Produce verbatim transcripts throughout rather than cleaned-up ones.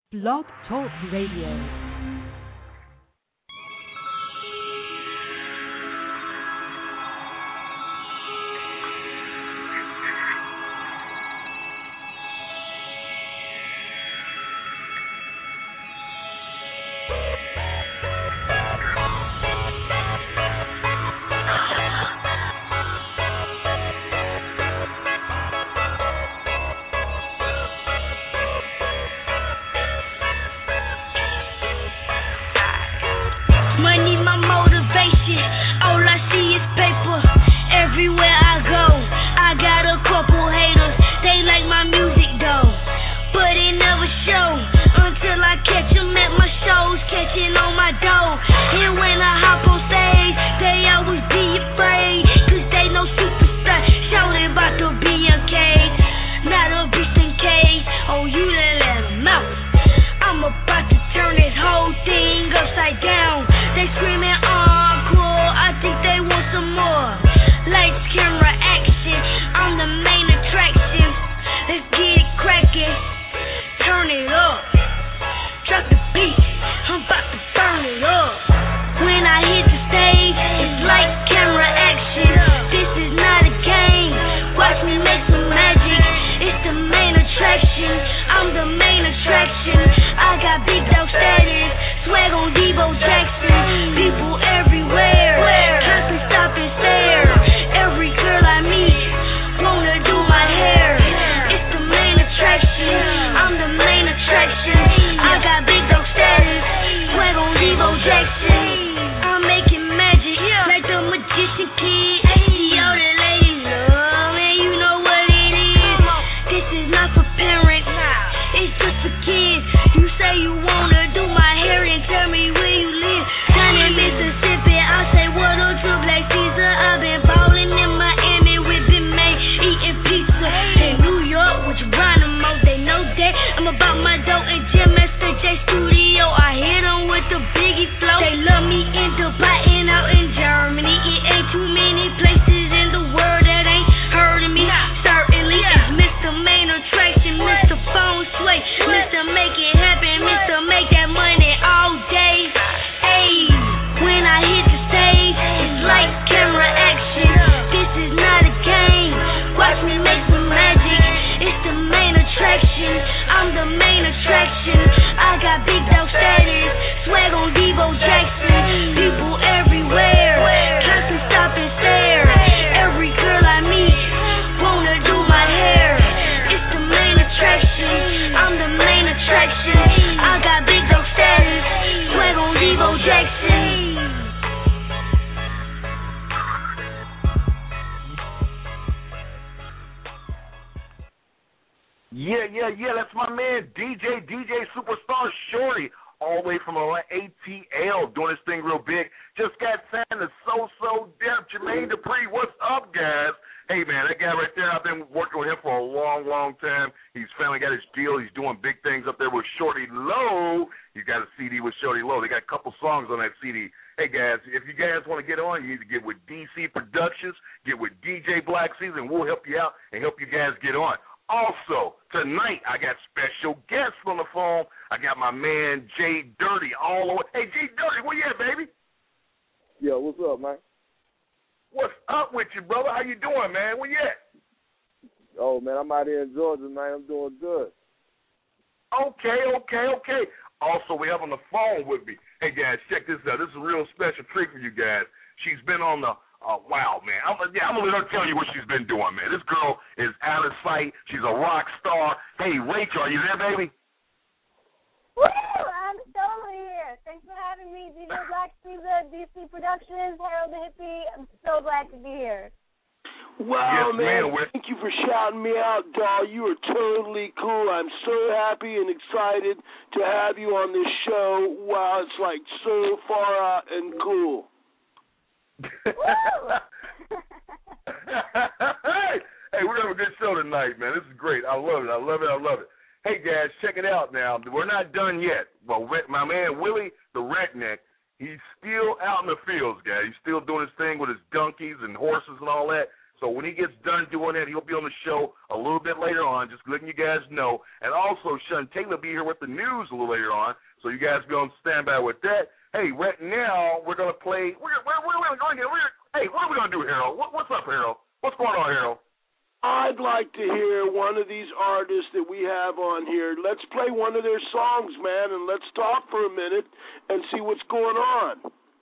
Blog Talk Radio. He's still out in the fields, guys. He's still doing his thing with his donkeys and horses and all that. So when he gets done doing that, he'll be on the show a little bit later on, just letting you guys know. And also, Sean Taylor will be here with the news a little later on, so you guys be on standby with that. Hey, right now, we're going to play. We're, we're, we're, we're going to we're, Hey, what are we going to do, Harold? What, what's up, Harold? What's going on, Harold? I'd like to hear one of these artists that we have on here. Let's play one of their songs, man, and let's talk for a minute and see what's going on.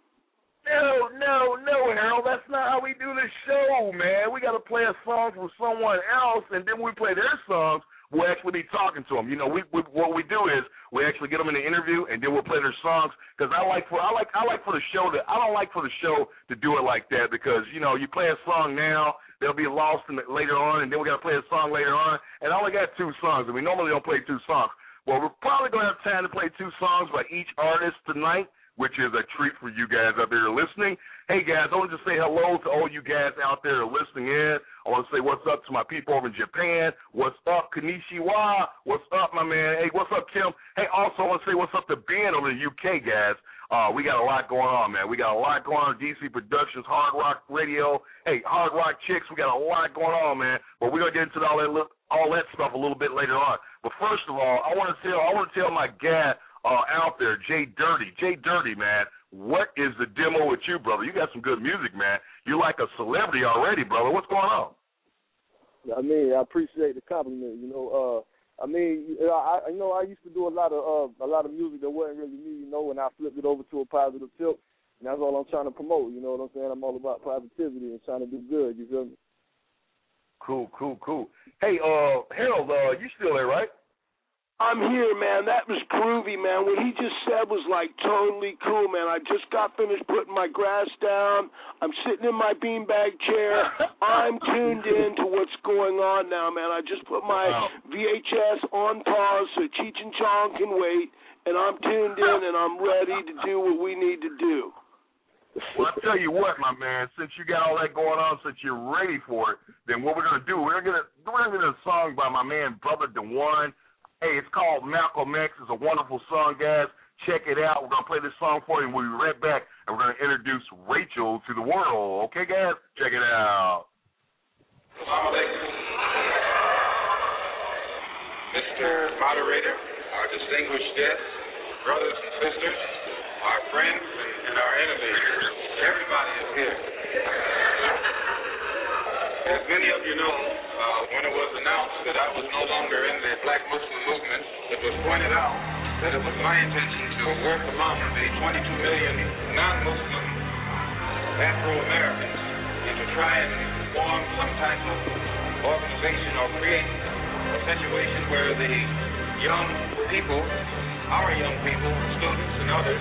No, no, no, Harold. That's not how we do the show, man. We got to play a song from someone else, and then when we play their songs, we'll actually be talking to them. You know, we, we what we do is we actually get them in the interview, and then we'll play their songs. Because I like for I like I like for the show to I don't like for the show to do it like that, because you know you play a song now. They'll be lost in the, later on, and then we got to play a song later on. And I only got two songs, and we normally don't play two songs. Well, we're probably going to have time to play two songs by each artist tonight, which is a treat for you guys out there listening. Hey, guys, I want to just say hello to all you guys out there listening in. I want to say what's up to my people over in Japan. What's up, Kanishiwa? What's up, my man? Hey, what's up, Kim? Hey, also, I want to say what's up to Ben over in the U K, guys. Uh, we got a lot going on, man. We got a lot going on. D C Productions, Hard Rock Radio. Hey, Hard Rock Chicks, we got a lot going on, man. But we're gonna get into all that all that stuff a little bit later on. But first of all, I want to tell I want to tell my guy uh, out there, Jay Dirty, Jay Dirty, man. What is the demo with you, brother? You got some good music, man. You're like a celebrity already, brother. What's going on? I mean, I appreciate the compliment. You know, uh, I mean, I, I you know I used to do a lot of uh, a lot of music that wasn't really me, you know, and I flipped it over to a positive tilt, and that's all I'm trying to promote. You know what I'm saying? I'm all about positivity and trying to do good. You feel me? Cool, cool, cool. Hey, uh, Harold, uh, you still there, right? I'm here, man. That was groovy, man. What he just said was, like, totally cool, man. I just got finished putting my grass down. I'm sitting in my beanbag chair. I'm tuned in to what's going on now, man. I just put my wow. V H S on pause so Cheech and Chong can wait, and I'm tuned in, and I'm ready to do what we need to do. Well, I tell you what, my man, since you got all that going on, since you're ready for it, then what we're going to do, we're going to we're gonna get a song by my man, Brother DeJuan. Hey, it's called Malcolm X. It's a wonderful song, guys. Check it out. We're going to play this song for you, and we'll be right back, and we're going to introduce Rachel to the world. Okay, guys? Check it out. Mister Moderator, our distinguished guests, brothers and sisters, our friends and, and our enemies, everybody is here. As many of you know, uh, when it was announced that I was no longer in the Black Muslim movement, it was pointed out that it was my intention to work among the twenty-two million non-Muslim Afro-Americans and to try and form some type of organization or create a situation where the young people, our young people, students and others,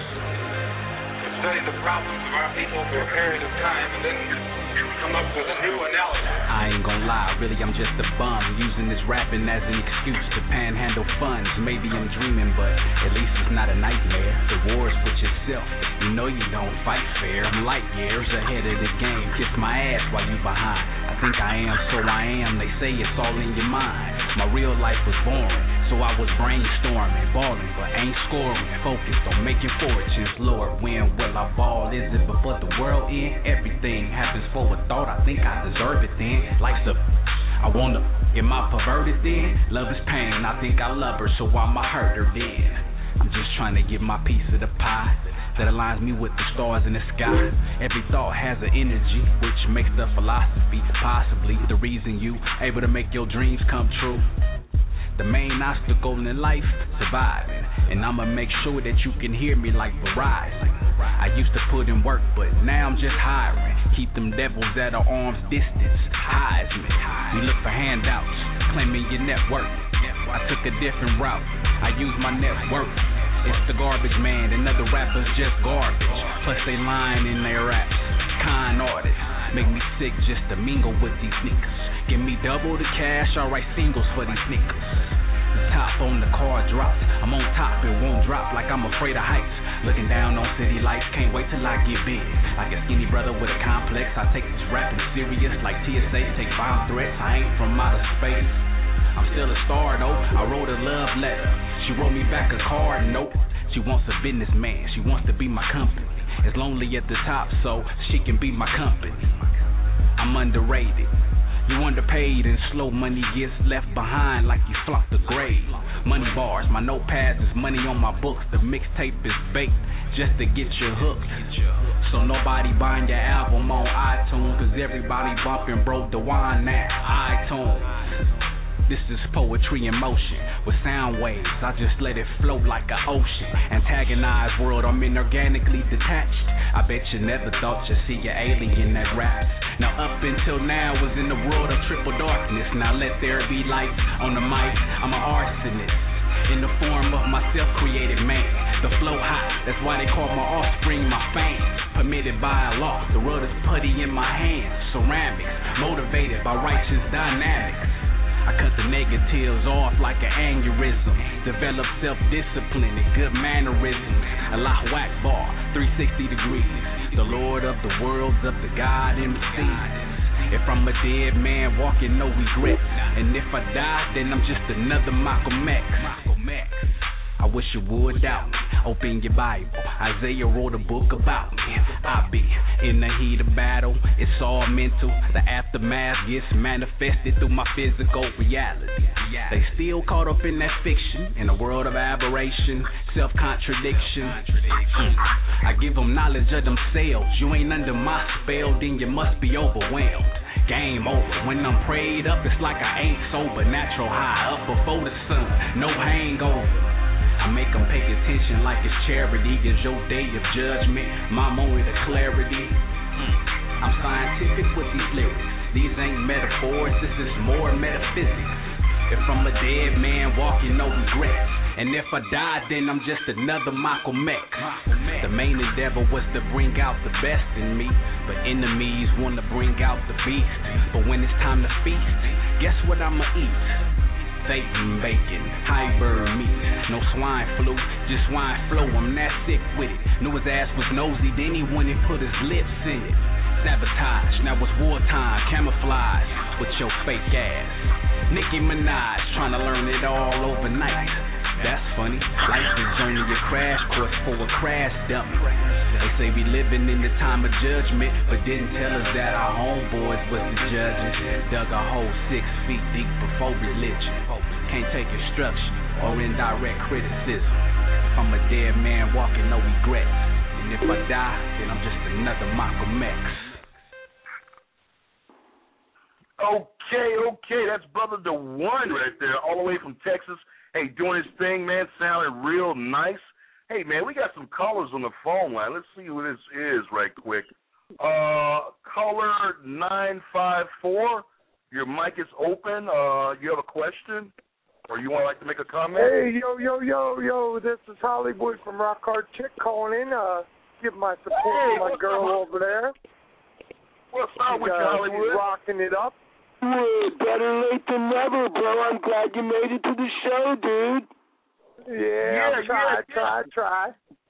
can study the problems of our people for a period of time and then come up with a new analysis. I ain't gonna lie, really I'm just a bum, using this rapping as an excuse to panhandle funds. Maybe I'm dreaming, but at least it's not a nightmare. The war's with yourself, you know you don't fight fair. I'm light years ahead of the game, kiss my ass while you behind. I think I am, so I am, they say it's all in your mind. My real life was boring, so I was brainstorming, balling, but ain't scoring. Focused on making fortunes, Lord, when will I ball? Is it before the world end? Everything happens for a thought, I think I deserve it then. Life's a, I wanna, am I perverted then? Love is pain, I think I love her, so I'ma hurt her then. I'm just trying to get my piece of the pie that aligns me with the stars in the sky. Every thought has an energy, which makes the philosophy possibly the reason you able to make your dreams come true. The main obstacle in life, surviving, and I'ma make sure that you can hear me like Verizon. I used to put in work, but now I'm just hiring. Keep them devils at an arm's distance, eyes me. We look for handouts, claiming your network. I took a different route, I use my network. It's the garbage man, and other rappers just garbage. Plus they lying in their raps, kind artists. Make me sick just to mingle with these niggas. Give me double the cash, I write singles for these niggas. The top on the car dropped, I'm on top, it won't drop like I'm afraid of heights. Looking down on city lights, can't wait till I get big. Like a skinny brother with a complex, I take this rapping serious like T S A, take bomb threats. I ain't from outer space, I'm still a star though. I wrote a love letter, she wrote me back a card note. She wants a businessman, she wants to be my company. It's lonely at the top, so she can be my company. I'm underrated. You underpaid and slow money gets left behind like you flopped the grave. Money bars, my notepads is money on my books. The mixtape is baked just to get you hooked. So nobody buying your album on iTunes, cause everybody bumping Bro DeWine now. iTunes. This is poetry in motion with sound waves. I just let it float like an ocean. Antagonized world, I'm inorganically detached. I bet you never thought you'd see an alien that raps. Now up until now was in the world of triple darkness. Now let there be light on the mic. I'm an arsonist in the form of my self-created man. The flow hot, that's why they call my offspring my fans. Permitted by a law, the world is putty in my hands. Ceramics, motivated by righteous dynamics. I cut the negatives off like an aneurysm. Develop self-discipline and good mannerisms. Allahu Akbar, three hundred sixty degrees. The Lord of the worlds, of the God M Cs. If I'm a dead man walking, no regrets. And if I die, then I'm just another Malcolm X. Malcolm X. I wish you would doubt me. Open your Bible. Isaiah wrote a book about me. I be in the heat of battle. It's all mental. The aftermath gets manifested through my physical reality. They still caught up in that fiction, in a world of aberration, self-contradiction. I give them knowledge of themselves. You ain't under my spell, then you must be overwhelmed. Game over. When I'm prayed up, it's like I ain't sober. Natural high, up before the sun, no hangover. I make them pay attention like it's charity. It's your day of judgment, my moment of clarity. I'm scientific with these lyrics. These ain't metaphors, this is more metaphysics. If I'm a dead man walking, no regrets. And if I die, then I'm just another Malcolm X. The main endeavor was to bring out the best in me, but enemies want to bring out the beast. But when it's time to feast, guess what I'ma eat? Satan bacon, high bird meat, no swine flu, just swine flow. I'm that sick with it. Knew his ass was nosy, then he went and put his lips in it. Sabotage, now it's wartime, camouflage with your fake ass. Nicki Minaj trying to learn it all overnight. That's funny. Life is only a crash course for a crash dummy. They say we living in the time of judgment, but didn't tell us that our homeboys was the judges. Dug a hole six feet deep before religion. Can't take instruction or indirect criticism. If I'm a dead man walking, no regrets. And if I die, then I'm just another Malcolm X. Okay, okay, that's Brother DeWine right there, all the way from Texas. Hey, doing his thing, man, sounding real nice. Hey, man, we got some callers on the phone line. Let's see who this is right quick. Uh, caller nine five four, your mic is open. Uh, you have a question? Or you want to like to make a comment? Hey, yo, yo, yo, yo, this is Hollywood from Rock Hard Chick calling in. Uh, give my support hey, to my girl up? over there. What's up with uh, you, Hollywood? She's rocking it up. Better late than never, bro. I'm glad you made it to the show, dude. Yeah, yeah try, yeah, try, yeah. try.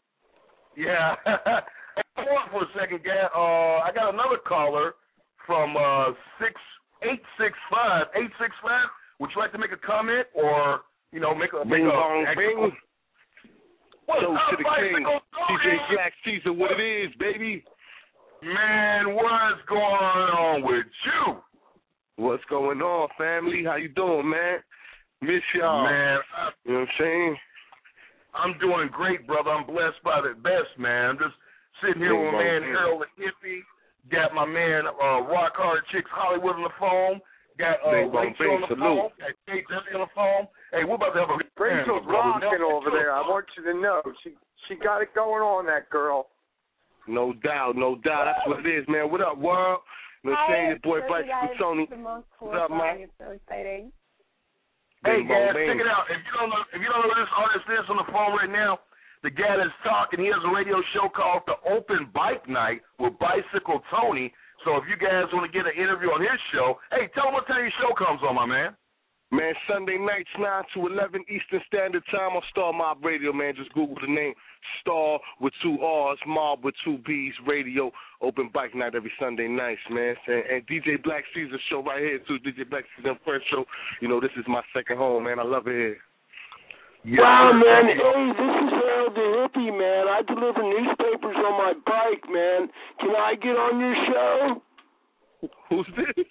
Yeah. Hold on for a second, Gad. Uh, I got another caller from uh, six eight six five eight six five. Would you like to make a comment or, you know, make a bing make bong a, bing? What's Show up, to the king, D J Black Caesar. What it is, baby? Man, what's going on with you? What's going on, family? How you doing, man? Miss y'all. Man, I, you know what I'm saying? I'm doing great, brother. I'm blessed by the best, man. I'm just sitting here with my man Harold the Hippie. Got my man uh, Rock Hard Chicks Hollywood on the phone. Got uh, Rachel on the phone. Got Kate Debbie on the phone. Hey, we're about to have a Rachel's rocking over there. I want you to know. She she got it going on, that girl. No doubt, no doubt. That's what it is, man. What up, world? You know what I'm saying? Your boy Bicycle Tony. What's up, man? It's so exciting. Hey, guys, check it out. If you don't know, if you don't know who this artist is on the phone right now, the guy that's talking, he has a radio show called The Open Bike Night with Bicycle Tony. So if you guys want to get an interview on his show, hey, tell him what time your show comes on, my man. Man, Sunday nights, nine to eleven Eastern Standard Time on Star Mob Radio, man. Just Google the name Star with two R's, Mob with two B's, Radio, Open Bike Night every Sunday nights, man. And, and D J Black Caesar show right here, too. D J Black Caesar first show. You know, this is my second home, man. I love it here. Yeah, wow, man. Hey, this is Harold the Hippie, man. I deliver newspapers on my bike, man. Can I get on your show? Who's this?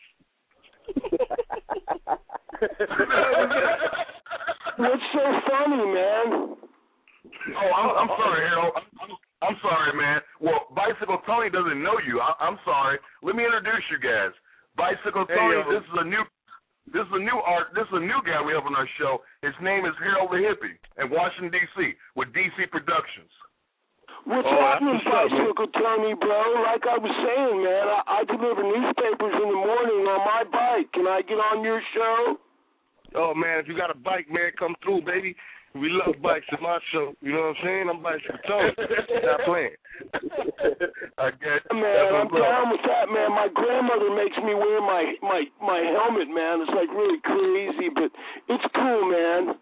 What's so funny, man? Oh, I'm, I'm sorry, Harold. I'm, I'm sorry, man. Well, Bicycle Tony doesn't know you. I, I'm sorry. Let me introduce you guys. Bicycle Hey, Tony. yo. This is a new. This is a new art. This is a new guy we have on our show. His name is Harold the Hippie in Washington D C with D C Productions. What's Oh, happening, that's what's up, man. Bicycle Tony, bro? Like I was saying, man, I, I deliver newspapers in the morning on my bike. Can I get on your show? Oh, man, if you got a bike, man, come through, baby. We love bikes at my show. You know what I'm saying? I'm Bicycle Tony. Stop playing. I get Man, that's I'm what's up. down with that, man. My grandmother makes me wear my, my, my helmet, man. It's like really crazy, but it's cool, man.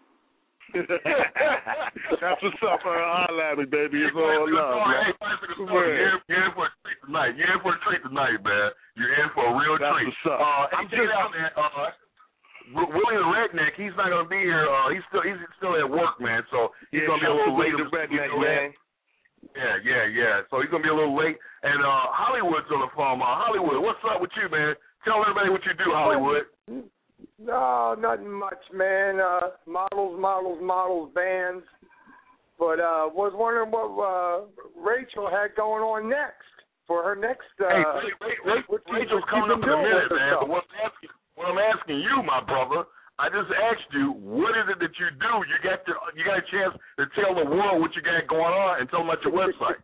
That's what's up. Uh, holla at me, baby. It's all Bicycle love, Tony, man. hey, Bicycle Tony, Man. you're, you're in for a treat tonight. You're in for a treat tonight, man. You're in for a real That's treat. what's up. Uh, I'm hey, check it just- out, man. Uh, W- Willie the Redneck, he's not gonna be here. Uh, he's still he's still at work, man. So he's Yeah, gonna be a little late. the in redneck, studio, man. Yeah, yeah, yeah. So he's gonna be a little late. And uh, Hollywood's on the phone. Uh, Hollywood, what's up with you, man? Tell everybody what you do, Hollywood. No, nothing much, man. Uh, models, models, models, bands. But uh, was wondering what uh, Rachel had going on next for her next. Uh, hey, Ra- Ra- Ra- what you- Rachel's what you coming up been in a doing minute, with man. herself? But what I'm asking, what I'm asking you, my brother, I just asked you, what is it that you do? You got to, you got a chance to tell the world what you got going on and tell them about your website.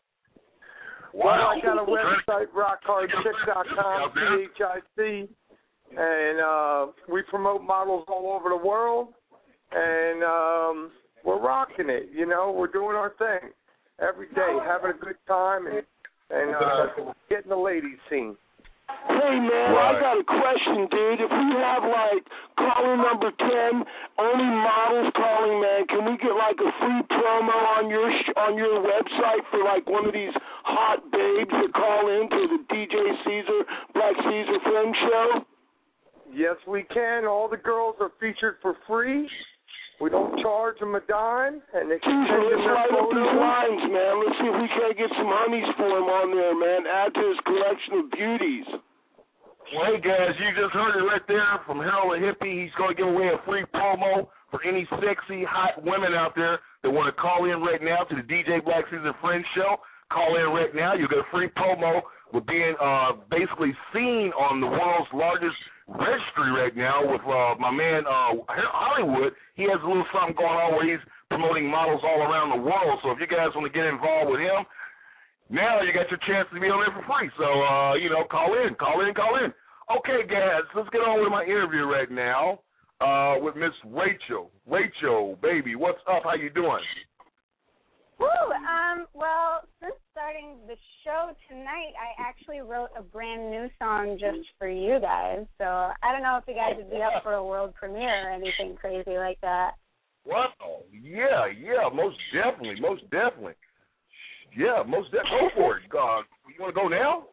Well, Wow. I got a website, rock hard chick dot com, P H I C, and uh, we promote models all over the world, and um, we're rocking it. You know, we're doing our thing every day, having a good time, and and uh, getting the ladies seen. Hey, man, Right. I got a question, dude. If we have, like, caller number ten, only models calling, man, can we get, like, a free promo on your sh- on your website for, like, one of these hot babes that call in to the D J Caesar, Black Caesar Friend Show? Yes, we can. All the girls are featured for free. We don't charge them a dime, and they can Caesar, send in let's their light up these photos. lines, man. Let's see if we can't get some honeys for him on there, man. Add to his collection of beauties. Well, hey, guys, you just heard it right there from Harold the Hippie. He's going to give away a free promo for any sexy, hot women out there that want to call in right now to the D J Black Caesar Friends Show. Call in right now. You'll get a free promo with being uh, basically seen on the world's largest registry right now with uh, my man uh, Hollywood. He has a little something going on where he's promoting models all around the world. So if you guys want to get involved with him, now you got your chance to be on there for free. So, uh, you know, call in, call in, call in. Okay, guys, let's get on with my interview right now uh, with Miss Rachel. Rachel, baby, what's up? How you doing? Woo! Um, well, since starting the show tonight, I actually wrote a brand new song just for you guys. So I don't know if you guys would be up for a world premiere or anything crazy like that. What? Oh, yeah, yeah, most definitely, most definitely. Yeah, most definitely. Go for it. Uh, you want to go now?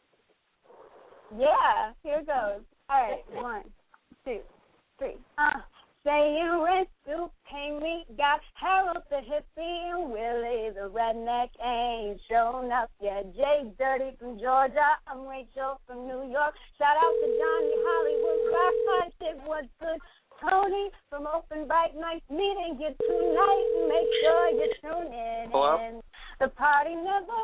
Yeah, here goes. All right, one, two, three. Uh, saying rent to pay me, got Harold the Hippie and Willie the Redneck ain't shown up yet. Jay Dirty from Georgia, I'm Rachel from New York. Shout out to Johnny Hollywood, Rock Hard Chick, what's good? Tony from Open Bike, nice meeting you tonight. Make sure you tune in. Hello? The party never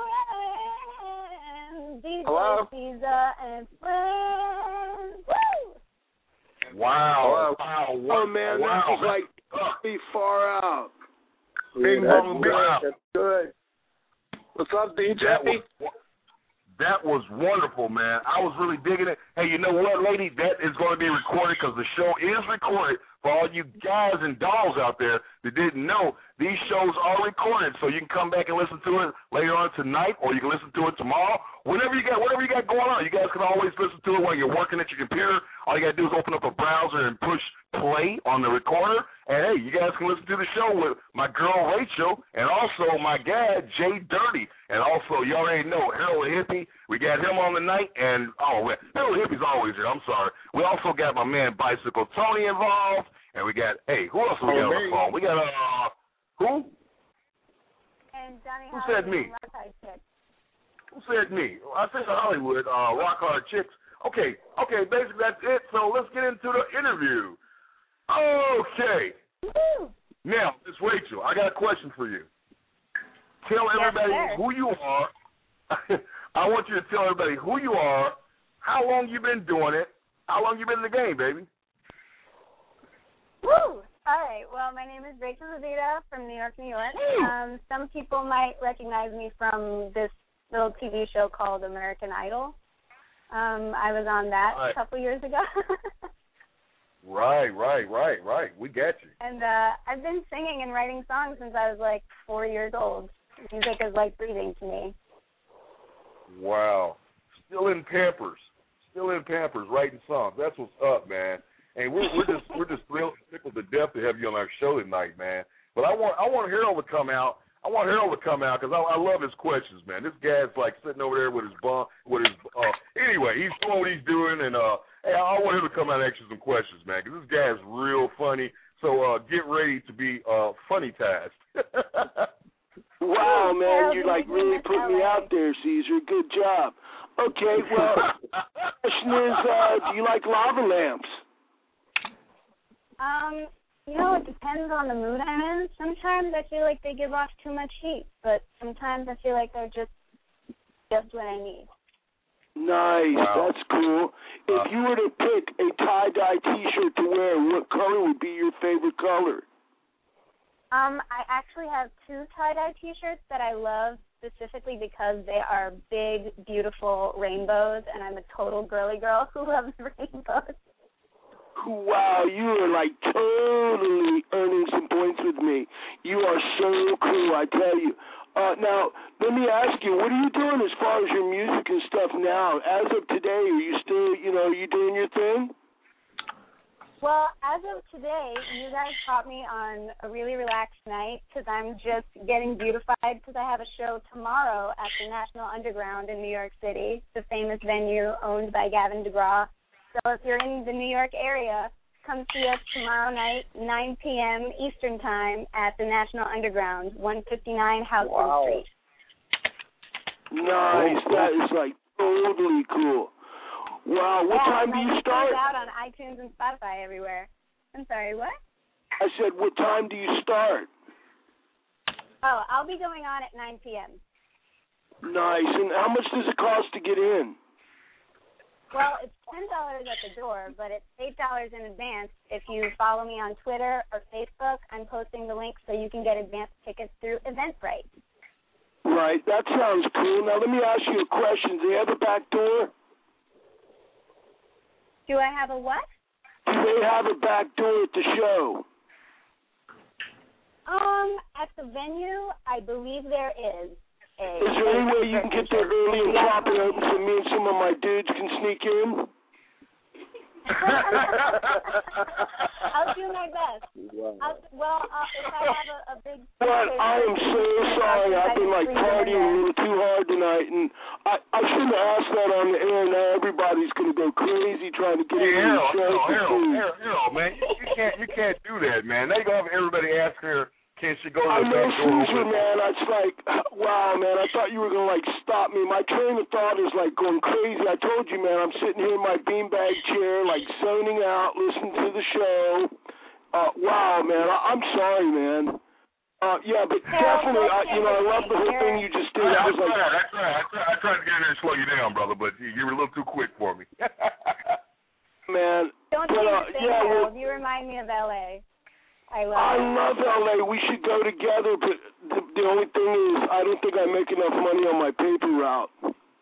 ends. D J Hello? Caesar and friends. Woo! Wow. Wow. Oh, man, wow. that was like pretty far out. Bing that's bong good. bing. That's good. What's up, D J? That was, that was wonderful, man. I was really digging it. Hey, you know what, lady? That is going to be recorded because the show is recorded. For all you guys and dolls out there that didn't know, these shows are recorded, so you can come back and listen to it later on tonight, or you can listen to it tomorrow. Whenever you got, whatever you got going on, you guys can always listen to it while you're working at your computer. All you got to do is open up a browser and push play on the recorder, and hey, you guys can listen to the show with my girl Rachel and also my guy Jay Dirty, and also you already know Harold the Hippie. We got him on the night, and oh, man, Harold the Hippie's always here. I'm sorry. We also got my man Bicycle Tony involved. And we got, hey, who else we got on the phone? We got, uh, who? And Johnny Who said Hollywood me? from Rock Hard Chick. Who said me? I said Hollywood, uh, Rock Hard Chicks. Okay, okay, basically that's it. So let's get into the interview. Okay. Woo. Now, Miss Rachel, I got a question for you. Tell everybody yes, who you are. I want you to tell everybody who you are, how long you been doing it, how long you been in the game, baby. Woo! All right. Well, my name is Rachel Zazita from New York, New York. Um, some people might recognize me from this little T V show called American Idol. Um, I was on that right. a couple years ago. Right, right, right, right. We got you. And uh, I've been singing and writing songs since I was like four years old. Music is like breathing to me. Wow. Still in Pampers. Still in Pampers writing songs. That's what's up, man. And we're we're just we're just thrilled and tickled to death to have you on our show tonight, man. But I want I want Harold to come out. I want Harold to come out because I, I love his questions, man. This guy's like sitting over there with his bum, with his. Uh, anyway, he's doing what he's doing, and uh, hey, I want him to come out and ask you some questions, man, because this guy's real funny. So uh, get ready to be uh, funny-tized. Wow, man, you like really put me out there, Caesar. Good job. Okay, well, the question is, uh, do you like lava lamps? Um. You know, it depends on the mood I'm in. Sometimes I feel like they give off too much heat, but sometimes I feel like they're just just what I need. Nice, wow. That's cool. If uh, you were to pick a tie-dye T-shirt to wear, what color would be your favorite color? Um, I actually have two tie-dye T-shirts that I love specifically because they are big, beautiful rainbows, and I'm a total girly girl who loves rainbows. Wow, you are like totally earning some points with me. You are so cool, I tell you. Uh, now, let me ask you, what are you doing as far as your music and stuff now? As of today, are you still, you know, are you doing your thing? Well, as of today, you guys caught me on a really relaxed night because I'm just getting beautified because I have a show tomorrow at the National Underground in New York City, the famous venue owned by Gavin DeGraw. So if you're in the New York area, come see us tomorrow night, nine p.m. Eastern Time at the National Underground, one fifty-nine Houston wow. Street. Nice. That is like totally cool. Wow. What yeah, time do you start? It's out on iTunes and Spotify everywhere. I'm sorry, what? I said, what time do you start? Oh, I'll be going on at nine p.m. Nice. And how much does it cost to get in? Well, it's ten dollars at the door, but it's eight dollars in advance. If you follow me on Twitter or Facebook, I'm posting the link so you can get advance tickets through Eventbrite. Right, that sounds cool. Now, let me ask you a question. Do they have a back door? Do I have a what? Do they have a back door at the show? Um, at the venue, I believe there is. Is there any way you can get there early and drop it open so me and some of my dudes can sneak in? I'll do my best. I'll, well, uh, if I have a, a big... But I am so sorry. I've been, like, partying a little too hard tonight, and I, I shouldn't have asked that on the air. Now everybody's going to go crazy trying to get hey, in the show. Harold, Harold, Harold, man, you, you, can't, you can't do that, man. They going to have everybody ask her, can she go to I the know, back door? Caesar, man. It's like, wow, man. I thought you were going to, like, stop me. My train of thought is, like, going crazy. I told you, man, I'm sitting here in my beanbag chair, like, zoning out, listening to the show. Uh, wow, man. I, I'm sorry, man. Uh, yeah, but definitely, I, you know, I love the whole thing you just did. I, I was like, I, I, tried, I, tried, I tried to get in there and slow you down, brother, but you, you were a little too quick for me. Man. Don't but, do uh, anything, yeah, Harold. well, You remind me of L A. I love I it. love L A. We should go together, but the, the only thing is I don't think I make enough money on my paper route.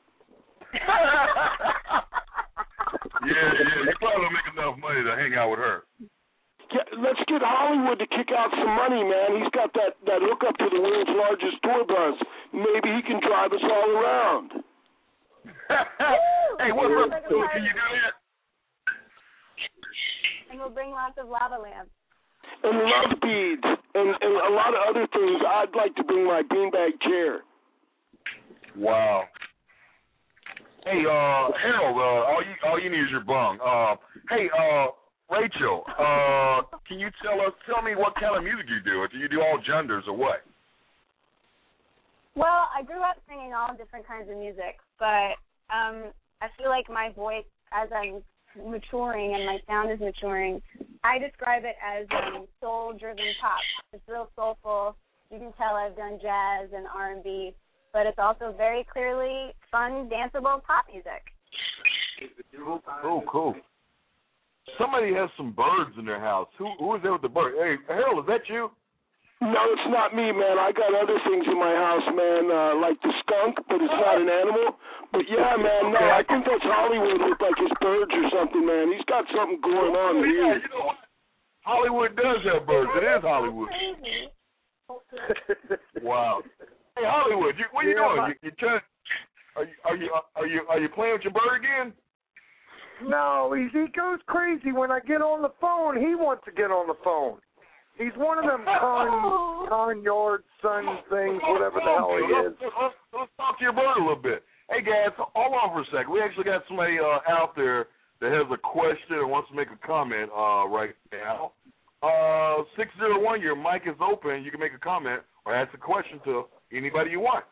yeah, yeah, you probably don't make enough money to hang out with her. Yeah, let's get Hollywood to kick out some money, man. He's got that, that hookup to the world's largest tour bus. Maybe he can drive us all around. Hey, what's up? Can you do that? And we'll bring lots of lava lamps. And love beads, and, and a lot of other things. I'd like to bring my beanbag chair. Wow. Hey, uh, Harold, uh, all you all you need is your bong. Uh, hey, uh, Rachel, uh, can you tell us, tell me what kind of music you do? Do you do all genders or what? Well, I grew up singing all different kinds of music, but um, I feel like my voice as I'm maturing and my sound is maturing, I describe it as um, soul-driven pop. It's real soulful. You can tell I've done jazz and R and B, but it's also very clearly fun, danceable pop music. Cool, cool. Somebody has some birds in their house. Who who is there with the bird? Hey, Harold, is that you? No, it's not me, man. I got other things in my house, man, uh, like the skunk, but it's not an animal. But yeah, man, no, I think that's Hollywood with like his birds or something, man. He's got something going on yeah, here. You know what? Hollywood does have birds. It is Hollywood. Wow. Hey, Hollywood, you, what are you yeah, doing? You, you trying? Are you are you are you are you playing with your bird again? No, he he goes crazy when I get on the phone. He wants to get on the phone. He's one of them con, con yard son things, whatever the hell he is. Let's, let's, let's talk to your bird a little bit. Hey, guys, hold on for a second. We actually got somebody uh, out there that has a question and wants to make a comment uh, right now. Uh, six zero one, your mic is open. You can make a comment or ask a question to anybody you want.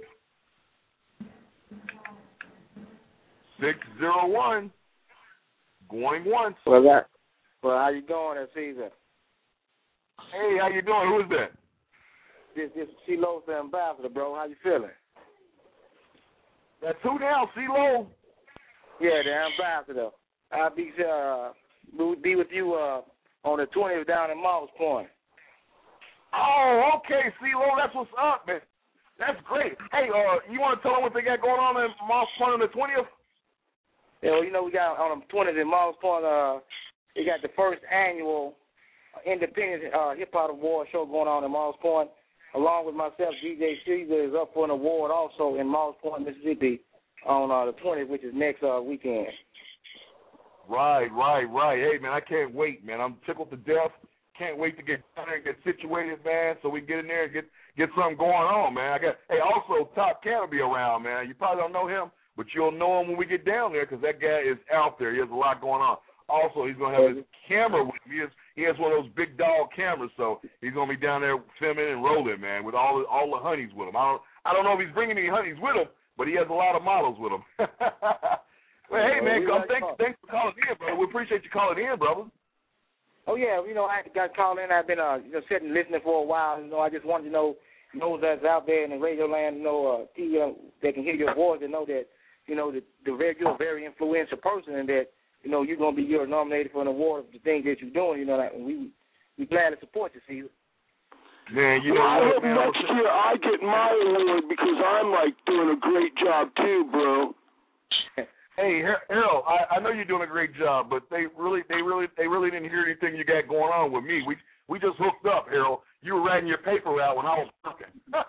six zero one, going once. Well, that, well, how you doing this season? Hey, how you doing? Who is that? This this C-Lo's the ambassador, bro. How you feeling? That's who now, C-Lo? Yeah, the ambassador. I'll be uh we'll be with you uh on the twentieth down in Moss Point. Oh, okay, C-Lo, that's what's up, man. That's great. Hey, uh, you want to tell them what they got going on in Moss Point on the twentieth? Yeah, well, you know, we got on the twentieth in Moss Point, uh, we got the first annual Independent uh, Hip Hop Award show going on in Moss Point. Along with myself, D J Caesar is up for an award also in Moss Point, Mississippi on uh, the twentieth, which is next uh, weekend. Right, right, right. Hey, man, I can't wait, man. I'm tickled to death. Can't wait to get down there and get situated, man, so we can get in there and get, get something going on, man. I got. Hey, also, Top Cat will be around, man. You probably don't know him, but you'll know him when we get down there because that guy is out there. He has a lot going on. Also, he's going to have his camera with him. He has, he has one of those big dog cameras, so he's going to be down there filming and rolling, man, with all the, all the honeys with him. I don't I don't know if he's bringing any honeys with him, but he has a lot of models with him. Well, hey, man, come, thanks, thanks for calling in, brother. We appreciate you calling in, brother. Oh, yeah, you know, I got called in. I've been uh, you know, sitting and listening for a while. You know, I just wanted to know those that's out there in the radio land, you know, uh, T V, uh, they can hear your voice and know that, you know, that the, you're a very influential person and that, you know, you're going to be you're nominated for an award for the things that you're doing. You know, like, we we glad to support you, Caesar. Man, you know, well, I what, hope man, next year I get my award because I'm, like, doing a great job, too, bro. Hey, Harold, I, I know you're doing a great job, but they really, they really, they really didn't hear anything you got going on with me. We we just hooked up, Harold. You were writing your paper out when I was working.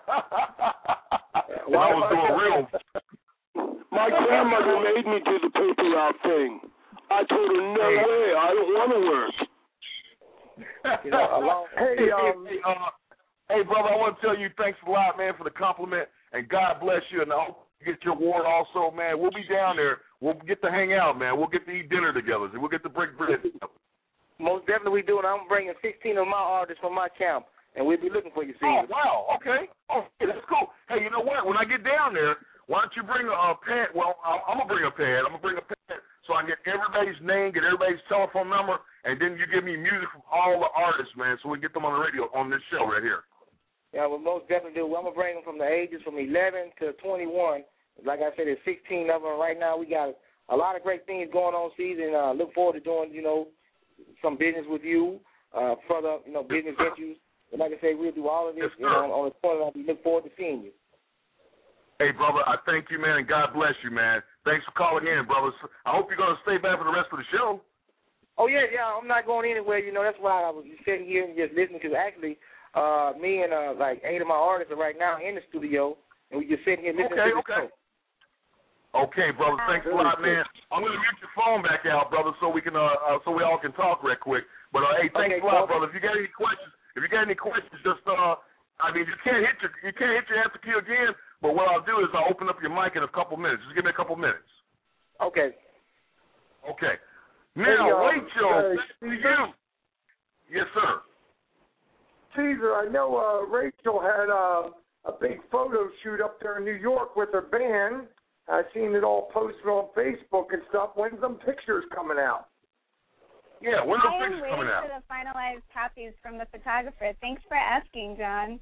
When I was doing real. My grandmother made me do the paper route thing. I told her, no hey. way, I don't want to work. You know, hey, um, hey, uh, hey, brother, I want to tell you thanks a lot, man, for the compliment, and God bless you, and I hope you get your award also, man. We'll be down there. We'll get to hang out, man. We'll get to eat dinner together, and we'll get to break bread together. Most definitely we do, and I'm bringing sixteen of my artists from my camp, and we'll be looking for you, Caesar. Oh, wow, okay. Oh, that's cool. Hey, you know what? When I get down there, why don't you bring a, a pad? Well, I'm, I'm going to bring a pad. I'm going to bring a pad so I get everybody's name, get everybody's telephone number, and then you give me music from all the artists, man, so we get them on the radio on this show right here. Yeah, we'll most definitely do. I'm going to bring them from the ages from eleven to twenty-one. Like I said, there's sixteen of them right now. We got a lot of great things going on, season. Uh, look forward to doing, you know, some business with you, uh, further, you know, business ventures. And like I say, we'll do all of this, yes, you know, on the twentieth. We look forward to seeing you. Hey, brother, I thank you, man, and God bless you, man. Thanks for calling in, brothers. I hope you're going to stay back for the rest of the show. Oh, yeah, yeah, I'm not going anywhere. You know, that's why I was sitting here and just listening, because actually uh, me and, uh, like, eight of my artists are right now in the studio, and we just sitting here listening okay, to the okay. show. Okay, brother, thanks a lot, man. I'm going to mute your phone back out, brother, so we can, uh, uh, so we all can talk real quick. But, uh, hey, thanks okay, a lot, brother. If you got any questions, if you got any questions, just, uh, I mean, you can't hit your, you can't hit your answer key again, but what I'll do is I'll open up your mic in a couple minutes. Just give me a couple minutes. Okay. Okay. Now, hey, um, Rachel, uh, to you. Yes, sir. Caesar, I know uh, Rachel had uh, a big photo shoot up there in New York with her band, I've seen it all posted on Facebook and stuff. When's them pictures coming out? Yeah, when's them I am pictures waiting coming out? for the finalized copies from the photographer. Thanks for asking, John.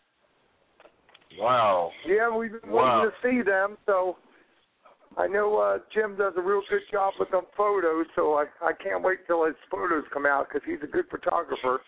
Wow. Yeah, we've been Wow. waiting to see them, so I know uh, Jim does a real good job with them photos, so I, I can't wait till his photos come out because he's a good photographer.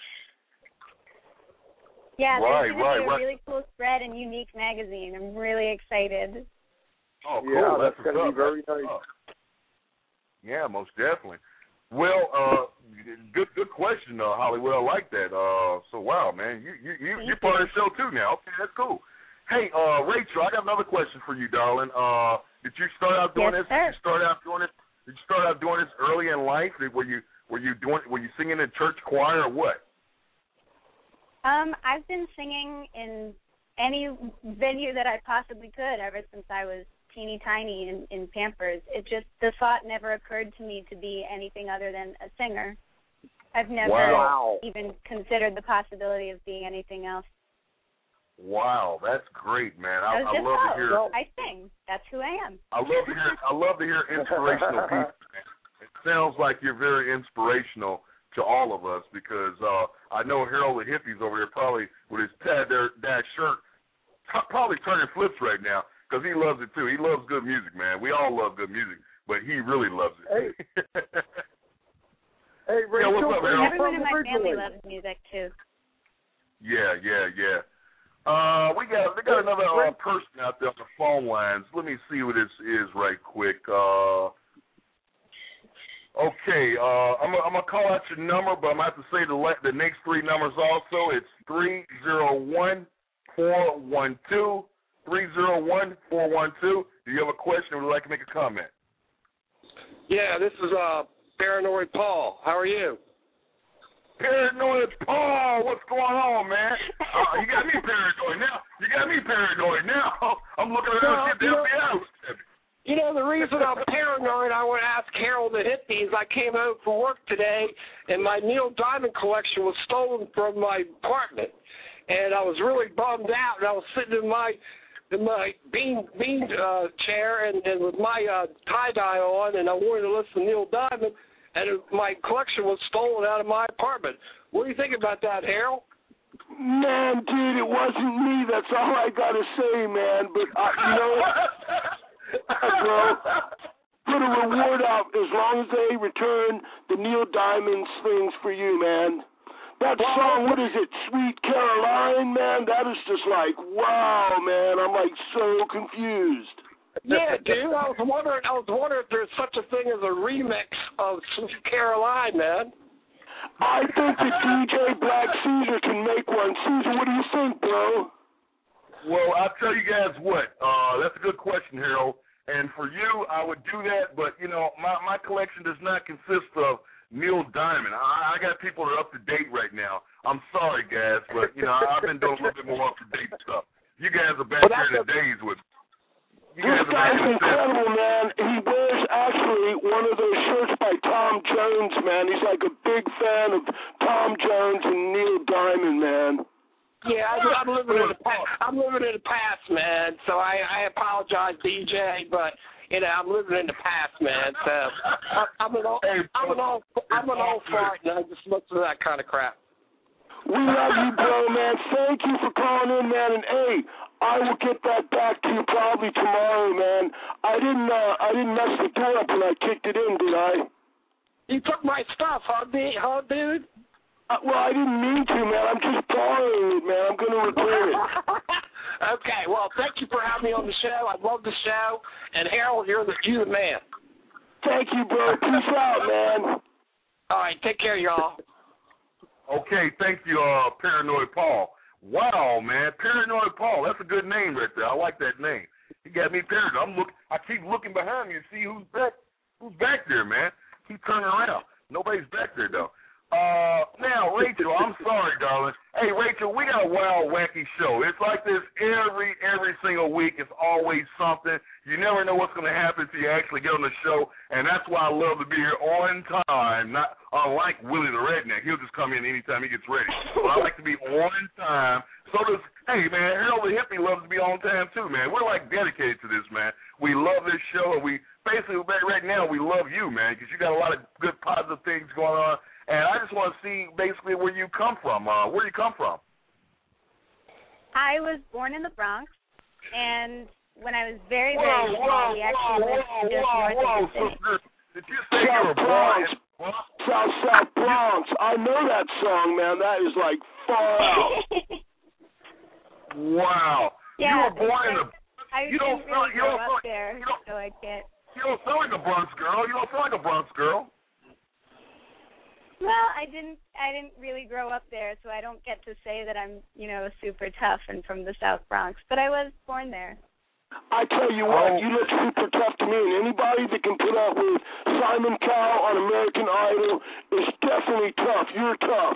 Yeah, Right, there's going right, to be a right. really cool spread in Unique Magazine. I'm really excited. Oh, cool. Yeah, that's, that's going to what's be up. very That's nice. what's up. Yeah, most definitely. Well, uh, good good question, uh, Hollywood. I like that. Uh, so, wow, man, you, you, you, you're part of the show, too, now. Okay, that's cool. Hey, uh, Rachel, I got another question for you, darling. Uh, did you start out doing Yes, this? sir. Did you start out doing it? Did you start out doing this early in life? Were you were you doing were you singing in church choir or what? Um, I've been singing in any venue that I possibly could ever since I was teeny tiny in, in Pampers. It just, the thought never occurred to me to be anything other than a singer. I've never Wow. even considered the possibility of being anything else. Wow, that's great, man. I, I was I just, love oh, to hear. I sing. That's who I am. I love to hear. I love to hear inspirational people. Man. It sounds like you're very inspirational to all of us because uh, I know Harold the Hippies over there probably with his Tad Dad shirt t- probably turning flips right now because he loves it too. He loves good music, man. We all love good music, but he really loves it. Hey, hey Rachel, yeah, what's up, where Harold? you Everyone from in my family originally? loves music, too. Yeah, yeah, yeah. Uh, we got we got another uh, person out there on the phone lines. Let me see who this is right quick. Uh, okay, uh, I'm gonna I'm gonna call out your number, but I'm gonna have to say the le- the next three numbers also. It's three zero one four one two three zero one four one two. Do you have a question or would you like to make a comment? Yeah, this is uh Paranoid Paul. How are you? Paranoid Paul, what's going on, man? Uh, you got me paranoid now. You got me paranoid now. I'm looking around to see if the F B I was at me. You know, the reason I'm paranoid, I want to ask Harold the Hippies. I came home from work today, and my Neil Diamond collection was stolen from my apartment. And I was really bummed out, and I was sitting in my in my bean bean uh, chair and, and with my uh, tie-dye on, and I wanted to listen to Neil Diamond, and it, my collection was stolen out of my apartment. What do you think about that, Harold? Man, dude, it wasn't me. That's all I got to say, man. But, uh, you know, bro, put a reward out as long as they return the Neil Diamond things for you, man. That song, what is it, Sweet Caroline, man? That is just like, wow, man. I'm, like, so confused. Yeah, dude. I was wondering. I was wondering if there's such a thing as a remix of Sweet Caroline, man. I think that D J Black Caesar can make one. Caesar, what do you think, bro? Well, I'll tell you guys what. Uh, that's a good question, Harold. And for you, I would do that. But you know, my my collection does not consist of Neil Diamond. I, I got people that are up to date right now. I'm sorry, guys, but you know, I've been doing a little bit more up to date stuff. You guys are back Well, there in the a- days with. You This guys are back guy's in the incredible, man. He wears actually one of those shirts by Tom Jones, man. He's like a big fan of Tom Jones and Neil Diamond, man. Yeah, I, I'm living in the past. I'm living in the past, man. So I, I apologize, D J, but you know I'm living in the past, man. So I, I'm an old, I'm an old, I'm an old fart, and I just look for that kind of crap. We love you, bro, man. Thank you for calling in, man. And hey, I will get that back to you probably tomorrow, man. I didn't, uh, I didn't mess the door up when I kicked it in, did I? You took my stuff, huh, dude? Huh, dude? Uh, well, I didn't mean to, man. I'm just borrowing it, man. I'm going to return it. Okay, well, thank you for having me on the show. I love the show. And Harold, you're the, you're the man. Thank you, bro. Peace out, man. All right, take care, y'all. Okay, thank you, uh, Paranoid Paul. Wow, man, Paranoid Paul. That's a good name right there. I like that name. He got me paranoid. I'm look. I keep looking behind me to see who's back. Who's back there, man? Keep turning around. Nobody's back there though. Uh, now, Rachel, I'm sorry, darling. Hey, Rachel, we got a wild, wacky show. It's like this every every single week. It's always something. You never know what's going to happen until you actually get on the show, and that's why I love to be here on time. Not unlike Willie the Redneck. He'll just come in anytime he gets ready. But I like to be on time. So does, hey, man, Harold the Hippie loves to be on time, too, man. We're, like, dedicated to this, man. We love this show, and we basically, right now, we love you, man, because you got a lot of good, positive things going on. And I just want to see basically where you come from. Uh, where do you come from? I was born in the Bronx, and when I was very, whoa, very small, whoa, we actually whoa, lived whoa, just whoa, north whoa, of the city. sister. Did you say you were born in South, South Bronx. I know that song, man. That is like far out. Wow. Yeah, you were born in the... I you didn't don't really you grow don't up there, you don't, so I can't. You don't sound like a Bronx girl. You don't sound like a Bronx girl. Well, I didn't. I didn't really grow up there, so I don't get to say that I'm, you know, super tough and from the South Bronx. But I was born there. I tell you what, you look super tough to me, and anybody that can put up with Simon Cowell on American Idol is definitely tough. You're tough.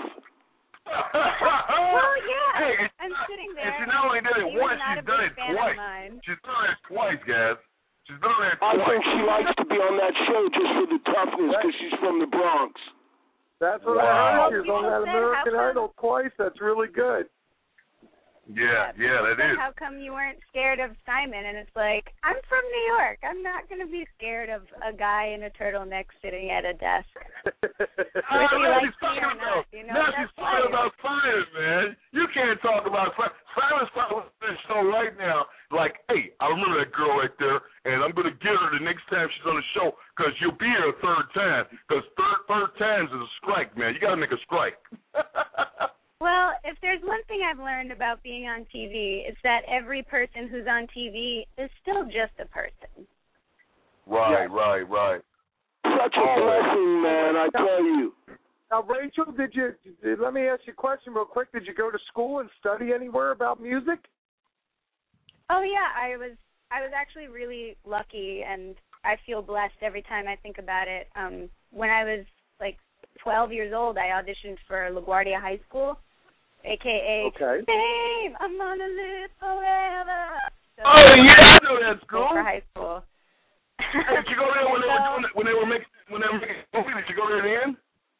Well, yeah, hey, I'm sitting there. And she not only did it He was once, not she's a done big it fan twice. of mine. She's done it twice, guys. She's done it I twice. think she likes to be on that show just for the toughness because she's from the Bronx. That's what wow. I heard. She was on that American Idol twice. That's really good. Yeah, yeah, that is. How come you weren't scared of Simon? And it's like, I'm from New York. I'm not going to be scared of a guy in a turtleneck sitting at a desk. uh, now like she's talking about, not, you know, now she's talking about Simon, man. You can't talk about Simon. Simon's probably on this show right now like, hey, I remember that girl right there, and I'm going to get her the next time she's on the show because you'll be here a third time because third, third times is a strike, man. You got to make a strike. Well, if there's one thing I've learned about being on T V, it's that every person who's on T V is still just a person. Right, yeah. right, right. Such a blessing, man, I tell you. Now, Rachel, did you, did, let me ask you a question real quick. Did you go to school and study anywhere about music? Oh, yeah, I was I was actually really lucky, and I feel blessed every time I think about it. Um, when I was, like, twelve years old, I auditioned for LaGuardia High School, a k a. Okay. Babe, I'm gonna live forever. So oh, yeah, I know that school. For high school. Hey, did you go there when they were doing it, when they were making when they were making a movie? Did you go there then?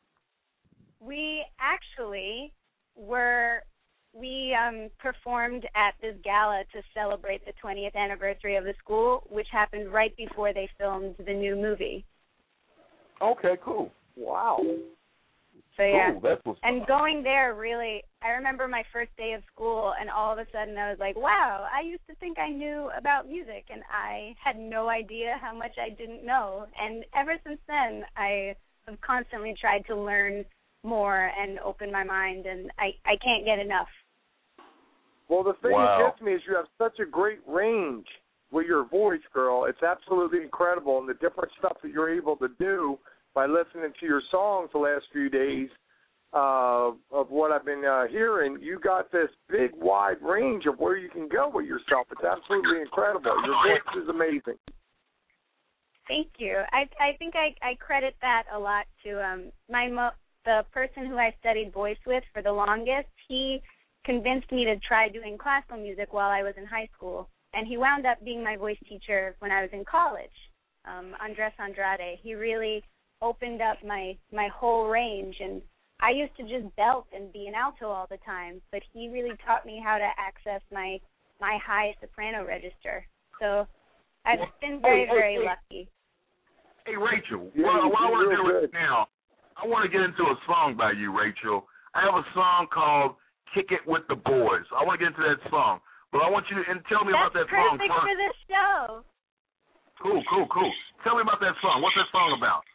We actually were we um, performed at this gala to celebrate the twentieth anniversary of the school, which happened right before they filmed the new movie. Okay, cool. Wow. So yeah, cool. That's what's and going there really, I remember my first day of school, and all of a sudden I was like, wow, I used to think I knew about music, and I had no idea how much I didn't know. And ever since then, I have constantly tried to learn more and open my mind, and I, I can't get enough. Well, the thing wow. that gets me is you have such a great range with your voice, girl. It's absolutely incredible, and the different stuff that you're able to do by listening to your songs the last few days uh, of what I've been uh, hearing, you got this big, wide range of where you can go with yourself. It's absolutely incredible. Your voice is amazing. Thank you. I I think I, I credit that a lot to um my mo- the person who I studied voice with for the longest. He convinced me to try doing classical music while I was in high school, and he wound up being my voice teacher when I was in college. Um, Andres Andrade. He really opened up my, my whole range, and I used to just belt and be an alto all the time, but he really taught me how to access my my high soprano register. So I've well, been very, hey, very hey, lucky. Hey, Rachel, yeah, well, what I want to do good. right now, I want to get into a song by you, Rachel. I have a song called Kick It With the Boys. I want to get into that song, but I want you to and tell me That's about that song perfect first. for this show. Cool, cool, cool. Tell me about that song. What's that song about?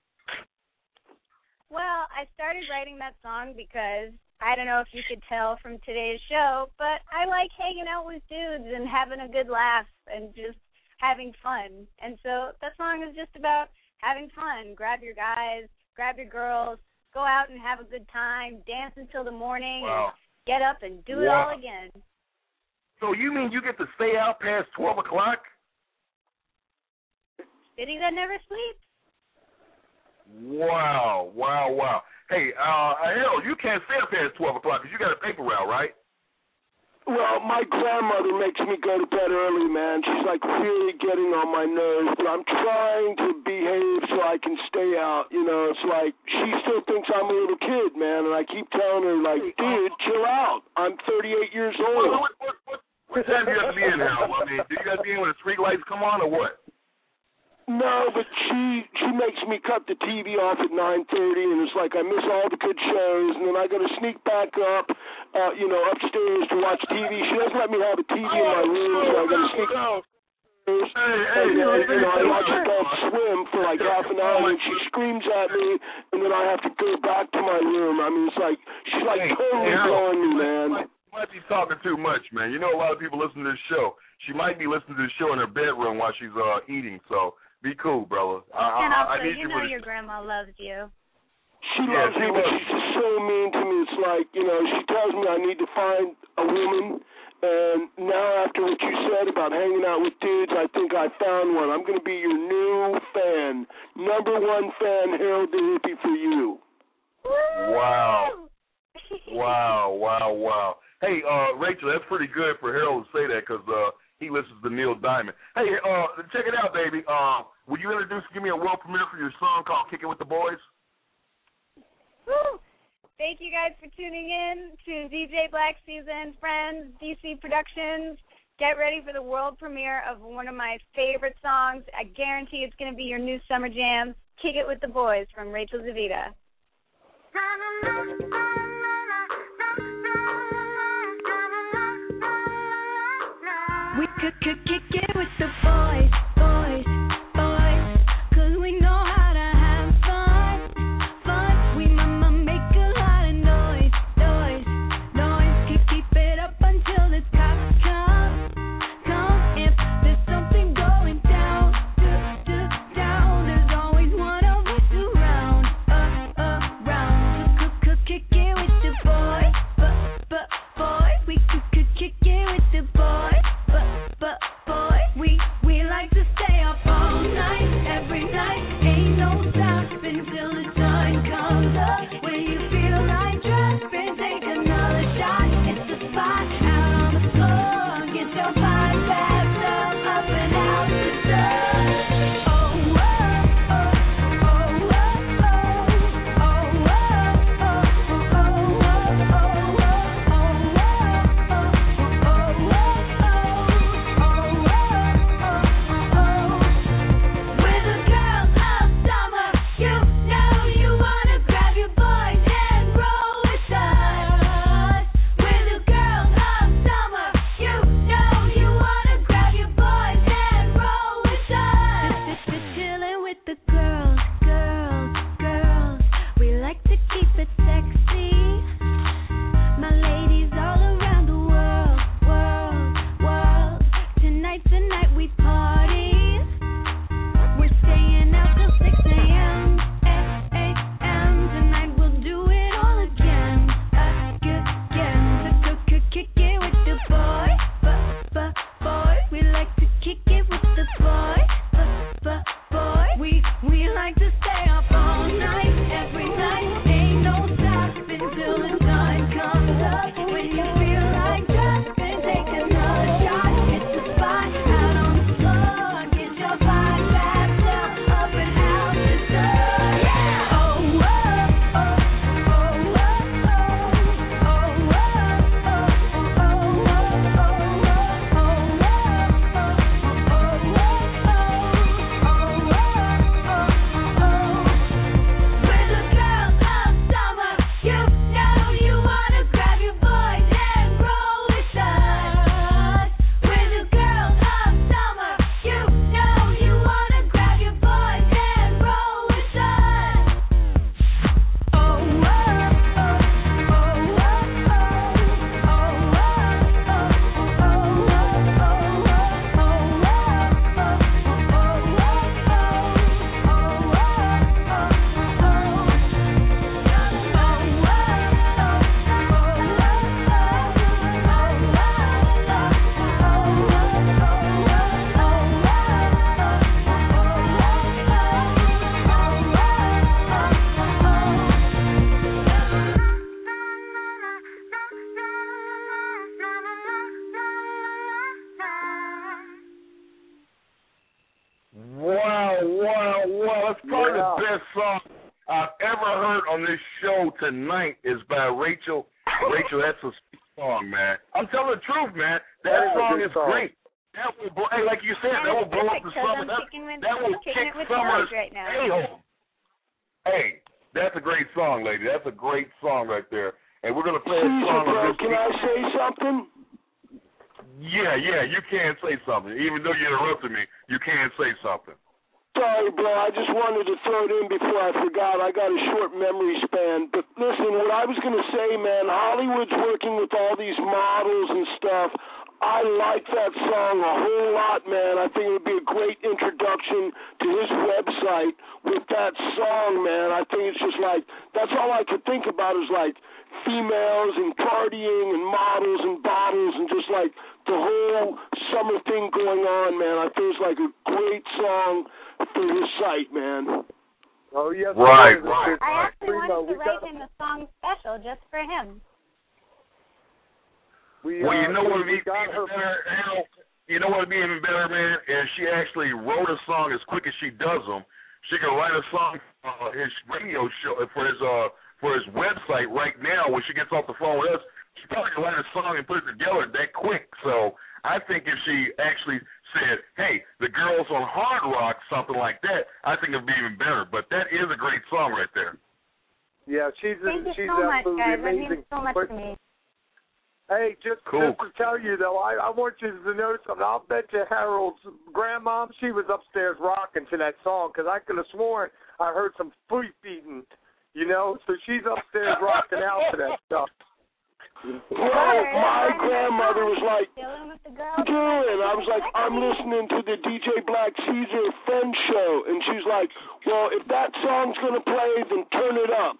Well, I started writing that song because I don't know if you could tell from today's show, but I like hanging out with dudes and having a good laugh and just having fun. And so that song is just about having fun. Grab your guys, grab your girls, go out and have a good time, dance until the morning, wow. and get up and do it wow. all again. So you mean you get to stay out past twelve o'clock? City that never sleeps. Wow, wow, wow. Hey, uh, Harold, you can't stay up here at twelve o'clock because you got a paper route, right? Well, my grandmother makes me go to bed early, man. She's like really getting on my nerves, but I'm trying to behave so I can stay out. You know, it's like she still thinks I'm a little kid, man, and I keep telling her, like, dude, chill out. I'm thirty-eight years old. What, what, what, what time do you have to be in, Harold? I mean, do you got to be in when the street lights come on or what? No, but she she makes me cut the T V off at nine thirty, and it's like I miss all the good shows, and then I got to sneak back up, uh, you know, upstairs to watch T V. She doesn't let me have a T V in my room, so I got to sneak upstairs. Hey, hey, and then, you know, I watch Adult Swim for like half an hour, and she screams at me, and then I have to go back to my room. I mean, it's like she's like hey, totally hey, blowing me, man. You might be talking too much, man. You know, a lot of people listen to this show. She might be listening to the show in her bedroom while she's uh eating, so. Be cool, brother. I, and I, also, I need you you know for your grandma loves you. She yeah, loves she me, but she's just so mean to me. It's like, you know, she tells me I need to find a woman, and now after what you said about hanging out with dudes, I think I found one. I'm going to be your new fan. Number one fan, Harold the Hippie, for you. Wow. Wow, wow, wow. Hey, uh, Rachel, that's pretty good for Harold to say that because uh, he listens to Neil Diamond. Hey, uh, check it out, baby. Uh, would you introduce, give me a world premiere for your song called Kick It With the Boys? Woo! Thank you guys for tuning in to D J Black Season, Friends, D C Productions. Get ready for the world premiere of one of my favorite songs. I guarantee it's going to be your new summer jam, Kick It With the Boys from Rachel DeVita. We could, could kick it with the boys, boys, boys, 'cause we know how to have fun, fun. We mama make a lot of noise, noise, noise. Keep, keep it up until the cops come, come. If there's something going down, d- d- down, there's always one of us around, uh, around. Could, could, could kick it with the boys, but, but, boys. We could, could kick it with the boys. But, boy, we, we like to the best song I've ever heard on this show tonight is by Rachel. Rachel, that's a song, man. I'm telling the truth, man. That, that song is song. great. That will blow, hey, like you said, that will blow up the summer. That, with, that will kick summer's right now. a-hole. Hey, that's a great song, lady. That's a great song right there. And we're going to play a song. Bro, can I say something? Yeah, yeah, you can say something. Even though you interrupted me, you can say something. Sorry, bro. I just wanted to throw it in before I forgot. I got a short memory span. But listen, what I was going to say, man, Hollywood's working with all these models and stuff. I like that song a whole lot, man. I think it would be a great introduction to his website with that song, man. I think it's just like, that's all I could think about is like females and partying and models and bottles and just like the whole summer thing going on, man. I think it's like a great song for his site, man. Oh, yes. Right, right. I actually wanted to write him a song special just for him. We, well, uh, you know what would be even better, Al? You know what would be even better, man, is she actually wrote a song as quick as she does them. She can write a song for uh, his radio show, for his uh, for his website right now. When she gets off the phone with us, she probably can write a song and put it together that quick. So I think if she actually said, hey, the girls on Hard Rock, something like that, I think it would be even better. But that is a great song right there. Yeah, she's a, Thank she's you so much, absolutely guys. amazing. That means so much to me. Hey, just, cool. just to tell you, though, I, I want you to know something. I'll bet you Harold's grandmom, she was upstairs rocking to that song because I could have sworn I heard some feet beating, you know? So she's upstairs rocking out to that stuff. Bro, my grandmother was like, what are you doing? I was like, I'm listening to the D J Black Caesar Friend Show. And she's like, well, if that song's going to play, then turn it up.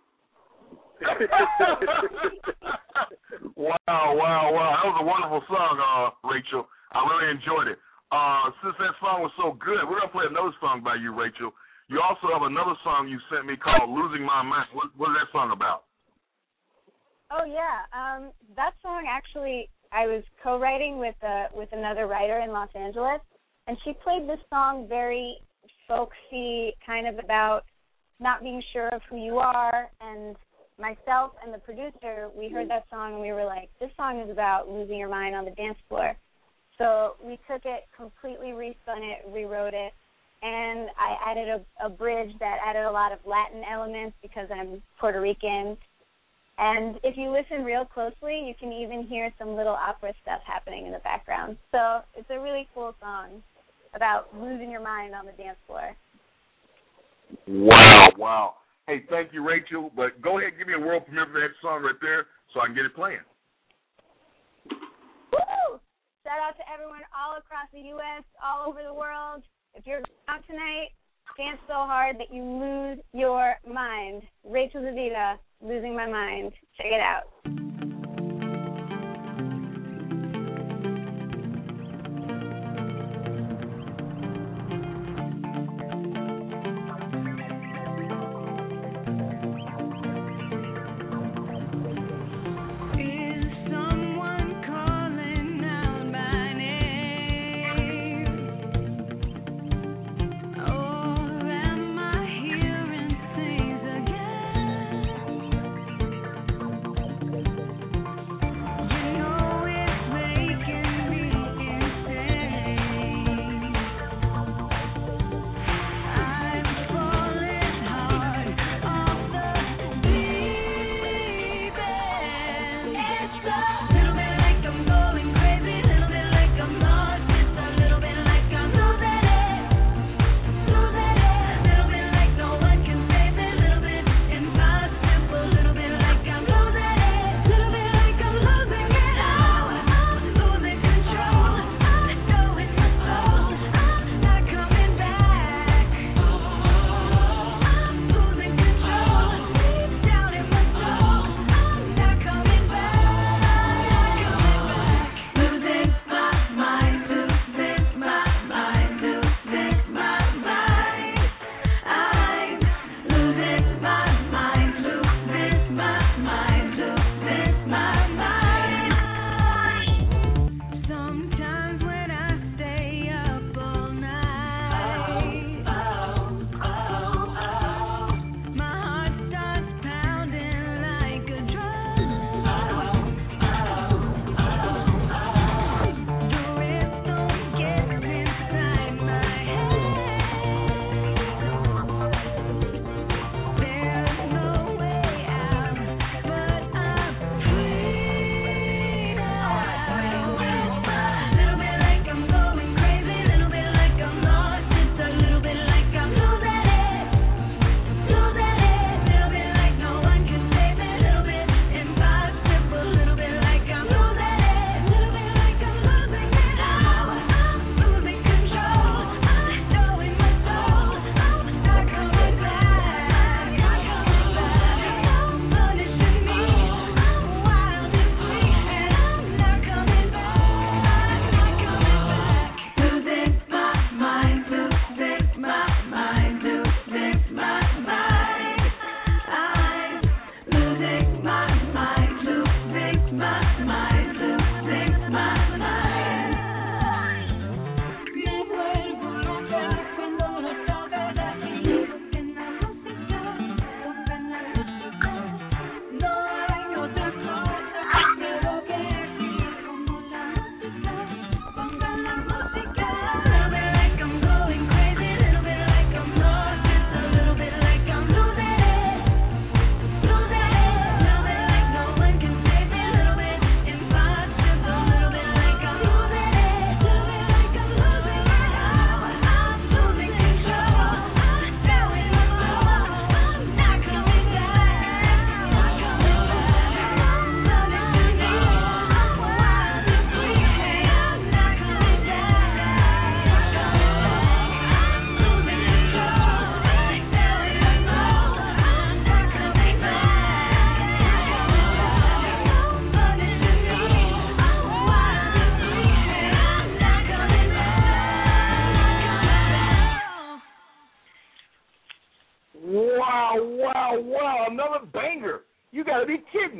Wow, wow, wow. That was a wonderful song, uh, Rachel. I really enjoyed it. Uh, since that song was so good, we're going to play another song by you, Rachel. You also have another song you sent me called Losing My Mind. What, what is that song about? Oh, yeah. Um, that song, actually, I was co-writing with uh, with another writer in Los Angeles, and she played this song very folksy, kind of about not being sure of who you are, and myself and the producer, we heard that song and we were like, this song is about losing your mind on the dance floor. So we took it, completely respun it, rewrote it, and I added a, a bridge that added a lot of Latin elements because I'm Puerto Rican. And if you listen real closely, you can even hear some little opera stuff happening in the background. So it's a really cool song about losing your mind on the dance floor. Wow, wow. Hey, thank you, Rachel. But go ahead and give me a world premiere for that song right there so I can get it playing. Woo! Shout out to everyone all across the U S, all over the world. If you're out tonight, dance so hard that you lose your mind. Rachel Zazita, Losing My Mind. Check it out.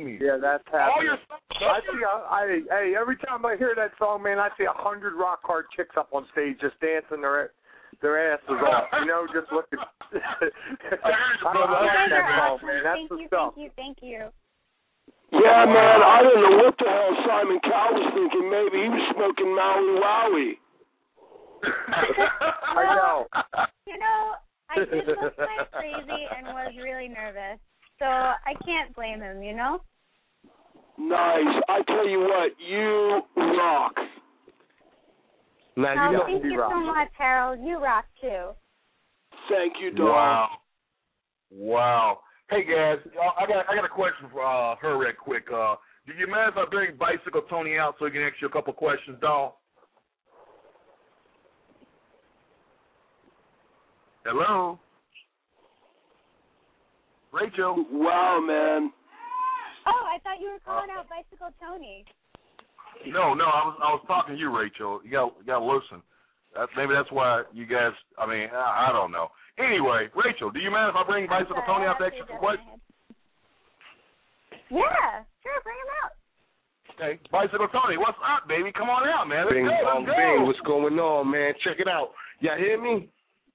kidding me? Yeah, that's happening. All your I see. A, I hey, every time I hear that song, man, I see a hundred rock hard chicks up on stage just dancing their their asses off. You know, just looking. I, I like that song, man. That's thank the you, stuff. Thank you, thank you. Yeah, man, I don't know what the hell Simon Cowell was thinking. Maybe he was smoking Maui Wowie. I know. You know, I did look kind of crazy and was really nervous, so I can't blame him, you know? Nice. I tell you what, you rock. Now, Oh, you know, thank you rock. so much, Harold. You rock, too. Thank you, dog. Wow. Wow. Hey, guys, I got I got a question for uh, her real quick. Uh, do you mind if I bring Bicycle Tony out so he can ask you a couple questions, dog? Hello? Rachel? Wow, man. Oh, I thought you were calling out Bicycle Tony. No, no, I was I was talking to you, Rachel. You got you got to listen. That's, maybe that's why you guys. I mean, I, I don't know. Anyway, Rachel, do you mind if I bring Bicycle sorry, Tony out to I ask you actually some questions? Yeah, sure, bring him out. Okay, Bicycle Tony, what's up, baby? Come on out, man. Let's Bing, go. bong, Let's bing. go. What's going on, man? Check it out. Y'all hear me?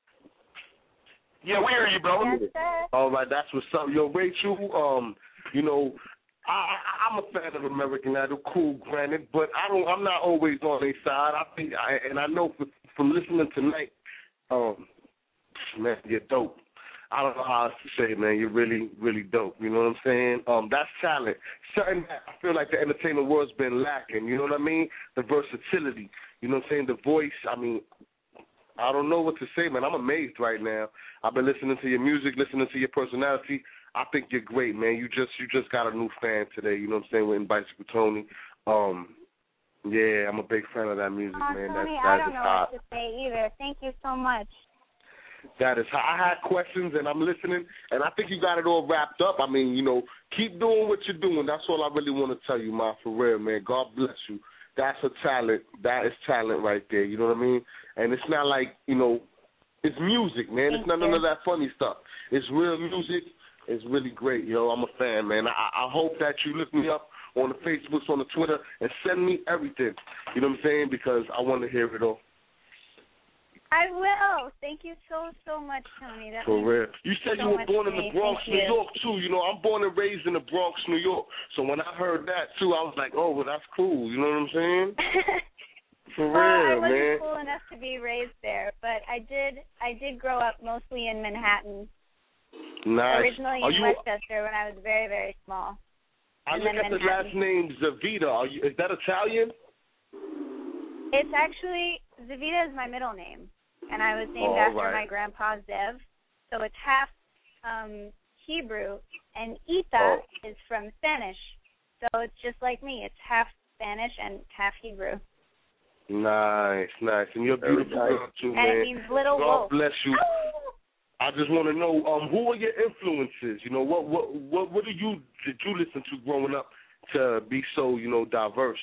Yeah, we hear you, brother. Yes, sir. All right, that's what's up. Yo, Rachel, um, you know, I, I, I'm a fan of American Idol, cool, granted, but I don't. I'm not always on their side. I think, I, and I know for, from listening tonight, um, man, you're dope. I don't know how else to say it, man. You're really, really dope. You know what I'm saying? Um, that's talent. Something that I feel like the entertainment world's been lacking. You know what I mean? The versatility. You know what I'm saying? The voice. I mean, I don't know what to say, man. I'm amazed right now. I've been listening to your music, listening to your personality. I think you're great, man. You just you just got a new fan today. You know what I'm saying? With Bicycle Tony. Um, yeah, I'm a big fan of that music, Oh, man. Tony, That's, I that don't is know hot. what to say either. Thank you so much. That is hot. I had questions, and I'm listening, and I think you got it all wrapped up. I mean, you know, keep doing what you're doing. That's all I really want to tell you, ma, for real, man. God bless you. That's a talent. That is talent right there. You know what I mean? And it's not like, you know, it's music, man. Thank it's not you. none of that funny stuff. It's real music. It's really great, yo. I'm a fan, man. I, I hope that you look me up on the Facebooks, on the Twitter, and send me everything. You know what I'm saying? Because I want to hear it all. I will. Thank you so, so much, Tony. That For means real. You said so you were much born to in the me. Bronx, Thank New you. York, too. You know, I'm born and raised in the Bronx, New York. So when I heard that, too, I was like, oh, well, that's cool. You know what I'm saying? For well, I real, wasn't man. cool enough to be raised there, but I did. I did grow up mostly in Manhattan. Nice. Originally Are in you, Westchester when I was very, very small. I and look then at the Manhattan. last name Zavita. Are you, is that Italian? It's actually Zavita is my middle name, and I was named Oh, after right. my grandpa Zev. So it's half um, Hebrew, and Ita Oh. is from Spanish. So it's just like me. It's half Spanish and half Hebrew. Nice, nice. And you're beautiful girl, too, And man. it means little God wolf. bless you. Oh! I just want to know, um, who are your influences? You know, what what what what do you did you listen to growing up to be so, you know, diverse?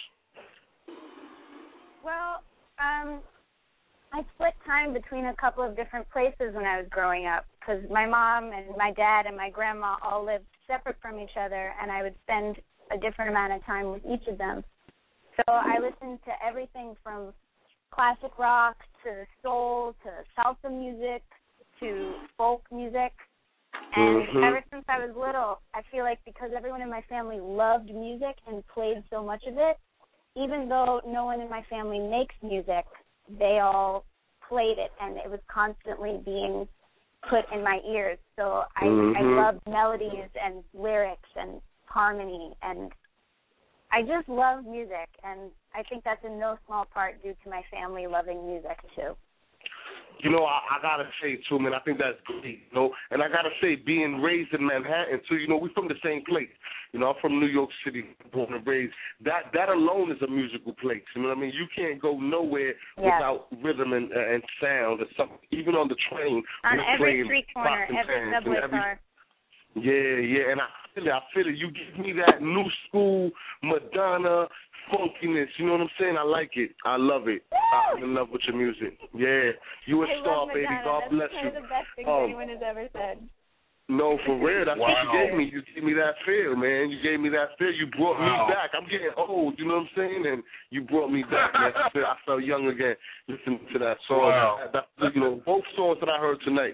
Well, um, I split time between a couple of different places when I was growing up because my mom and my dad and my grandma all lived separate from each other, and I would spend a different amount of time with each of them. So I listened to everything from classic rock to soul to salsa music to folk music. And Mhm. ever since I was little, I feel like because everyone in my family loved music and played so much of it, even though no one in my family makes music, they all played it, and it was constantly being put in my ears. So I, Mhm. I loved melodies and lyrics and harmony, and I just love music, and I think that's in no small part due to my family loving music, too. You know, I, I gotta say too, man. I think that's great. You know, and I gotta say, being raised in Manhattan too. You know, we're from the same place. You know, I'm from New York City, born and raised. That that alone is a musical place. You know what I mean? You can't go nowhere Yeah. without rhythm and, uh, and sound or something. Even on the train, On we're every playing street corner, pots and every pans subway and every, car. Yeah, yeah, and I feel it. I feel it. You give me that new school Madonna funkiness. You know what I'm saying? I like it. I love it. I'm in love with your music. Yeah, you a I star, love baby. Madonna. God That's bless one you. of the best things Um, anyone has ever said. No, for real. That's wow. what you gave me. You gave me that feel, man. You gave me that feel. You brought wow. me back. I'm getting old, you know what I'm saying? And you brought me back, man. I felt, I felt young again listening to that song. Wow. That, that, you know, both songs that I heard tonight.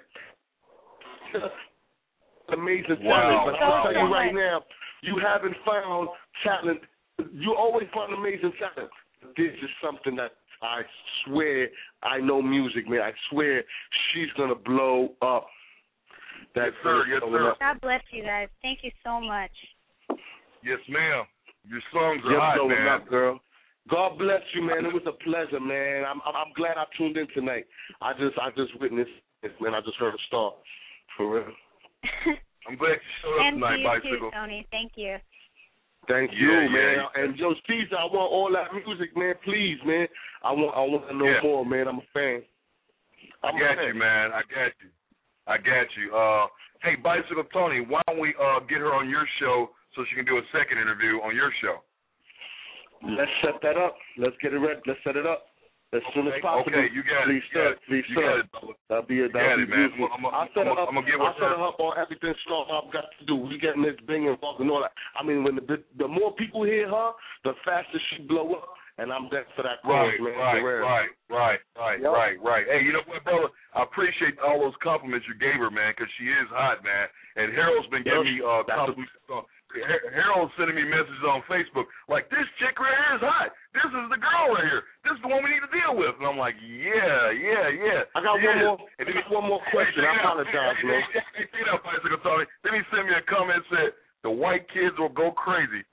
Amazing wow. talent. But I'm going to tell you So right much. now, you haven't found talent. You always find amazing talent. This is something that I swear I know music, man. I swear she's going to blow up. Yes, sir. Yes, sir. God bless you guys. Thank you so much. Yes, ma'am. Your songs are You're hot, blowing man. up, girl. God bless you, man. It was a pleasure, man. I'm I'm glad I tuned in tonight. I just I just witnessed it, man. I just heard a star. For real. I'm glad you showed up And tonight, to you Bicycle. too, Tony. Thank you. Thank Yeah, you, yeah, man. yeah. And Joe Caesar, I want all that music, man. Please, man. I want I want to know Yeah. more, man. I'm a fan. I I'm a got fan. you, man. I got you. I got you. Uh, hey, Bicycle Tony, why don't we uh, get her on your show so she can do a second interview on your show? Let's set that up. Let's get it ready. Let's set it up as soon as Okay, possible. okay, you got Please, it. sir. You Please, you sir. got it, brother. That'll be it. You got That'll it, be man. beautiful. I'm, I'm, I'll set I'm, her up. I'm gonna get with I'll set her. her up on everything strong I've got to do. We getting this thing involved and all that. I mean, when the the more people hear her, the faster she blow up. And I'm there for that cause, Right, man. right, For real. right, right, right, Yep. right, right. Hey, you know what, brother? I appreciate all those compliments you gave her, man, because she is hot, man. And Harold's been giving me uh, compliments. On, Harold's sending me messages on Facebook like, this chick right here is hot. This is the girl right here. This is the one we need to deal with. And I'm like, yeah, yeah, yeah. I got yeah. one more. And I then got one more question. I apologize, hey, man. Hey, hey, hey, that Bicycle Tony. Then he sent me a comment and said, the white kids will go crazy.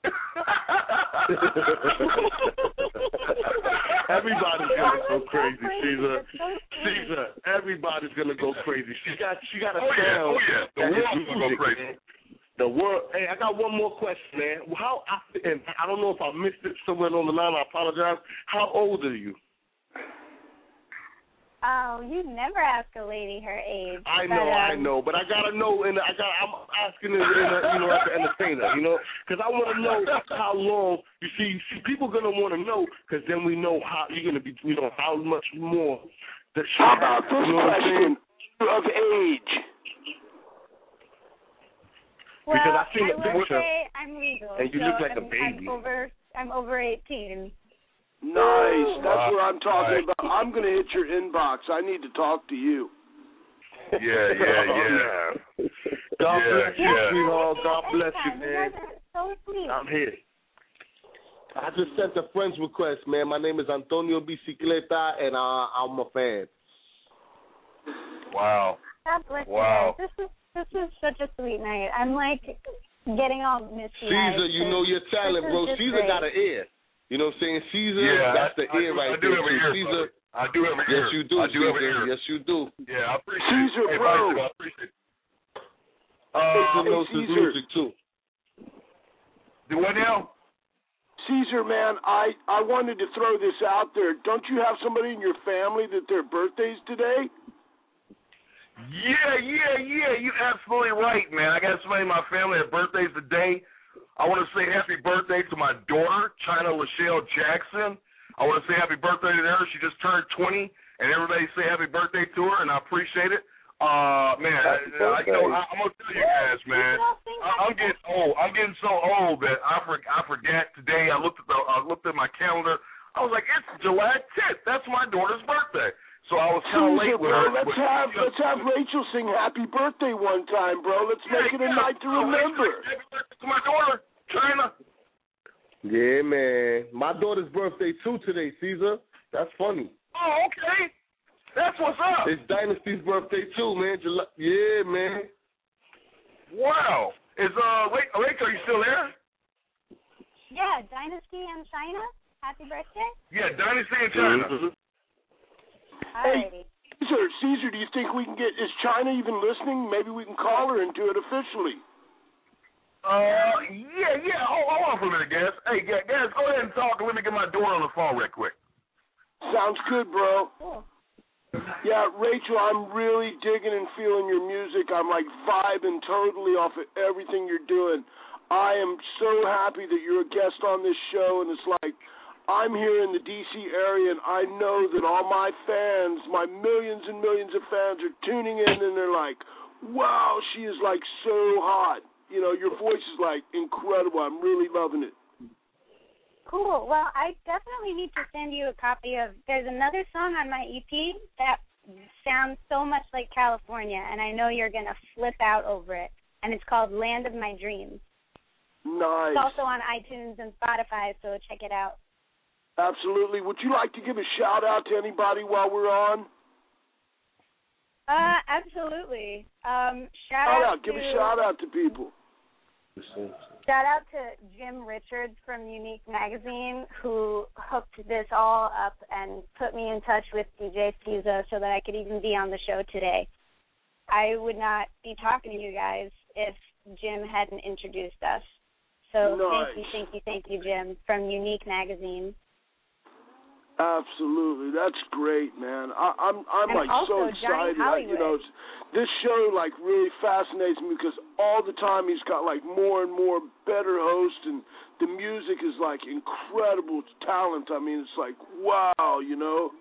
Everybody's gonna go crazy, Caesar. Caesar, everybody's gonna go crazy. She got, she got a Oh, yeah, sound. oh, yeah. The that is world's gonna go music, crazy. man. The world. Hey, I got one more question, man. How? I, and I don't know if I missed it somewhere on the line. I apologize. How old are you? Oh, you never ask a lady her age. I but, know, um, I know, but I gotta know, and I got, I'm asking it, in a, you know, as an entertainer, you know, because I want to know how long. You see, see, people gonna want to know, because then we know how you're gonna be, you know, how much more. The How about this you know what I'm saying? question of age? Well, Because I seen the I will picture, say I'm legal, and you so look like a I'm, baby. I'm over. I'm over eighteen. Nice. That's Wow. what I'm talking Right. about. I'm going to hit your inbox. I need to talk to you. Yeah, yeah, yeah. God Yeah, bless you, yeah. sweetheart. God bless you, You man. guys are so sweet. I'm here. I just sent a friend's request, man. My name is Antonio Bicicleta, and I, I'm a fan. Wow. God bless Wow. you guys. This is this is such a sweet night. I'm like getting all misty. Caesar, you know your talent, bro. This is Caesar great. got an ear. You know what I'm saying? Caesar, Yeah, that's the I, ear I, right I do there. have a So ear, Caesar, brother. I do have a ear. yes, you do. I do have a Caesar. ear. Yes, you do. Yeah, I appreciate Caesar, it. Hey, bro. Bicycle, I appreciate it. Uh, Caesar hey, knows his Caesar. music too. do what now? Caesar, man, I, I wanted to throw this out there. Don't you have somebody in your family that their birthday's today? Yeah, yeah, yeah. You're absolutely right, man. I got somebody in my family that birthdays today. I want to say happy birthday to my daughter, China Lachelle Jackson. I want to say happy birthday to her. She just turned twenty, and everybody say happy birthday to her, and I appreciate it. Uh, man, I, I, you know, I, I'm gonna tell you guys, man. I, I'm getting old. I'm getting so old that I for, I forgot today. I looked at the I looked at my calendar. I was like, it's July tenth. That's my daughter's birthday. So I was kind of Caesar, late with bro, her. let's but, have you know, let's have Rachel sing Happy Birthday one time, bro. Let's make it a yeah, night to remember. Happy birthday to my daughter, China. Yeah, man. My daughter's birthday too today, Caesar. That's funny. Oh, okay. That's what's up. It's Dynasty's birthday too, man. July- yeah, man. Wow. Is uh wait, Rachel, are you still there? Yeah, Dynasty and China. Happy birthday. Yeah, Dynasty in China. Mm-hmm. Alrighty. Caesar, Caesar, do you think we can get, is China even listening? Maybe we can call her into it officially. Uh, yeah, yeah. Hold, hold on for a minute, guys. Hey, guys, go ahead and talk. Let me get my daughter on the phone real quick. Sounds good, bro. Cool. Yeah, Rachel, I'm really digging and feeling your music. I'm like vibing totally off of everything you're doing. I am so happy that you're a guest on this show, and it's like I'm here in the D C area, and I know that all my fans, my millions and millions of fans, are tuning in, and they're like, wow, she is like so hot. You know, your voice is like incredible. I'm really loving it. Cool. Well, I definitely need to send you a copy of, there's another song on my E P that sounds so much like California, and I know you're going to flip out over it, and it's called Land of My Dreams. Nice. It's also on iTunes and Spotify, so check it out. Absolutely. Would you like to give a shout-out to anybody while we're on? Uh, absolutely. Um, shout, shout out, out. Give to, a shout-out to people. Shout out to Jim Richards from Unique Magazine, who hooked this all up and put me in touch with D J Pizzo so that I could even be on the show today. I would not be talking to you guys if Jim hadn't introduced us. So nice. thank you, thank you, thank you, Jim, from Unique Magazine. Absolutely, that's great, man. I, I'm I'm and like also so excited. I, you know, it's, this show like really fascinates me because all the time he's got like more and more better hosts, and the music is like incredible talent. I mean, it's like wow, you know.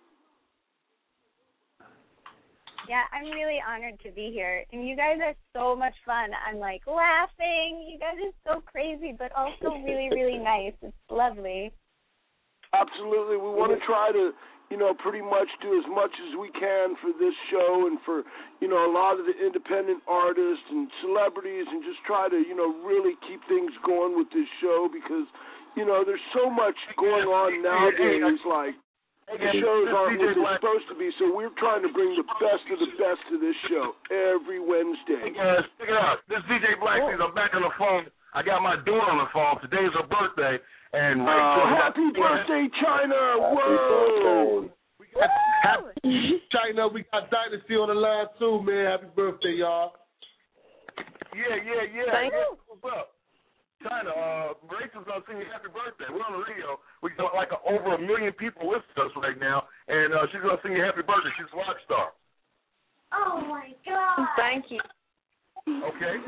Yeah, I'm really honored to be here, and you guys are so much fun. I'm like laughing. You guys are so crazy, but also really, really nice. It's lovely. Absolutely. We want to try to, you know, pretty much do as much as we can for this show and for, you know, a lot of the independent artists and celebrities, and just try to, you know, really keep things going with this show because, you know, there's so much going on nowadays, like the shows aren't what they're supposed to be, so we're trying to bring the best of the best to this show every Wednesday. Hey guys, check it out. This D J Black says I'm back on the phone. I got my daughter on the phone. Today's her birthday. And oh, uh, happy birthday, China! Whoa! We got happy China. We got Dynasty on the line too, man. Happy birthday, y'all! Yeah, yeah, yeah. Thank yeah. What's up, China? Uh, Rachel's gonna sing you happy birthday. We're on the radio. We got like a, over a million people listening to us right now, and uh, she's gonna sing you happy birthday. She's a rock star. Oh my God! Thank you. Okay.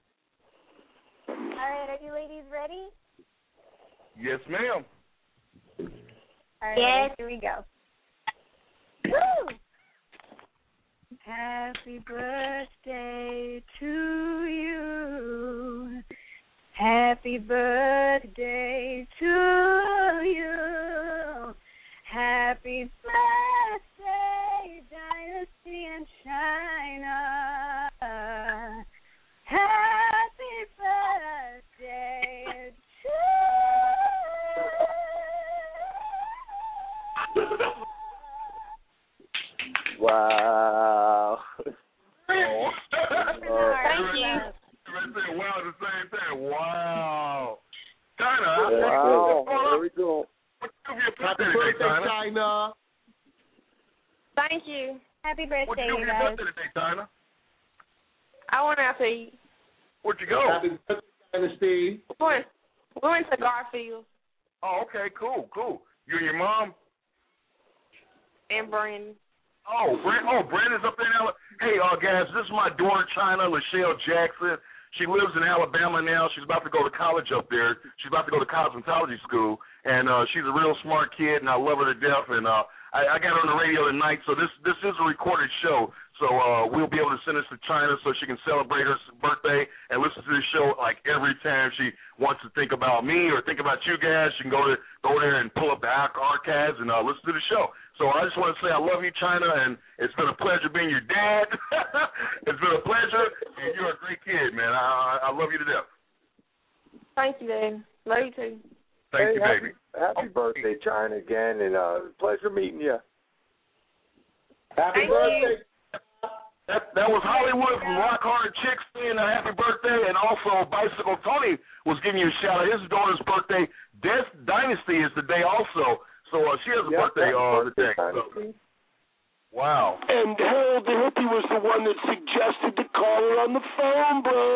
All right, are you ladies ready? Yes, ma'am. All right, yes. Here we go. Woo! Happy birthday to you. Happy birthday to you. Happy birthday, Dynasty and China. Happy birthday to Wow. Oh. Thank you. Wow, the same thing. Wow. China. Wow. There we go. Happy birthday, China. Thank you. Happy birthday, what you do you for guys. your birthday today, China? I went out to eat. Where'd you go? Happy birthday, Dynasty. We went, we went to Garfield. Oh, okay, cool, cool. You and your mom? And Brandon. Oh, Brand, oh, Brandon's up there in Alabama. Hey, uh, guys, this is my daughter, China, Lachelle Jackson. She lives in Alabama now. She's about to go to college up there. She's about to go to cosmetology school, and uh, she's a real smart kid, and I love her to death. And uh, I, I got her on the radio tonight, so this this is a recorded show. So uh, we'll be able to send this to China so she can celebrate her birthday and listen to this show like every time she wants to think about me or think about you guys. She can go to go there and pull up the archives and uh, listen to the show. So I just want to say I love you, China, and it's been a pleasure being your dad. It's been a pleasure, and you're a great kid, man. I, I love you to death. Thank you, Dad. Love you, too. Thank hey, you, happy, baby. Happy oh, birthday, China, again, and uh, pleasure meeting you. Happy Thank birthday. You. That, that was Hollywood from Rock Hard Chicks saying a happy birthday, and also Bicycle Tony was giving you a shout out. His daughter's birthday, Death Dynasty, is the day also. So uh, she has a yep, birthday uh, birthday today. So. Wow. And Harold the Hippie was the one that suggested to call her on the phone, bro.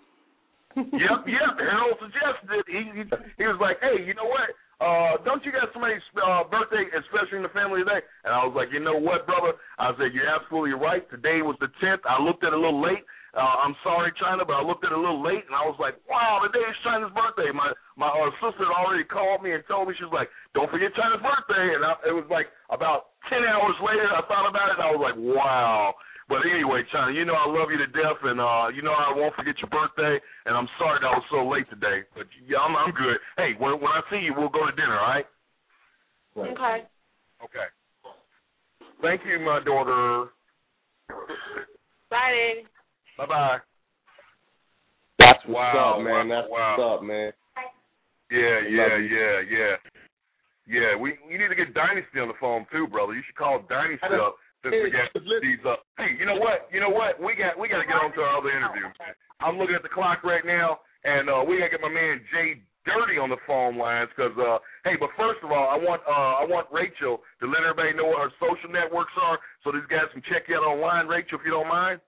Yep, yep. Harold suggested it. He, he, he was like, hey, you know what? Uh, don't you got somebody's uh, birthday, especially in the family today? And I was like, you know what, brother? I said, you're absolutely right. Today was the tenth. I looked at it a little late. Uh, I'm sorry, China, but I looked at it a little late, and I was like, wow, today is China's birthday. My my uh, sister had already called me and told me, she was like, don't forget China's birthday. And I, it was like about ten hours later, I thought about it, and I was like, wow. But anyway, China, you know I love you to death, and uh, you know I won't forget your birthday. And I'm sorry that I was so late today, but yeah, I'm, I'm good. Hey, when when I see you, we'll go to dinner, all right? Okay. Okay. Thank you, my daughter. Bye, Daddy. Bye bye. That's what's Wow, up, man. That's wow. what's up, man. Yeah, I yeah, love you. yeah, yeah. Yeah, we you need to get Dynasty on the phone too, brother. You should call Dynasty up since we got these up. Hey, you know what? You know what? We got we got to get on to our other interview. Man. I'm looking at the clock right now, and uh, we got to get my man Jay Dirty on the phone lines because uh, hey, but first of all, I want uh, I want Rachel to let everybody know what her social networks are, so these guys can check you out online. Rachel, if you don't mind.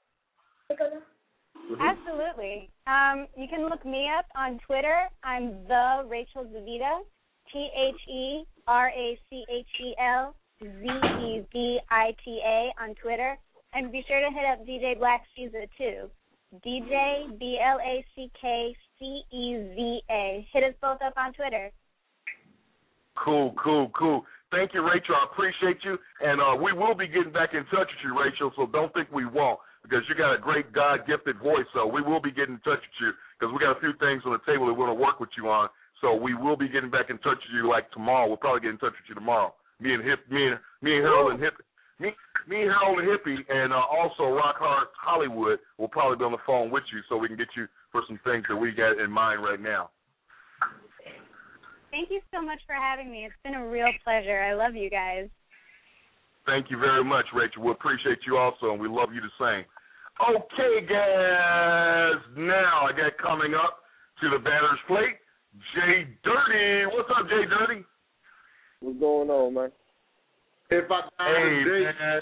Absolutely. Um, you can look me up on Twitter. I'm the Rachel Zavita. T H E R A C H E L Z E V I T A on Twitter. And be sure to hit up D J Black Caesar too. D J B L A C K C E Z A. Hit us both up on Twitter. Cool, cool, cool. Thank you, Rachel. I appreciate you. And uh, we will be getting back in touch with you, Rachel, so don't think we won't because you got a great God-gifted voice. So we will be getting in touch with you because we got a few things on the table that we want to work with you on. So we will be getting back in touch with you like tomorrow. We'll probably get in touch with you tomorrow. Me and Hip, me and me and Harold and Hippie, me, me and Harold and Hippie, and uh, also Rock Hard Hollywood will probably be on the phone with you so we can get you for some things that we got in mind right now. Thank you so much for having me. It's been a real pleasure. I love you guys. Thank you very much, Rachel. We appreciate you also, and we love you the same. Okay, guys. Now I got coming up to the batter's plate. Jay Dirty. What's up, Jay Dirty? What's going on, man? If I Hey, Jay, man.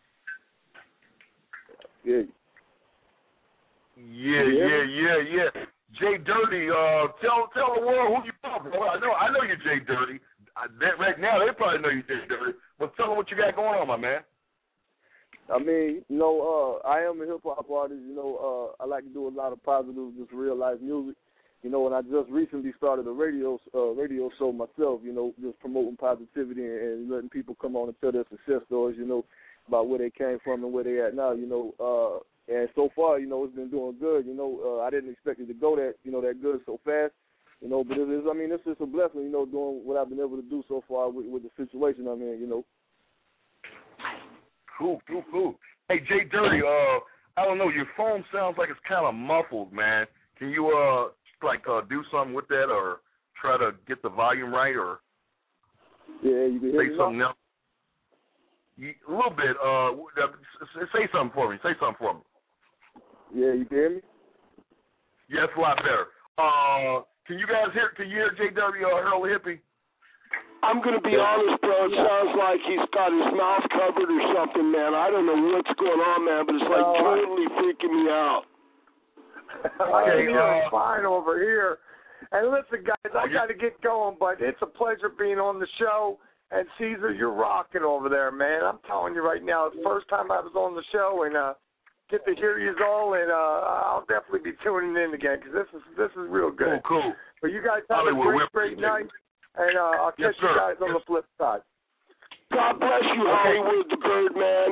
Yeah. Yeah, yeah, yeah, yeah. Jay Dirty, uh, tell tell the world who you are, bro. I know I know you're Jay Dirty. I, that, right now, they probably know you're Jay Dirty. But tell them what you got going on, my man. I mean, you know, uh, I am a hip-hop artist. You know, uh, I like to do a lot of positive, just real-life music. You know, and I just recently started a radio uh, radio show myself, you know, just promoting positivity and, and letting people come on and tell their success stories, you know, about where they came from and where they at now, you know. Uh, and so far, you know, it's been doing good. You know, uh, I didn't expect it to go that, you know, that good so fast, you know, but it is, I mean, it's just a blessing, you know, doing what I've been able to do so far with, with the situation I'm in, you know. Cool, cool, cool. Hey, Jay Dirty, uh, I don't know, your phone sounds like it's kind of muffled, man. Can you, uh, like, uh, do something with that or try to get the volume right or yeah, you can hear say me something now? else? You, a little bit. Uh, say something for me. Say something for me. Yeah, you can hear me? Yeah, it's a lot better. Uh, can you guys hear, can you hear Jay Dirty or Harold Hippie? I'm going to be honest, bro. It sounds like he's got his mouth covered or something, man. I don't know what's going on, man, but it's like No, totally freaking me out. Okay, Okay, uh, uh, fine over here. And listen, guys, I you- got to get going, but it's a pleasure being on the show. And Caesar, you're rocking over there, man. I'm telling you right now, it's the first time I was on the show, and uh, get to hear you all, and uh, I'll definitely be tuning in again because this is this is real good. Cool, cool. But you guys have Hollywood, a we great, great appreciate night, and uh, I'll Yes, catch you sir. guys on the flip side. God bless you, Hollywood, the Birdman.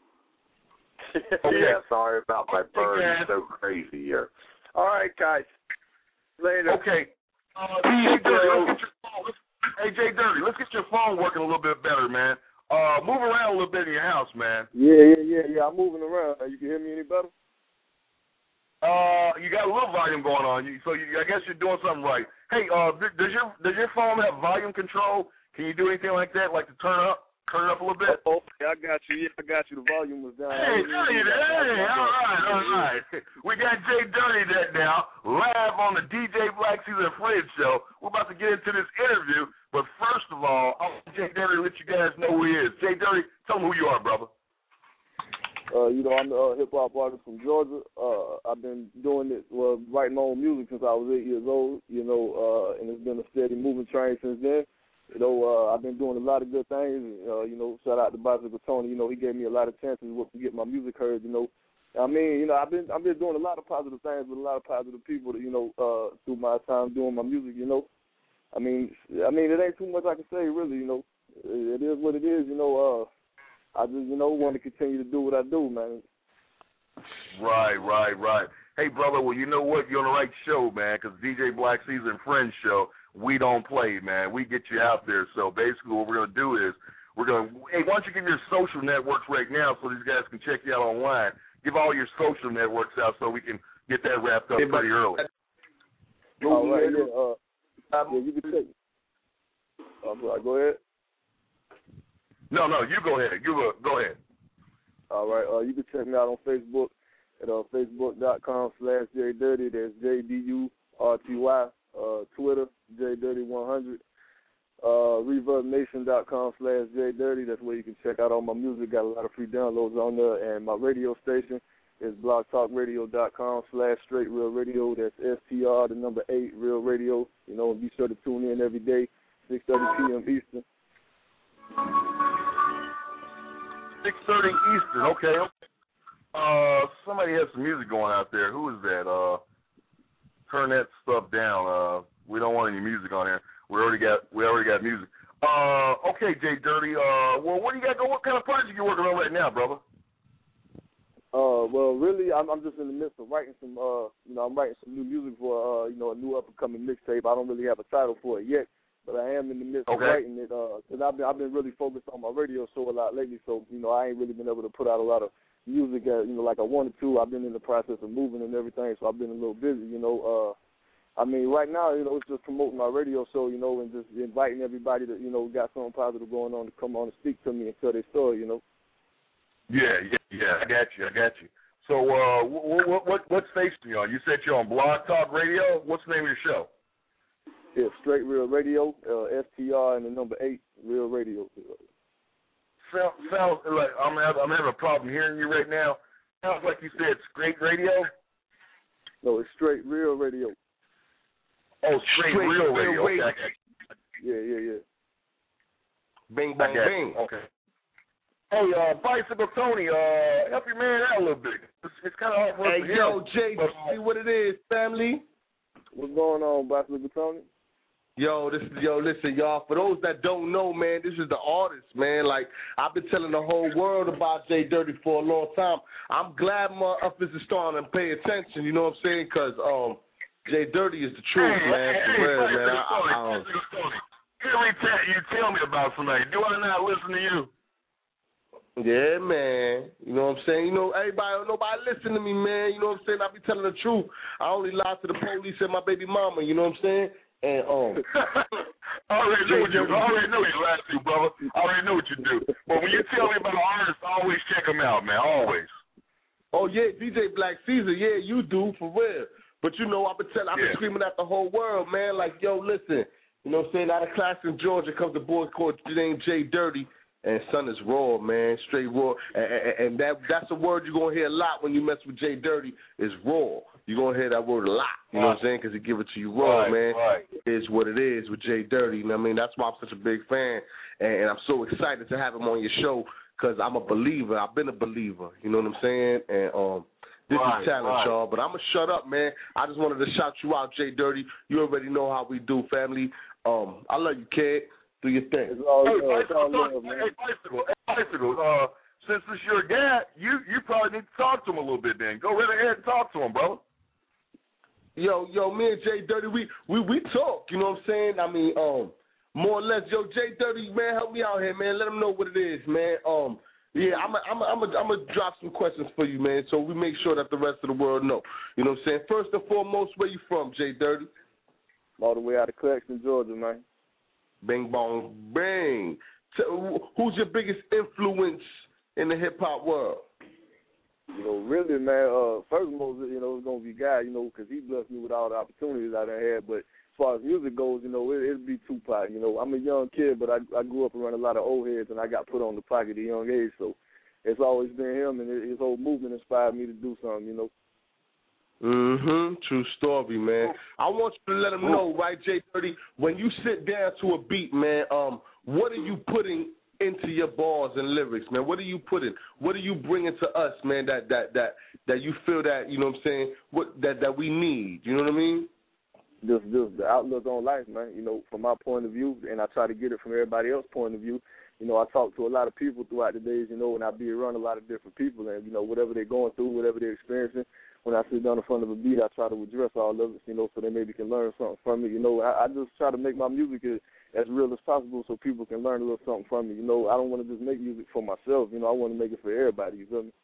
Yeah, sorry about my bird. man. It's so crazy here. All right, guys. Later. Okay. Uh, Jay Dirty, let's get your phone. Let's, hey, Jay Dirty, let's get your phone working a little bit better, man. Uh, move around a little bit in your house, man. Yeah, yeah, yeah, yeah. I'm moving around. You can hear me any better? Uh, you got a little volume going on, you, so you, I guess you're doing something right. Hey, uh, does your does your phone have volume control? Can you do anything like that, like to turn up, turn it up a little bit? Oh, okay, I got you. Yeah, I got you. The volume was down. Hey, hey, hey, all right, all right. We got Jay Dirty that now, live on the D J Black Caesar Fred show. We're about to get into this interview, but first of all, I want Jay Dirty to let you guys know who he is. Jay Dirty, tell them who you are, brother. Uh, you know, I'm a uh, hip-hop artist from Georgia. Uh, I've been doing it, well, writing my own music since I was eight years old, you know, uh, and it's been a steady moving train since then. You know, uh, I've been doing a lot of good things. Uh, you know, shout out to Bicycle Tony. You know, he gave me a lot of chances to get my music heard. You know, I mean, you know, I've been I've been doing a lot of positive things with a lot of positive people. You know, uh, through my time doing my music. You know, I mean, I mean, it ain't too much I can say really. You know, it is what it is. You know, uh, I just you know want to continue to do what I do, man. Right, right, right. Hey, brother, well, you know what? You're on the right show, man, because D J Black Caesar and Friends show, we don't play, man. We get you out there. So basically what we're going to do is we're going to, hey, why don't you give your social networks right now so these guys can check you out online. Give all your social networks out so we can get that wrapped up pretty early. All right, yeah, uh, yeah, you can take uh, go ahead. No, no, you go ahead. You go, go ahead. All right, uh, you can check me out on Facebook at uh, facebook.com slash J Dirty. That's J D U R T Y. Uh, Twitter, J Dirty one hundred. Uh, ReverbNation.com slash J Dirty. That's where you can check out all my music. Got a lot of free downloads on there. And my radio station is blogtalkradio.com slash Straight Real Radio. That's S T R, the number eight, Real Radio. You know, be sure to tune in every day, six thirty p.m. Eastern. six thirty Eastern, okay. Uh, somebody has some music going out there. Who is that? Uh, turn that stuff down. Uh, we don't want any music on here. We already got we already got music. Uh, okay, J Dirty. Uh, well, what do you got going? What kind of project you working on right now, brother? Uh, well, really, I'm, I'm just in the midst of writing some. Uh, you know, I'm writing some new music for uh, you know, a new up and coming mixtape. I don't really have a title for it yet, but I am in the midst okay. of writing it. Uh, cause I've been I've been really focused on my radio show a lot lately, so you know, I ain't really been able to put out a lot of music, uh, you know, like I wanted to. I've been in the process of moving and everything, so I've been a little busy, you know. Uh, I mean, right now, you know, it's just promoting my radio show, you know, and just inviting everybody that, you know, got something positive going on to come on and speak to me and tell their story, you know. Yeah, yeah, yeah. I got you. I got you. So, uh, what what what, what station are you on? You said you're on Blog Talk Radio. What's the name of your show? Yeah, Straight Real Radio, uh, S T R and the number eight, Real Radio. Sounds sounds like I'm having, I'm having a problem hearing you right now. Sounds like you said Straight Radio. No, it's Straight Real Radio. Oh, Straight, straight Real, real Radio. radio. Okay, okay. Yeah, yeah, yeah. Bing, bang, bing. Okay. Hey, uh, Bicycle Tony, uh, help your man out a little bit. It's, it's kind of hard for us hey, to hear. Hey, yo, Jay, see what it is, family? What's going on, Bicycle Tony? Yo, this is yo. Listen, y'all. For those that don't know, man, this is the artist, man. Like I've been telling the whole world about J Dirty for a long time. I'm glad my uppers are starting to pay attention. You know what I'm saying? Cause um, J Dirty is the truth, hey, man. Hey, for real, hey, man. I, I, I, um, Every time you tell me about somebody, do I not listen to you? Yeah, man. You know what I'm saying? You know, everybody, nobody listen to me, man. You know what I'm saying? I be telling the truth. I only lie to the police and my baby mama. You know what I'm saying? And um, I already know what you. I already know you lie to, brother. I already know what you do. But when you tell me about an artist, always check them out, man. Always. Oh yeah, D J Black Caesar. Yeah, you do for real. But you know, I've been telling, I've been yeah. screaming at the whole world, man. Like, yo, listen. You know what I'm saying? Out of class in Georgia comes a boy called named J Dirty. And son is raw, man, straight raw. And, and, and that that's a word you're going to hear a lot when you mess with J Dirty is raw. You're going to hear that word a lot, you know what I'm saying, because he give it to you raw, right, man. Right. It's what it is with J Dirty. You know what I mean? That's why I'm such a big fan. And, and I'm so excited to have him on your show because I'm a believer. I've been a believer, you know what I'm saying? And um, this right, is talent, right. y'all. But I'm going to shut up, man. I just wanted to shout you out, J Dirty. You already know how we do, family. Um, I love you, kid. Do your thing. It's all, hey, uh, it's all Bicycle, love, man. hey, Bicycle, hey, Bicycle, uh, since it's your dad, you, you probably need to talk to him a little bit then. Go right ahead and talk to him, bro. Yo, yo, me and J Dirty, we, we, we talk, you know what I'm saying? I mean, um, more or less, yo, J Dirty, man, help me out here, man. Let him know what it is, man. Um, yeah, I'm I'm I'm I'm gonna drop some questions for you, man, so we make sure that the rest of the world know. You know what I'm saying? First and foremost, where you from, J Dirty? All the way out of Clarkston, Georgia, man. Bing, bong, bang. So, who's your biggest influence in the hip-hop world? You know, really, man, uh, first of all, you know, it's going to be Guy, you know, because he blessed me with all the opportunities I done had. But as far as music goes, you know, it, it'd be Tupac. You know, I'm a young kid, but I, I grew up around a lot of old heads, and I got put on the pocket at a young age. So it's always been him, and his whole movement inspired me to do something, you know. Mm-hmm. True story, man. I want you to let them know, right, J Dirty, when you sit down to a beat, man, um, what are you putting into your bars and lyrics, man? What are you putting? What are you bringing to us, man, that that that, that you feel that, you know what I'm saying, what that, that we need, you know what I mean? Just, just the outlook on life, man, you know, from my point of view, and I try to get it from everybody else's point of view. you know, I talk to a lot of people throughout the days, you know, and I be around a lot of different people, and, you know, whatever they're going through, whatever they're experiencing, when I sit down in front of a beat, I try to address all of it, you know, so they maybe can learn something from it. You know, I, I just try to make my music as, as real as possible so people can learn a little something from me. You know, I don't want to just make music for myself. You know, I want to make it for everybody, you feel me?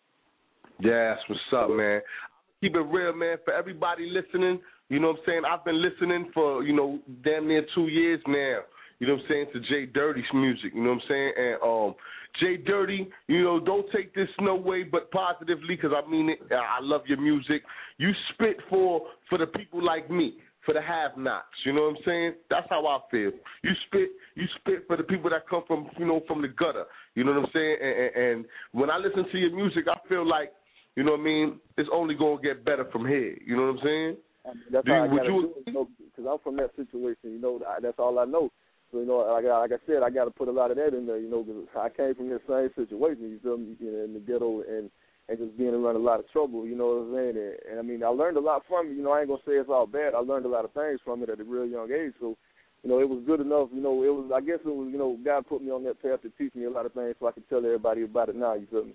Yeah, that's what's up, man. Keep it real, man, for everybody listening. You know what I'm saying? I've been listening for, you know, damn near two years now. You know what I'm saying, to Jay Dirty's music, you know what I'm saying? And um, Jay Dirty, you know, don't take this no way but positively, because I mean it. I love your music. You spit for for the people like me, for the have-nots, you know what I'm saying? That's how I feel. You spit you spit for the people that come from, you know, from the gutter, you know what I'm saying? And, and, and when I listen to your music, I feel like, you know what I mean, it's only going to get better from here, you know what I'm saying? I mean, that's do, how I would gotta you, do it, you know, because I'm from that situation, you know, that's all I know. So, you know, like, like I said, I got to put a lot of that in there, you know, because I came from that same situation, you feel me, you know, in the ghetto and, and just being around a lot of trouble, you know what I'm saying? And, and, I mean, I learned a lot from it. You know, I ain't going to say it's all bad. I learned a lot of things from it at a real young age. So, you know, it was good enough. You know, it was, I guess it was, you know, God put me on that path to teach me a lot of things so I can tell everybody about it now, you feel me?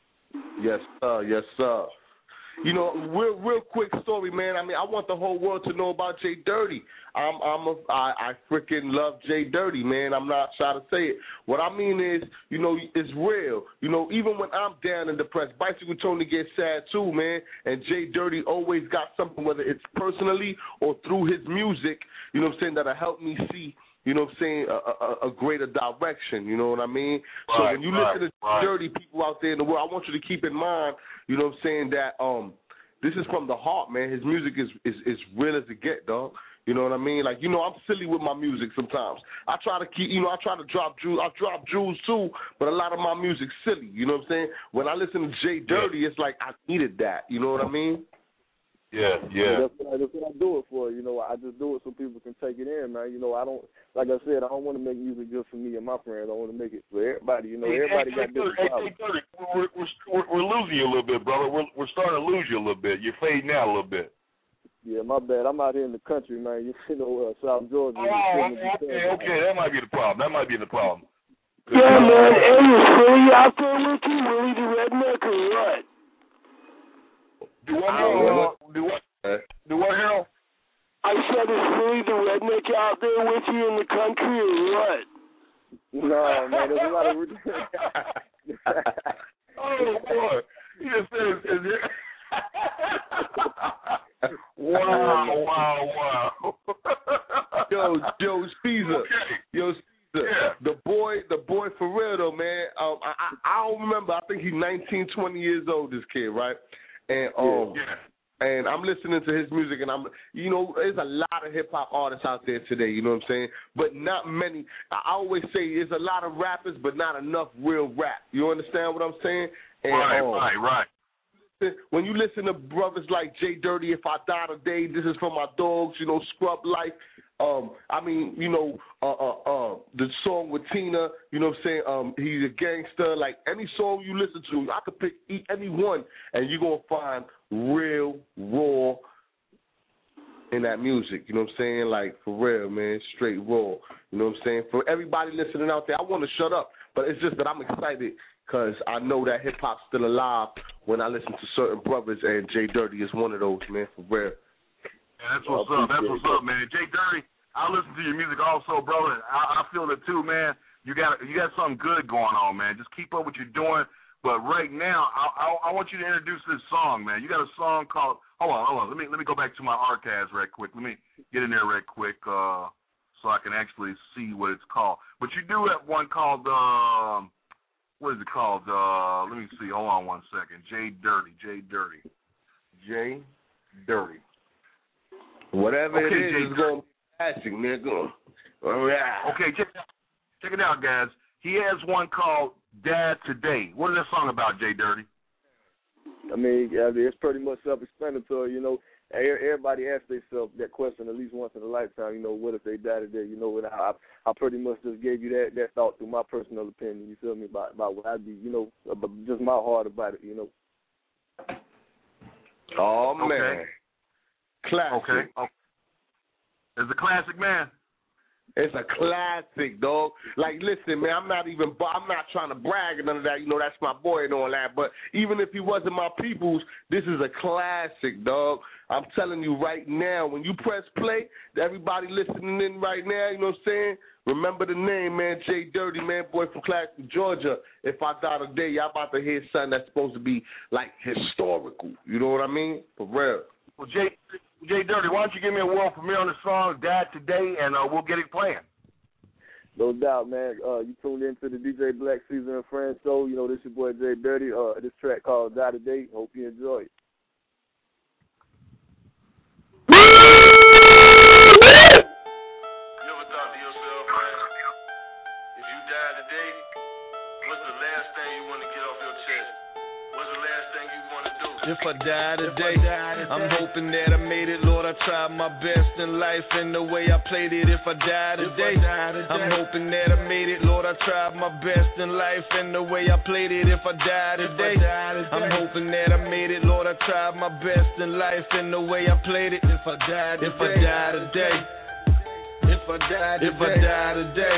Yes, sir. Yes, sir. You know, real, real quick story, man. I mean, I want the whole world to know about Jay Dirty. I'm, I'm a, I, I freaking love Jay Dirty, man. I'm not shy to say it. What I mean is, you know, it's real. You know, even when I'm down and depressed, Bicycle Tony gets sad too, man. And Jay Dirty always got something, whether it's personally or through his music, you know what I'm saying, that'll help me see, you know what I'm saying, a, a, a greater direction, you know what I mean? Right, so when you right, listen to right. dirty people out there in the world, I want you to keep in mind, you know what I'm saying, that um, this is from the heart, man. His music is, is, is real as it get, dog. You know what I mean? Like, you know, I'm silly with my music sometimes. I try to keep, you know, I try to drop jewels. I drop jewels too, but a lot of my music's silly. You know what I'm saying? When I listen to Jay Dirty, yeah. It's like I needed that. You know what I mean? Yeah, yeah. That's what, I, that's what I do it for. You know, I just do it so people can take it in, man. You know, I don't, like I said, I don't want to make music just for me and my friends. I want to make it for everybody. You know, hey, everybody hey, got different hey, problems. Hey, we're, we're, we're losing you a little bit, brother. We're, we're starting to lose you a little bit. You're fading out a little bit. Yeah, my bad. I'm out here in the country, man. You know, uh, South Georgia. Oh, okay, okay. That might be the problem. That might be the problem. Yeah, man. Hey, is Philly out there with you, Willie the Redneck, or what? Do what, Harold? Do what? Do what, Harold? I said, is Philly the Redneck out there with you in the country, or what? No, man. There's a lot of... Oh, boy. He just said, is it... Wow, wow, wow. Yo, yo, Caesar. Okay. Yo, Caesar. Yeah. The boy, the boy for real, though, man. Um, I, I, I don't remember. I think he's nineteen, twenty years old, this kid, right? And um, yeah. and I'm listening to his music, and I'm, you know, there's a lot of hip-hop artists out there today, you know what I'm saying? But not many. I always say there's a lot of rappers, but not enough real rap. You understand what I'm saying? And, Right, um, right, right. when you listen to brothers like Jay Dirty, If I Die Today, This Is For My Dogs, you know, Scrub Life. Um, I mean, you know, uh, uh, uh, the song with Tina, you know what I'm saying? Um, He's a Gangster. Like, any song you listen to, I could pick any one, and you're going to find real, raw in that music. You know what I'm saying? Like, for real, man, straight raw. You know what I'm saying? For everybody listening out there, I want to shut up, but it's just that I'm excited because I know that hip-hop's still alive when I listen to certain brothers, and Jay Dirty is one of those, man, for real. Yeah, that's what's up. That's what's up, man. Jay Dirty, I listen to your music also, brother. I, I feel it too, man. You got you got something good going on, man. Just keep up what you're doing. But right now, I, I, I want you to introduce this song, man. You got a song called. Hold on, hold on. Let me let me go back to my archives right quick. Let me get in there right quick, uh, so I can actually see what it's called. But you do have one called. Um, What is it called? Uh, let me see. Hold on one second. Jay Dirty. Jay Dirty. Jay Dirty. Whatever okay, it is, Jay it's going to be classic, nigga. All right. Okay, check, check it out, guys. He has one called Dad Today. What is that song about, Jay Dirty? I mean, yeah, it's pretty much self-explanatory. You know, everybody asks themselves that question at least once in a lifetime. You know, what if they die today? You know, and I, I pretty much just gave you that, that thought through my personal opinion. You feel me about about what I'd be, you know, about just my heart about it. You know. Oh man, okay. classic. Okay. Oh. It's a classic, man. It's a classic, dog. Like, listen, man, I'm not even, I'm not trying to brag or none of that. You know, that's my boy and all that. But even if he wasn't my people's, this is a classic, dog. I'm telling you right now, when you press play, everybody listening in right now, you know what I'm saying? Remember the name, man, Jay Dirty, man, boy from Claxton, Georgia. If I die today, y'all about to hear something that's supposed to be, like, historical. You know what I mean? For real. Well, Jay, Jay Dirty, why don't you give me a word premiere on the song "Dad Today," and uh, we'll get it playing. No doubt, man. Uh, you tuned into the D J Black Season and Friends show. You know, this your boy Jay Dirty. Uh, this track called "Die Today." Hope you enjoy it. You ever thought to yourself, man, if you die today, what's the last thing you want to get off your chest? What's the last thing you want to do? If I die today, I'm hoping that I made it, Lord. I tried my best in life and the way I played it. If I die today, I'm hoping that I made it, Lord. I tried my best in life and the way I played it. If I die today, I'm hoping that I made it, Lord. I tried my best in life and the way I played it. If I die today, if I die today, if I die today, if I die today.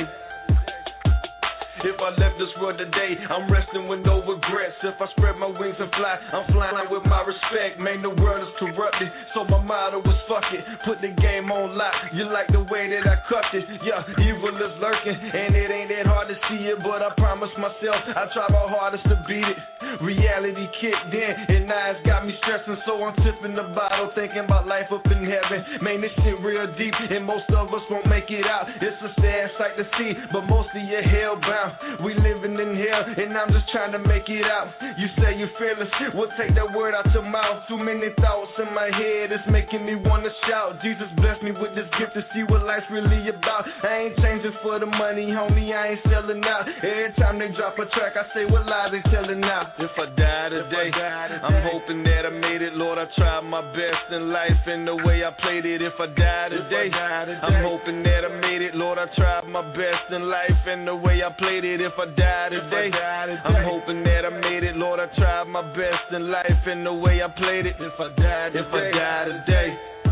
If I left this world today, I'm resting with no regrets. If I spread my wings and fly, I'm flying with my respect. Man, the world is corrupted, so my motto was fuck it. Put the game on lock, you like the way that I cut it. Yeah, evil is lurking, and it ain't that hard to see it. But I promise myself, I try my hardest to beat it. Reality kicked in, and now it's got me stressing. So I'm tipping the bottle, thinking about life up in heaven. Man, this shit real deep, and most of us won't make it out. It's a sad sight to see, but mostly you're hellbound. We living in hell, and I'm just trying to make it out. You say you fearless, well take that word out your mouth. Too many thoughts in my head, it's making me wanna shout. Jesus bless me with this gift to see what life's really about. I ain't changing for the money, homie, I ain't selling out. Every time they drop a track, I say what lies they telling now. If I die today, I'm hoping that I made it, Lord. I tried my best in life and the way I played it. If I die today, I'm hoping that I made it, Lord. I tried my best in life and the way I played it. If I die today, I'm hoping that I made it, Lord. I tried my best in life and the way I played it. If I die today, if I die today,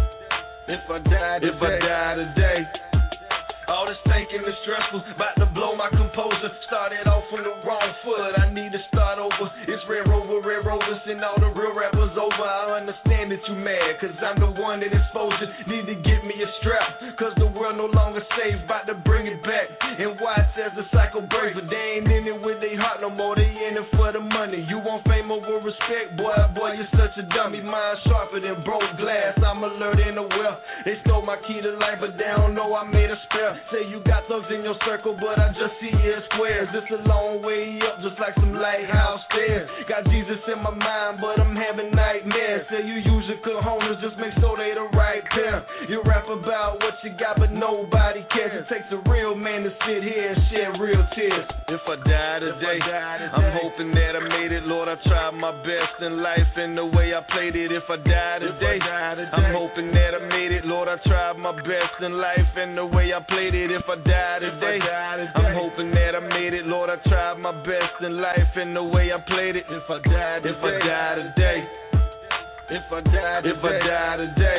if I die today, if I die today. All this thinking is stressful, about to blow my composure. Started off on the wrong foot, I need to start over. It's Red Rover, Red Rovers, and all the real rappers over. I understand that you mad, cause I'm the one that exposed you. Need to give me a strap, cause the world no longer safe, about to bring it back. And why it says the cycle breaks, but they ain't in it with their heart no more, they in it for the money. You want fame over respect, boy, boy, you're such a dummy. Mind sharper than broke glass, I'm alert and aware. They stole my key to life, but they don't know I made a spell. Say you got thugs in your circle, but I just see it squares. It's a long way up, just like some lighthouse stairs. Got Jesus in my mind, but I'm having nightmares. Say you use your cojones, just make sure they the right pair. You rap about what you got, but nobody cares. It takes a real man to sit here and shed real tears. If I die today, I'm hoping that I made it, Lord. I tried my best in life and the way I played it. If I die today, I'm hoping that I made it, Lord. I tried my best in life and the way I played it. If I die today, I'm hoping that I made it, Lord. I tried my best in life and the way I played it. If I die today, if I die today, if I die today, if I die today,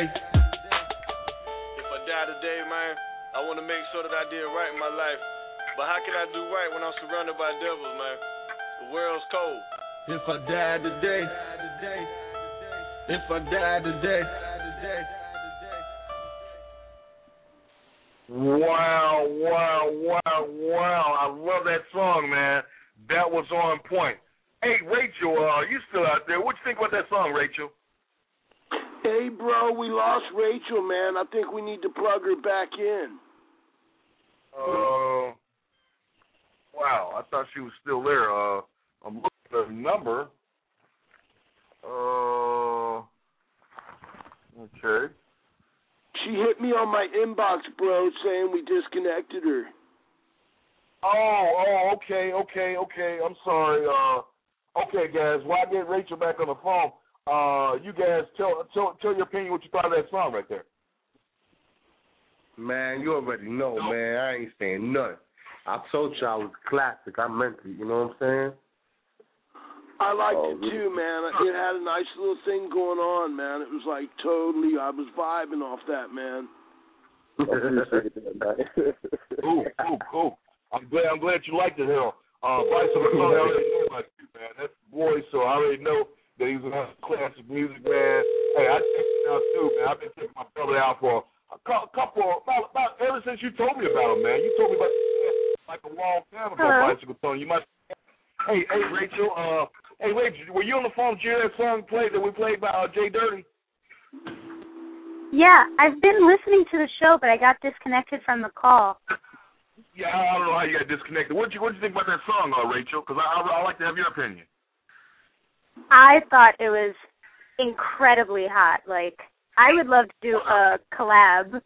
If I die today, man, I want to make sure that I did right in my life. But how can I do right when I'm surrounded by devils, man? The world's cold. If I die today, if I die today. Wow, wow, wow, wow. I love that song, man. That was on point. Hey, Rachel, uh, you still out there. What you think about that song, Rachel? Hey, bro, we lost Rachel, man. I think we need to plug her back in. Uh, wow, I thought she was still there. Uh, I'm looking at the number. Uh, okay. She hit me on my inbox, bro, saying we disconnected her. Oh, oh, okay, okay, okay. I'm sorry. Uh, okay, guys, while I get Rachel back on the phone, uh, you guys tell tell tell your opinion what you thought of that song right there. Man, you already know, man. I ain't saying nothing. I told you I was classic. I meant it. You know what I'm saying? I liked oh, it too, man. It had a nice little thing going on, man. It was like totally, I was vibing off that, man. appreciate that, man. Cool, cool, cool. I'm glad. I'm glad you liked it, hell. Uh, Bicycle Tony, I already know about you, man. That's the boy, so I already know that he's a classic music, man. Hey, I checked him out too, man. I've been checking my brother out for a couple, about, about ever since you told me about him, man. You told me about him like a long time ago, Hello. Bicycle Tony. You must. Hey, hey, Rachel. Uh, hey, Rachel, were you on the phone? Did you hear that song played that we played by uh, Jay Dirty? Yeah, I've been listening to the show, but I got disconnected from the call. Yeah, I don't know how you got disconnected. What you What you think about that song, uh, Rachel? Because I, I I like to have your opinion. I thought it was incredibly hot. Like, I would love to do a collab.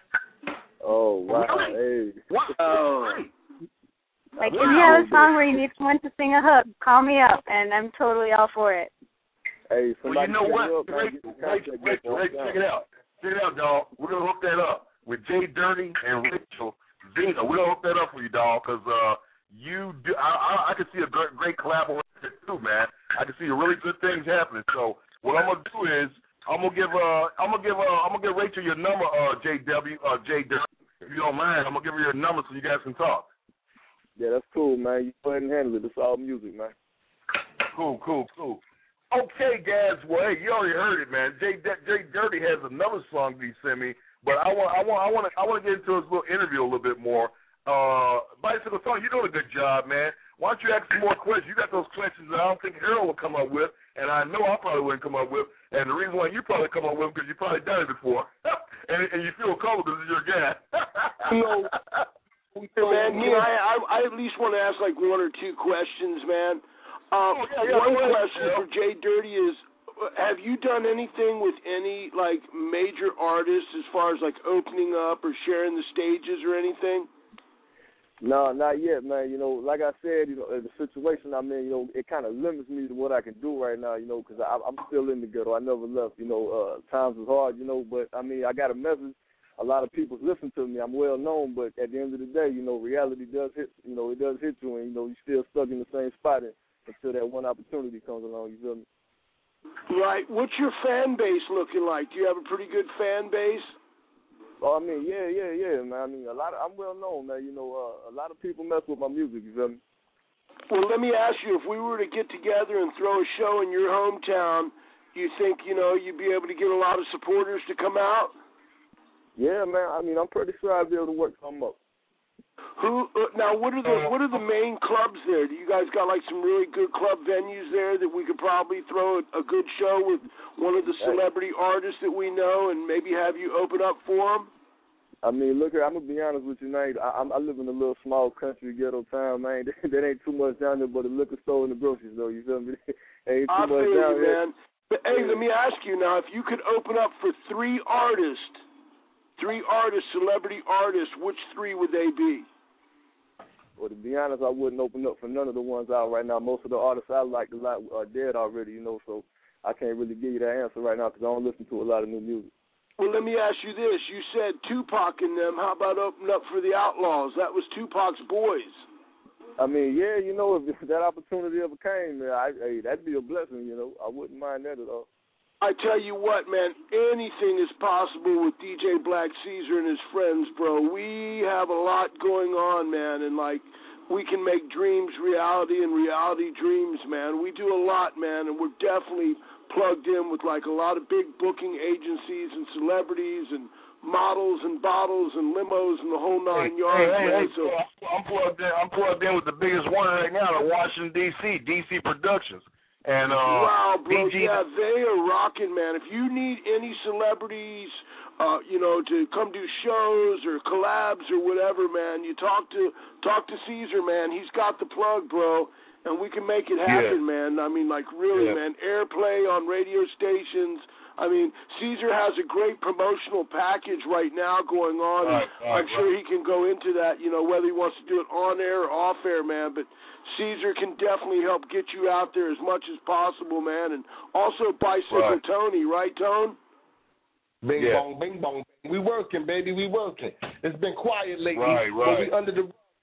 Oh wow! Really? Hey. Oh. Like, if you have a song where you need someone to sing a hook, call me up, and I'm totally all for it. Hey, well, you know what? Rachel, Rachel, Rachel, Rachel, check it out. Check it out, dog. We're gonna hook that up with Jay Dirty and Rachel Zena. We're gonna hook that up for you, dog, because uh, you do. I, I, I can see a great, great collaboration too, man. I can see really good things happening. So what I'm gonna do is I'm gonna give uh I'm gonna give uh I'm gonna give Rachel your number, uh J W uh Jay Dirty. If you don't mind, I'm gonna give her your number so you guys can talk. Yeah, that's cool, man. You go ahead and handle it. It's all music, man. Cool, cool, cool. Okay, guys. Well, hey, you already heard it, man. Jay Jay Dirty has another song he sent me, but I want, I want, I want to, I want to get into his little interview a little bit more. Uh, Bicycle Tony, you're doing a good job, man. Why don't you ask some more questions? You got those questions that I don't think Harold will come up with, and I know I probably wouldn't come up with. And the reason why you probably come up with because you probably done it before, and, and you feel comfortable because it's your guy. You know, so, man, you know, I, I, I at least want to ask like one or two questions, man. Um, oh, yeah, yeah, one yeah, question yeah. for Jay Dirty is, have you done anything with any like major artists as far as like opening up or sharing the stages or anything? No, not yet, man. You know, like I said, you know, the situation I'm in, you know, it kind of limits me to what I can do right now, you know, because I'm still in the ghetto. I never left, you know. Uh, times was hard, you know, but, I mean, I got a message. A lot of people listen to me. I'm well known, but at the end of the day, you know, reality does hit, you know, it does hit you, and, you know, you're still stuck in the same spot until that one opportunity comes along, you feel me? Right. What's your fan base looking like? Do you have a pretty good fan base? Oh, I mean, yeah, yeah, yeah, man. I mean, a lot of, I'm well known, man. You know, uh, a lot of people mess with my music, you feel me? Well, let me ask you, if we were to get together and throw a show in your hometown, you think, you know, you'd be able to get a lot of supporters to come out? Yeah, man. I mean, I'm pretty sure I'll be able to work something up. Who uh, now? What are the what are the main clubs there? Do you guys got like some really good club venues there that we could probably throw a, a good show with one of the celebrity artists that we know, and maybe have you open up for them? I mean, look here. I'm gonna be honest with you, man. I, I live in a little small country ghetto town, man. That ain't too much down there, but a liquor store and the groceries, though. You feel me? Ain't too I much feel down you, here. man. But hey, let me ask you now: if you could open up for three artists. Three artists, celebrity artists, which three would they be? Well, to be honest, I wouldn't open up for none of the ones out right now. Most of the artists I like a lot are dead already, you know, so I can't really give you that answer right now because I don't listen to a lot of new music. Well, let me ask you this. You said Tupac and them. How about opening up for the Outlaws? That was Tupac's boys. I mean, yeah, you know, if that opportunity ever came, I, hey, that'd be a blessing, you know. I wouldn't mind that at all. I tell you what, man, anything is possible with D J Black Caesar and his friends, bro. We have a lot going on, man, and, like, we can make dreams reality and reality dreams, man. We do a lot, man, and we're definitely plugged in with, like, a lot of big booking agencies and celebrities and models and bottles and limos and the whole nine hey, yards, hey, man. Hey, so I'm plugged in. I'm plugged in with the biggest one right now, the Washington, D C, D C Productions. And, uh, wow, bro, B G yeah, they are rocking, man. If you need any celebrities, uh, you know, to come do shows or collabs or whatever, man, you talk to talk to Caesar, man. He's got the plug, bro, and we can make it happen, yeah. man. I mean, like, really, yeah. man, airplay on radio stations. I mean, Caesar has a great promotional package right now going on. Right, right, I'm sure right. he can go into that, you know, whether he wants to do it on air or off air, man, but Caesar can definitely help get you out there as much as possible, man. And also Bicycle right. Tony, right, Tone? Bing yeah. bong, bing bong. We working, baby. We working. It's been quiet lately, right, right. but we under the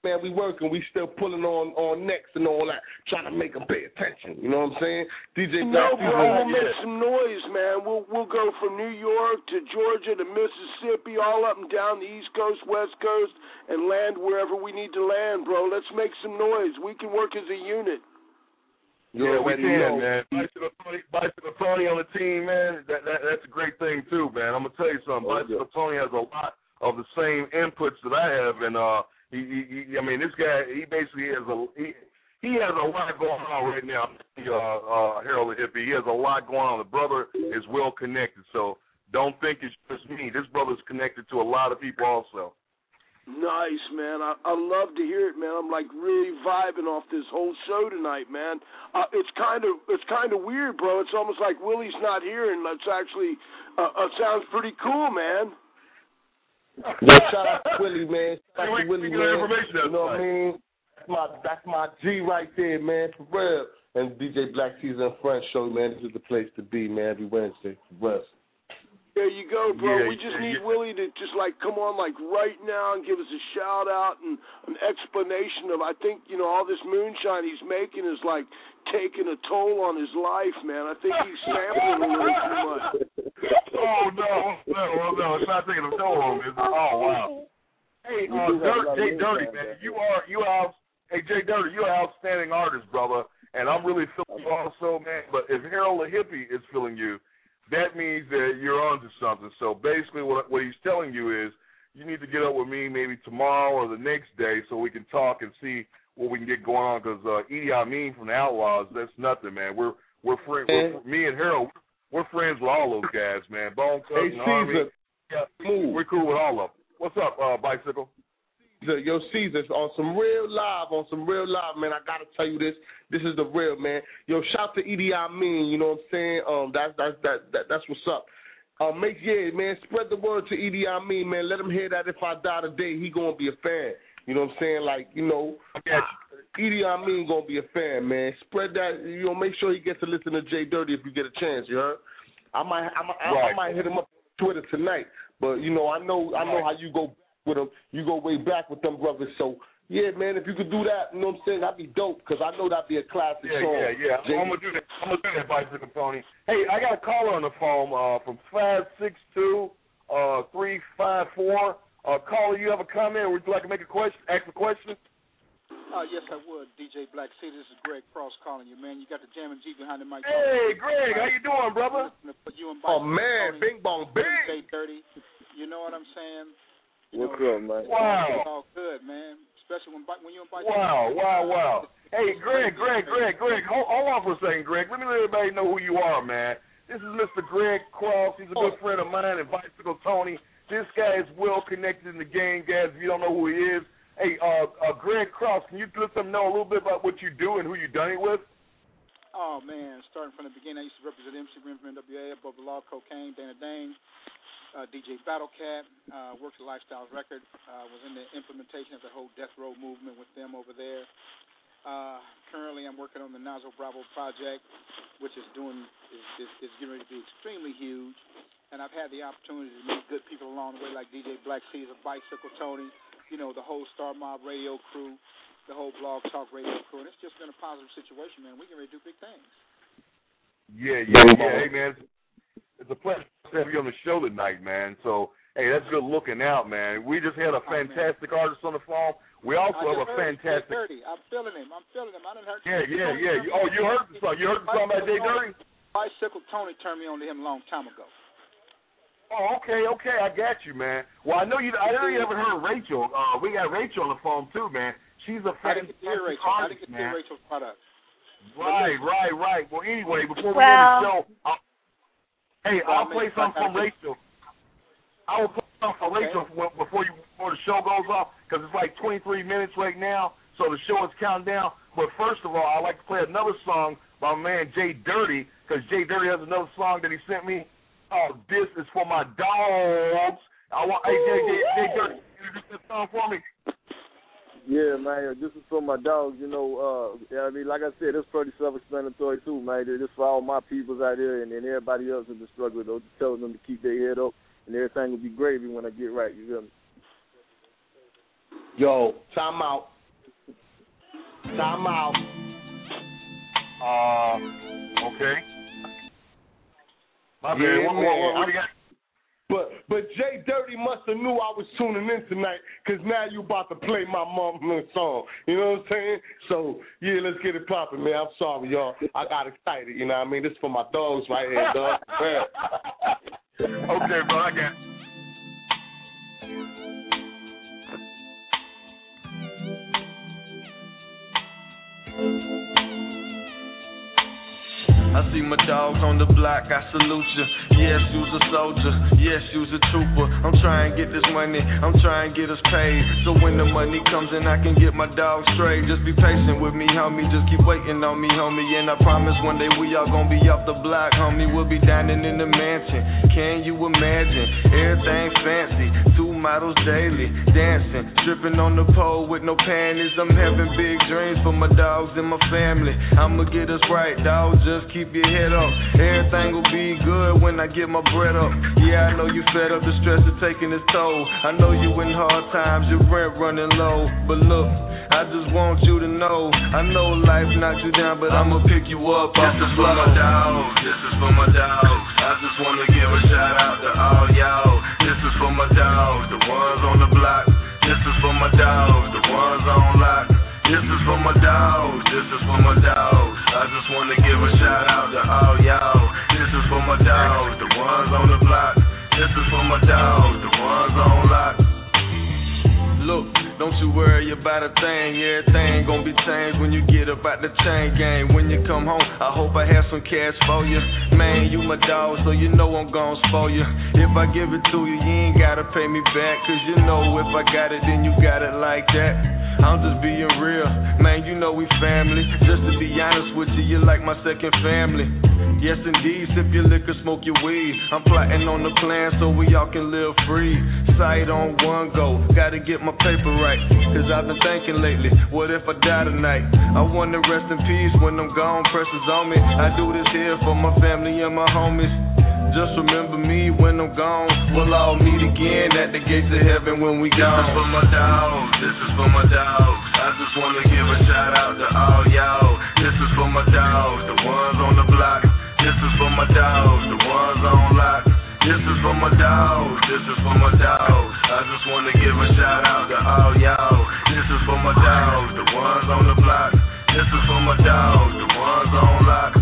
man, we working, we still pulling on on necks and all that, trying to make them pay attention. You know what I'm saying? D J No, Black, bro, yeah. we'll make some noise, man. We'll we'll go from New York to Georgia to Mississippi, all up and down the East Coast, West Coast, and land wherever we need to land, bro. Let's make some noise. We can work as a unit. You yeah, we can, know. man. Bicycle Tony, Bicycle Tony on the team, man. That, that that's a great thing too, man. I'm gonna tell you something. Oh, Bicycle yeah. Tony has a lot of the same inputs that I have, and uh, he, he, he I mean, this guy, he basically has a he, he has a lot going on right now. Uh, uh, Harold the Hippie, he has a lot going on. The brother is well connected, so don't think it's just me. This brother's connected to a lot of people also. Nice, man. I, I love to hear it, man. I'm like really vibing off this whole show tonight, man. Uh, it's kind of it's kind of weird, bro. It's almost like Willie's not here, and that's actually uh, uh, sounds pretty cool, man. Yo, shout out to Willie, man. Shout out to Willie, man. You know what I mean? That's my, that's my G right there, man, for real. And D J Black Season and Friends show, man, this is the place to be, man, every Wednesday, for real. There you go, bro. Yeah, we just yeah, need yeah. Willie to just, like, come on, like, right now and give us a shout-out and an explanation of, I think, you know, all this moonshine he's making is, like, taking a toll on his life, man. I think he's sampling a little too much. Oh, no, no, no, it's not taking a toll on me. Oh, wow. Hey, uh, Dirt, Jay Dirty, man, you are, you are, hey, Jay Dirty, you're an outstanding artist, brother, and I'm really feeling you also, man, but if Harold the Hippie is feeling you, that means that you're onto something. So basically what what he's telling you is you need to get up with me maybe tomorrow or the next day so we can talk and see what we can get going on. Because uh, Idi Amin from the Outlaws, that's nothing, man. We're we're friends. We're, me and Harold, we're friends with all those guys, man. Bone Thugs and Army. Yeah, we're cool with all of them. What's up, uh, Bicycle? Yo, Caesar, on some real live, on some real live, man, I got to tell you this. This is the real, man. Yo, shout to Idi Amin, you know what I'm saying? Um, that's, that's, that, that, that's what's up. Uh, make, yeah, man, spread the word to Idi Amin, man. Let him hear that if I die today, he going to be a fan. You know what I'm saying? Like, you know, Idi Amin going to be a fan, man. Spread that, you know, make sure he gets to listen to Jay Dirty if you get a chance, you heard? I might, I might, right. I might hit him up on Twitter tonight. But, you know, I know, I know how you go with them, you go way back with them brothers. So yeah, man, if you could do that, you know what I'm saying, that'd be dope. Cause I know that'd be a classic yeah, song. Yeah, yeah, yeah. I'm gonna do that. I'm gonna do that, Bicycle Tony. Hey, I got a caller on the phone uh, from five six two uh three five four. Uh, caller, you have a comment? Would you like to make a question? Ask a question? Uh, yes, I would. D J Black C, this is Greg Cross calling you, man. You got the Jam and G behind the mic. Hey, Greg, how you doing, brother? You and oh man, Bing Bong Bing. Jay Dirty. You know what I'm saying? You What's know, up, man? Wow. It's all good, man. Especially when when you and Bike. Wow, wow, wow. Hey, Greg, Greg, Greg, Greg, hold, hold on for a second, Greg. Let me let everybody know who you are, man. This is Mister Greg Cross. He's a good friend of mine and Bicycle Tony. This guy is well connected in the game, guys. If you don't know who he is, hey, uh, uh, Greg Cross, can you let them know a little bit about what you do and who you done it with? Oh man, starting from the beginning, I used to represent M C Rim from N W A, Above the Law, Cocaine, Dana Dane. Uh, D J Battlecat, uh, worked at Lifestyles Record, uh, was in the implementation of the whole Death Row movement with them over there. Uh, currently, I'm working on the Nazo Bravo project, which is doing is, is, is getting ready to be extremely huge. And I've had the opportunity to meet good people along the way, like D J Black Caesar, Bicycle Tony, you know, the whole Star Mob Radio crew, the whole Blog Talk Radio crew, and it's just been a positive situation, man. We can ready to do big things. Yeah, yeah, yeah. Hey, man. It's a pleasure to have you on the show tonight, man. So, hey, that's good looking out, man. We just had a fantastic oh, artist on the phone. We also I have a fantastic. Jay Dirty. I'm feeling him. I'm feeling him. I didn't heard. Yeah, yeah, yeah. You, oh, you heard the song? You heard the song about Jay Dirty? Bicycle Tony turned me on to him a long time ago. Oh, okay, okay. I got you, man. Well, I know you. I know you haven't heard Rachel. Uh, we got Rachel on the phone too, man. She's a fantastic I didn't Rachel. artist, I didn't get to hear Rachel's product. Right, right, right. Well, anyway, before we well, end the show. I'll, Hey, well, I'll play something from Rachel. I will play something from okay. Rachel before you before the show goes off because it's like twenty-three minutes right now, so the show is counting down. But first of all, I'd like to play another song by my man Jay Dirty because Jay Dirty has another song that he sent me. Oh, this is for my dogs. I want hey Jay, Jay, Jay Dirty, can you do this song for me? Yeah, man, this is for my dogs, you know, uh, yeah, I mean, like I said, it's pretty self-explanatory, too, man. This for all my peoples out there and, and everybody else in the struggle, though, just telling them to keep their head up, and everything will be gravy when I get right, you feel me? Yo, time out. Time out. Uh, okay. My bad. Yeah, What, man. what, what, what do you got? But but Jay Dirty must have knew I was tuning in tonight, because now you about to play my mama song. You know what I'm saying? So, yeah, let's get it popping, man. I'm sorry, y'all. I got excited, you know what I mean? This is for my dogs right here, dog. Okay, bro, I got it. I see my dogs on the block, I salute you. Yes, you's a soldier, yes, you's a trooper. I'm trying to get this money, I'm trying to get us paid. So when the money comes in, I can get my dogs straight. Just be patient with me, homie, just keep waiting on me, homie. And I promise one day we all gonna be off the block, homie. We'll be dining in the mansion, can you imagine? Everything fancy, two models daily, dancing, tripping on the pole with no panties. I'm having big dreams for my dogs and my family. I'ma get us right, dog, just keep Keep your head up, everything will be good when I get my bread up. Yeah, I know you fed up, the stress is taking its toll. I know you in hard times, your rent running low. But look, I just want you to know, I know life knocked you down, but I'ma pick you up. This is for my dogs, this is for my dogs. I just wanna give a shout out to all y'all. This is for my dogs, the ones on the block. This is for my dogs, the ones on lock. This is for my dogs, this is for my dogs. I just want to give a shout out to all y'all. This is for my dogs, the ones on the block. This is for my dogs, the ones on lock. Look, don't you worry about a thing. Everything gonna be changed when you get up out the chain gang. When you come home, I hope I have some cash for you. Man, you my dog, so you know I'm gon' spoil you. If I give it to you, you ain't gotta pay me back. Cause you know if I got it, then you got it like that. I'm just being real, man, you know we family. Just to be honest with you, you're like my second family. Yes indeed, sip your liquor, smoke your weed. I'm plotting on the plan so we all can live free. Sight on one go, gotta get my paper right. Cause I've been thinking lately, what if I die tonight? I wanna rest in peace when I'm gone, pressures on me. I do this here for my family and my homies. Just remember me when I'm gone. We'll all meet again at the gates of heaven when we gone. This is for my dogs, this is for my dogs. I just wanna give a shout out to all y'all. This is for my dogs, the ones on the block. This is for my dogs, the ones on lock. This is for my dogs, this is for my dogs. I just wanna give a shout out to all y'all. This is for my dogs, the ones on the block. This is for my dogs, the ones on lock.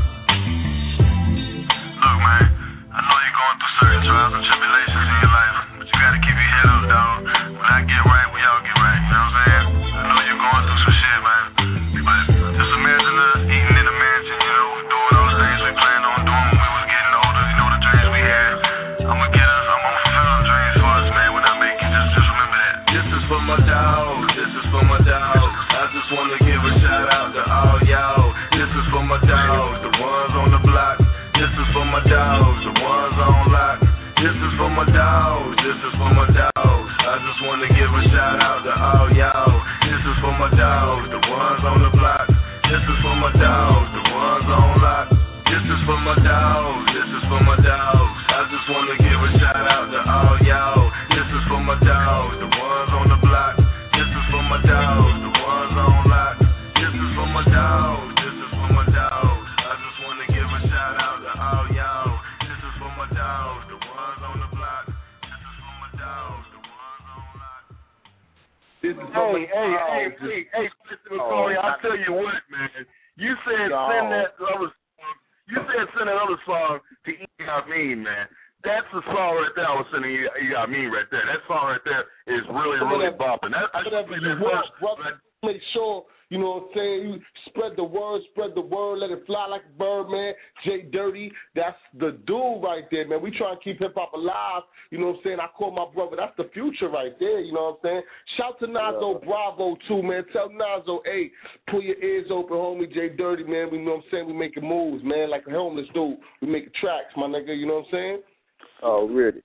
Look, man, I know you're going through certain trials and tribulations in your life, but you gotta keep your head up, dog. When I get right, we all get right, you know what I'm saying? I know you're going through some shit, man, but just imagine us eating in a mansion, you know, doing those things we planned on doing when we was getting older, you know, the dreams we had. I'ma get us, I'm gonna fulfill them dreams for us, man, when I make it, just, just remember that. This is for my dogs, this is for my dogs. I just wanna give a shout out to all y'all. This is for my dogs, the ones on the block. This is for my dogs, the ones on lock. This is for my dogs, this is for my dogs. I just wanna give a shout out to all y'all. This is for my dogs, the ones on the block. This is for my dogs, the ones on lock. This is for my dogs, this is for my dogs. I just wanna give a shout out to all y'all. This is for my dogs, the ones on the block. This is for my dogs, the ones on lock. This is for my dogs, this is for my dogs. I just wanna give a shout out to all y'all. This is for my dogs, the ones on the block. This is for my dogs, the ones on lock. This is for Hey, hey, hey, hey, hey, Mister McCoy, I'll tell you what, man. You said send that other song. You said send that other song to E I Mean, man. That's the song right there I was sending you, E I Mean right there. That song right there is really, really bumping. That, I should play that first. Brother, make sure, you know what I'm saying, you spread the word, spread the word, let it fly like a bird, man. Jay Dirty, that's the dude right there, man. We try to keep hip-hop alive, you know what I'm saying. I call my brother, that's the future right there, you know what I'm saying. Shout to Nazo yeah. Bravo, too, man. Tell Nazo, hey, pull your ears open, homie, Jay Dirty, man. We know what I'm saying, we making moves, man, like a homeless dude. We making tracks, my nigga, you know what I'm saying. Oh, really?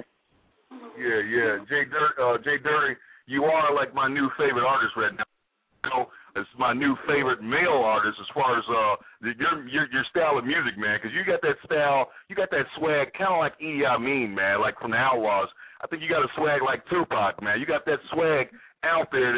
yeah, yeah. Jay Dirty, uh, Jay Dirty, you are like my new favorite artist right now. You know, it's my new favorite male artist as far as uh the, your your your style of music, man. Because you got that style, you got that swag, kind of like E I Mean, man, like from the Outlaws. I think you got a swag like Tupac, man. You got that swag out there that's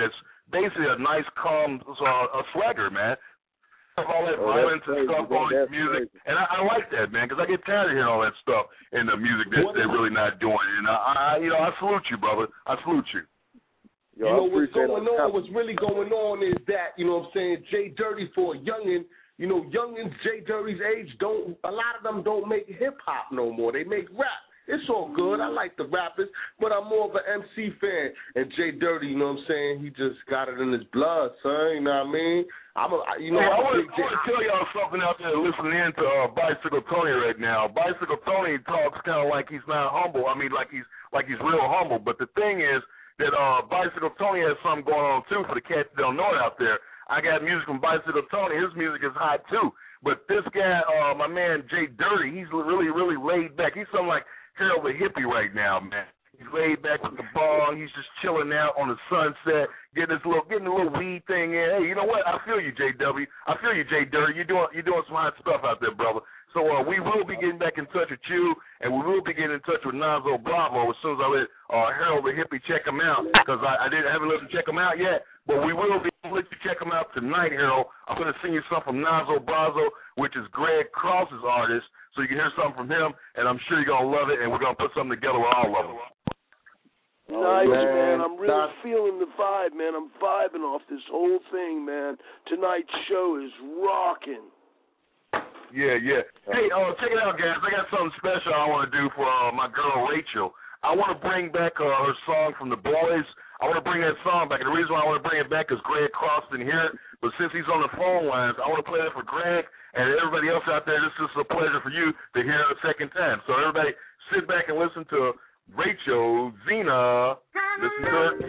basically a nice, calm uh, a swagger, man. All that oh, violence and crazy, stuff man. on That's music, crazy. and I, I like that, man, because I get tired of hearing all that stuff in the music that they're really not doing. And I, I, you know, I salute you, brother. I salute you. Yo, you know what's going on? What's really going on is that, you know what I'm saying, Jay Dirty for a youngin', you know, youngins Jay Dirty's age don't. A lot of them don't make hip hop no more. They make rap. It's all good. I like the rappers, but I'm more of an M C fan. And Jay Dirty, you know what I'm saying? He just got it in his blood, son. You know what I mean? I'm a, you know, hey, I want to tell y'all something out there listening in to uh, Bicycle Tony right now. Bicycle Tony talks kind of like he's not humble. I mean, like he's like he's real humble. But the thing is that uh, Bicycle Tony has something going on too. For the cats that don't know it out there, I got music from Bicycle Tony. His music is hot too. But this guy, uh, my man Jay Dirty, he's really, really laid back. He's something like Harold the Hippie right now, man. He's laid back with the bong. He's just chilling out on the sunset, getting this little, getting a little weed thing in. Hey, you know what? I feel you, J W. I feel you, Jay Dirty. You're doing, you're doing some hot stuff out there, brother. So uh, we will be getting back in touch with you, and we will be getting in touch with Nazo Bravo as soon as I let uh, Harold the Hippie check him out, because I, I didn't I haven't let him check him out yet. But we will be able to let you check him out tonight, Harold. I'm going to sing you something from Nazo Bravo, which is Greg Cross's artist, so you can hear something from him, and I'm sure you're going to love it, and we're going to put something together with all of them. Nice, oh, man. man. I'm really That's... feeling the vibe, man. I'm vibing off this whole thing, man. Tonight's show is rocking. Yeah, yeah. Hey, uh, check it out, guys. I got something special I want to do for uh, my girl Rachel. I want to bring back uh, her song from The Boys. I want to bring that song back. And the reason why I want to bring it back is Greg Cross didn't hear it. But since he's on the phone lines, I want to play it for Greg and everybody else out there. This is a pleasure for you to hear it a second time. So everybody sit back and listen to Rachel Zena. Listen to her.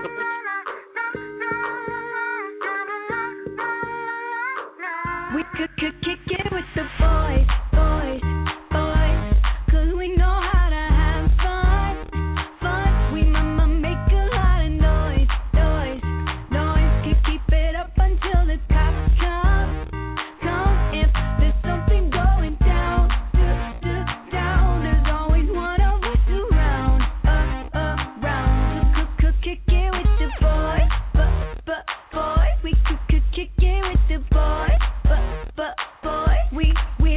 We could, could kick it with the boys, boys, boys, 'cause we know how to have fun, fun. We mama make a lot of noise, noise, noise. Keep, keep it up until the cops come, come. If there's something going down, down, there's always one of us around, uh, around. Could, could, could kick it with the boys, but, but, boys. We could, could kick it with the boys. But boy, we we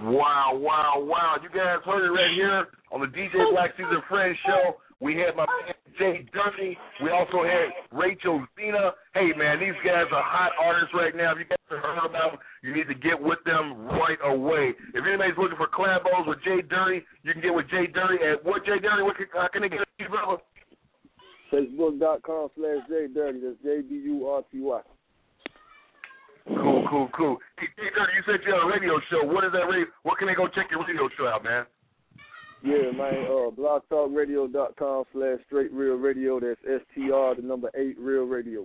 Wow, wow, wow. You guys heard it right here on the D J Black Caesar Friends show. We had my man Jay Dirty. We also had Rachel Zena. Hey, man, these guys are hot artists right now. If you guys have heard about them, you need to get with them right away. If anybody's looking for collabos with Jay Dirty, you can get with Jay Dirty at what, Jay Dirty? What can, uh, can they get you, brother? Facebook.com slash Jay Dirty. That's J D U R T Y. Cool, cool, cool. Hey, Jay Dirty, you said you had a radio show. What is that radio? Where can they go check your radio show out, man? Yeah, man, uh, blogtalkradio.com slash straight real radio. That's S T R, the number eight, real radio.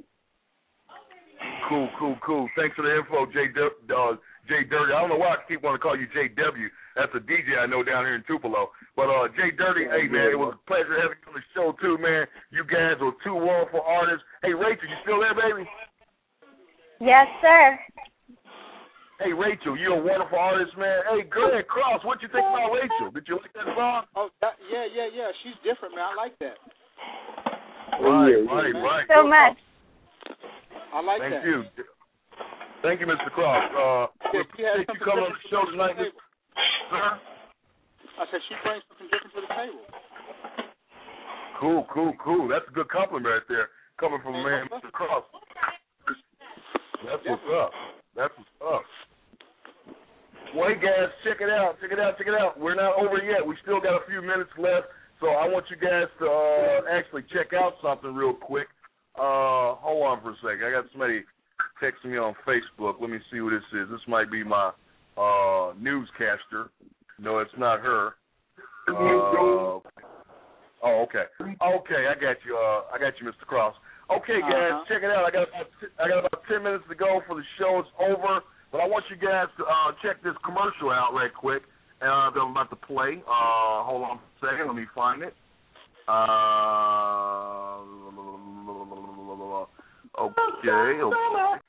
Cool, cool, cool. Thanks for the info, Jay, D- uh, Jay Dirty. I don't know why I keep wanting to call you J W. That's a D J I know down here in Tupelo. But uh, Jay Dirty, hey, man, it was a pleasure having you on the show, too, man. You guys were two wonderful artists. Hey, Rachel, you still there, baby? Yes, sir. Hey, Rachel, you're a wonderful artist, man. Hey, Greg Cross, what you think about Rachel? Did you like that song? Oh, that, yeah, yeah, yeah. She's different, man. I like that. Right, right, right. So much. I like Thank that. you. Thank you, Mister Cross. Uh, Yeah, she has you come on the show tonight, to the sir? I said she brings something different to the table. Cool, cool, cool. That's a good compliment right there, coming from a man, Mister Cross. That's what's up. That's what's up. Well, hey, guys, check it out. Check it out. Check it out. We're not over yet. We still got a few minutes left, so I want you guys to uh, actually check out something real quick. Uh, hold on for a second. I got somebody texting me on Facebook. Let me see who this is. This might be my uh, newscaster. No, it's not her. Uh, oh, okay. Okay, I got you. Uh, I got you, Mister Cross. Okay, guys, uh-huh. check it out. I got about t- I got about ten minutes to go for the show. It's over, but I want you guys to uh, check this commercial out right quick. Uh, that I'm about to play. Uh, hold on a second. Let me find it. Uh, okay. Okay.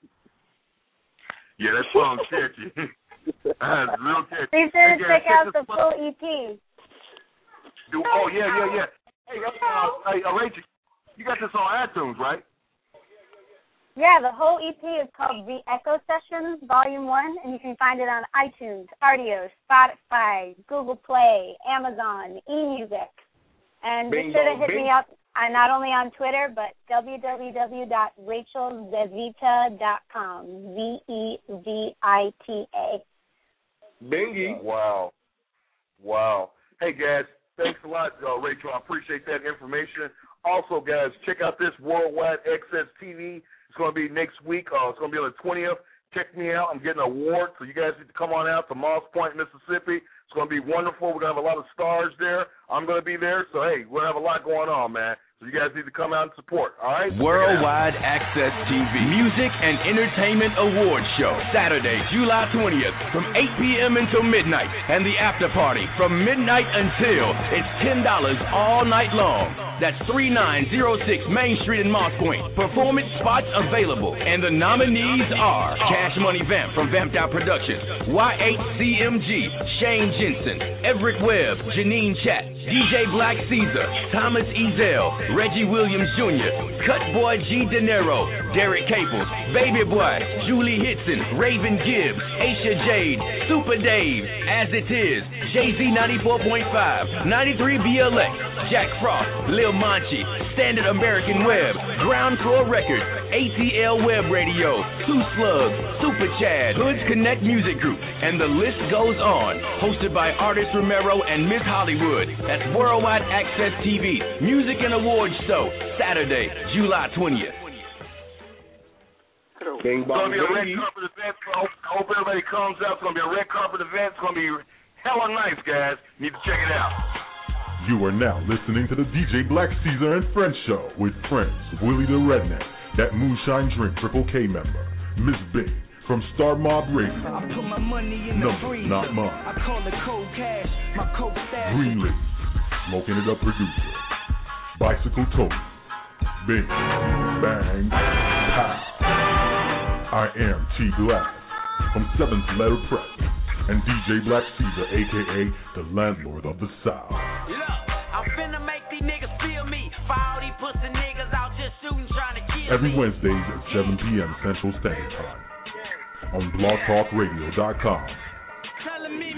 Yeah, that song's catchy. That's real catchy. Be sure to check out the full E P. Do, oh yeah, yeah, yeah. Hey, uh, hey, uh, Rachel. You got this on iTunes, right? Yeah, the whole E P is called The Echo Sessions, Volume one, and you can find it on iTunes, Rdio, Spotify, Google Play, Amazon, eMusic. And be sure to hit me up, uh, not only on Twitter, but w w w dot rachel zevita dot com, Z E V I T A. Bingy. Wow. Wow. Hey, guys, thanks a lot, uh, Rachel. I appreciate that information. Also, guys, check out this Worldwide Access T V. It's going to be next week. Uh, it's going to be on the twentieth. Check me out. I'm getting an award, so you guys need to come on out to Moss Point, Mississippi. It's going to be wonderful. We're going to have a lot of stars there. I'm going to be there. So, hey, we're going to have a lot going on, man. So you guys need to come out and support, all right? Worldwide Access T V Music and Entertainment Awards Show, Saturday, July twentieth, from eight p.m. until midnight, and the after party from midnight until it's ten dollars all night long. That's three nine zero six Main Street in Moss Point. Performance spots available, and the nominees are Cash Money Vamp from Vamped Out Productions, Y eight C M G, Shane Jensen, Everett Webb, Janine Chat, D J Black Caesar, Thomas Ezell, Reggie Williams Junior, Cutboy G. De Niro, Derek Caples, Baby Boy, Julie Hitson, Raven Gibbs, Aisha Jade, Super Dave, As It Is, Jay-Z ninety-four point five, ninety-three B L X, Jack Frost, Lil Manchi, Standard American Web, Ground Core Records, A T L Web Radio, Two Slugs, Super Chad, Hoods Connect Music Group, and the list goes on. Hosted by Artist Romero and Miss Hollywood. That's Worldwide Access T V Music and Awards Show, Saturday, July twentieth. It's going to be a red carpet event. I hope, I hope everybody comes out. It's going to be a red carpet event. It's going to be hella nice, guys. You need to check it out. You are now listening to the D J Black Caesar and Friends Show with friends Willie the Redneck, that Moonshine Drink Triple K member, Miss Big from Star Mob Radio, I put my money in the freezer. Not Mine, I call it cold cash, my coke stash. Greenleaf, Smoking It Up producer, Bicycle Toast, Bing, Bang, Pow. I am T Glass from Seventh Letter Press and D J Black Caesar, a k a the landlord of the South. Look, I'm finna make these niggas feel me. For all these pussy niggas out just shooting, trying to kill Every me. Wednesdays at seven p.m. Central Standard Time on blog talk radio dot com. Telling me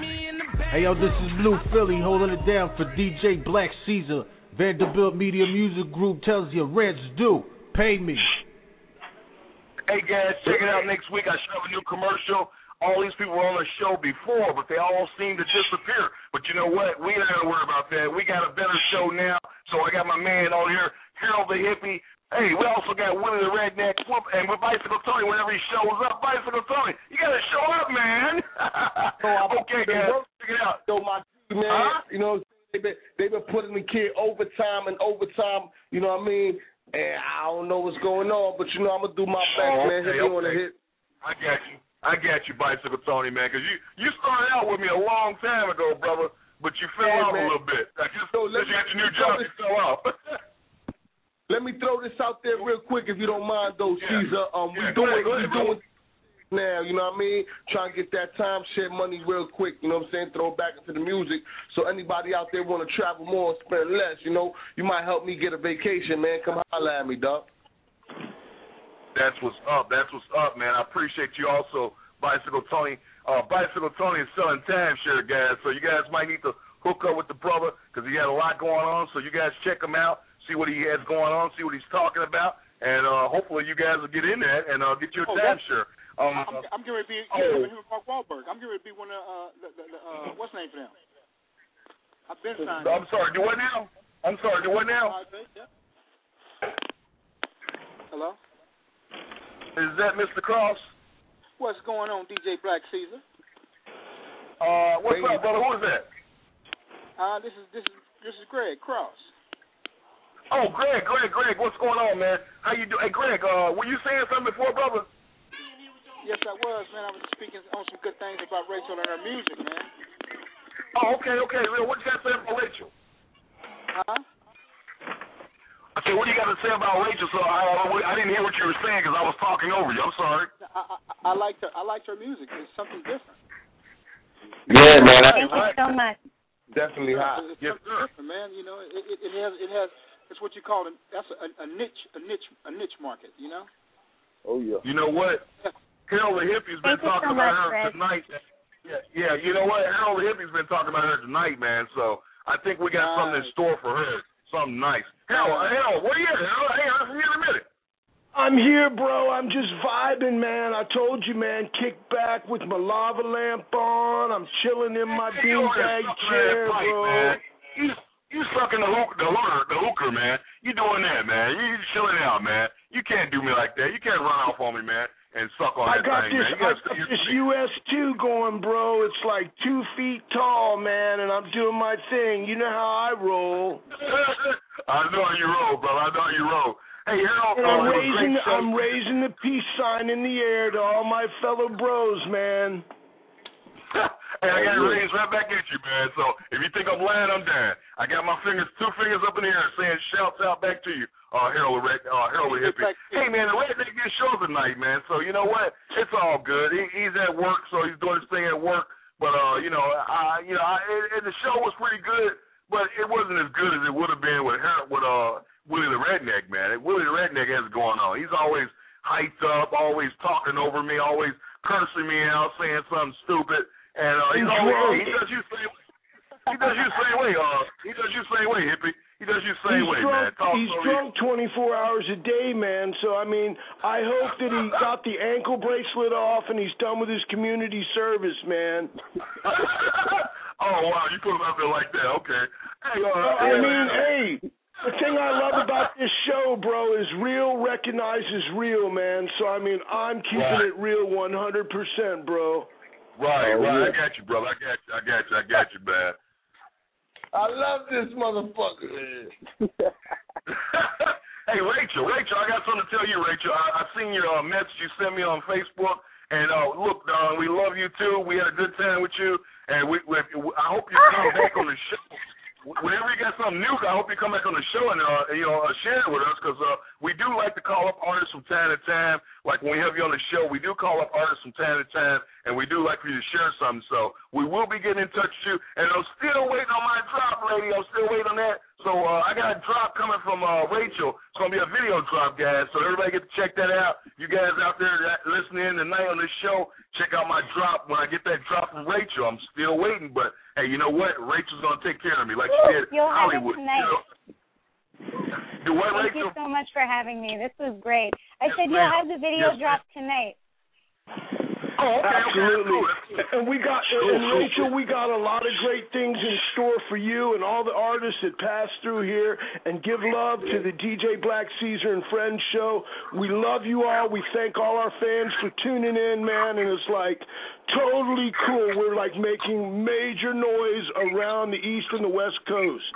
Hey yo, this is Blue Philly holding it down for D J Black Caesar. Vanderbilt Media Music Group tells you rent's due. Pay me. Hey guys, check it out next week. I should have a new commercial. All these people were on the show before, but they all seem to disappear. But you know what? We ain't got to worry about that. We got a better show now. So I got my man on here, Harold the Hippie. Hey, we also got Willie the Redneck, and with Bicycle Tony, whenever he shows up, Bicycle Tony, you got to show up, man. Okay, guys, check it out. So my man, huh? You know, they've been, they've been putting the kid overtime and overtime, you know what I mean? And I don't know what's going on, but you know I'm gonna do my best, oh, man. Okay, Hit me on the okay. hit. I got you. I got you, Bicycle Tony, man, because you, you started out with me a long time ago, brother, but you fell Yeah, off man. a little bit. I just So since let you me- got your new so job, this- you fell off. Let me throw this out there real quick, if you don't mind, though, Yeah. Caesar. Um, we Yeah, doing, go ahead, go we ahead, doing now, you know what I mean? Trying to get that time share money real quick, you know what I'm saying? Throw it back into the music. So anybody out there want to travel more and spend less, you know, you might help me get a vacation, man. Come holler at me, dog. That's what's up. That's what's up, man. I appreciate you also, Bicycle Tony. Uh, Bicycle Tony is selling timeshare, guys, so you guys might need to hook up with the brother because he got a lot going on. So you guys check him out, see what he has going on, see what he's talking about, and uh, hopefully you guys will get in that and uh, get you a Oh, timeshare. Um, I'm, I'm getting ready to be oh. yeah, I'm here with Mark Wahlberg. I'm getting ready to be one of uh, the, the, the, uh what's the name for them? I've been signed. I'm sorry, do what now? I'm sorry, do what now? Hello? Is that Mister Cross? What's going on, D J Black Caesar? Uh, what's up, brother? Who is that? Uh, this is this is this is Greg Cross. Oh, Greg, Greg, Greg, what's going on, man? How you doing? Hey, Greg, uh, were you saying something before, brother? Yes, I was, man. I was speaking on some good things about Rachel and her music, man. Oh, okay, okay. Well, what you got to say about Rachel? Huh? I said, what do you got to say about Rachel? So I, I didn't hear what you were saying because I was talking over you. I'm sorry. I, I, I liked her. I liked her music. It's something different. Yeah, man. I, Thank you so much. Definitely hot. It's something different, man. You know, it, it, it has it has. It's what you call it. That's a, a niche, a niche, a niche market. You know. Oh yeah. You know what? Harold the Hippie's been Thank you talking so about much, her Greg. tonight. Yeah, yeah. You know what? Harold the Hippie's been talking about her tonight, man. So I think we got Nice. something in store for her. Something nice. Harold, Harold, where you at? Harold, hey, I'll see you in a minute. I'm here, bro. I'm just vibing, man. I told you, man. Kick back with my lava lamp on. I'm chilling in my Hey, you over there beanbag sucking chair, that pipe, bro. man. You, you sucking the hook, the hooker, the hooker, man. You doing that, man. You chilling out, man. You can't do me like that. You can't run off on me, man, and suck on I that got thing, this, man. You I gotta got stay- this U S two going, bro. It's like two feet tall, man, and I'm doing my thing. You know how I roll. I know how you roll, bro. I know how you roll. Hey, Harold, And uh, I'm it was a raising, great show. I'm raising the peace sign in the air to all my fellow bros, man. Hey, I got to raise right back at you, man. So if you think I'm lying, I'm dying. I got my fingers, two fingers up in the air, saying shouts out back to you, uh, Harold, the Red- uh, Harold the Hippie. Hey, man, the Redneck did shows tonight, man. So you know what? It's all good. He, he's at work, so he's doing his thing at work. But uh, you know, I, you know, I, and the show was pretty good, but it wasn't as good as it would have been with Harold, with uh, Willie the Redneck, man. Willie the Redneck has it going on. He's always hyped up, always talking over me, always cursing me out, saying something stupid. And uh, he's always, he does you the same. He does you the same way. Uh, he does you the same way, hippie. He does you the same he's way, drunk, man. Talk he's so drunk twenty-four hours a day, man. So, I mean, I hope that he got the ankle bracelet off and he's done with his community service, man. Oh, wow, you put him out there like that. Okay. Hey, uh, I yeah, mean, man. hey, the thing I love about this show, bro, is real recognizes real, man. So, I mean, I'm keeping Right. it real one hundred percent, bro. Right, Oh, right. yeah. I got you, brother. I got you. I got you. I got you, man. I love this motherfucker, man. Hey, Rachel, Rachel, I got something to tell you, Rachel. I, I seen your uh, message you sent me on Facebook, and uh, look, uh, we love you too. We had a good time with you, and we, we I hope you come back on the show. Whenever you got something new, I hope you come back on the show and uh, you know uh, share it with us, because uh, we do like to call up artists from time to time. Like when we have you on the show, we do call up artists from time to time, and we do like for you to share something. So we will be getting in touch with you, and I'm still waiting on my drop, lady. I'm still waiting on that. So uh, I got a drop coming from uh, Rachel. It's gonna be a video drop, guys. So everybody get to check that out. You guys out there that listen listening in tonight on this show, check out my drop when I get that drop from Rachel. I'm still waiting, but hey, you know what? Rachel's gonna take care of me like she did You'll Hollywood. have it tonight. You know? Do what, Thank Rachel? you so much for having me. This was great. I Yes, said ma'am. you'll have the video Yes, drop tonight. Oh, okay, Absolutely. okay, And we got, and Rachel, we got a lot of great things in store for you and all the artists that pass through here. And give love to the D J Black Caesar and Friends show. We love you all. We thank all our fans for tuning in, man. And it's like totally cool. We're like making major noise around the East and the West Coast.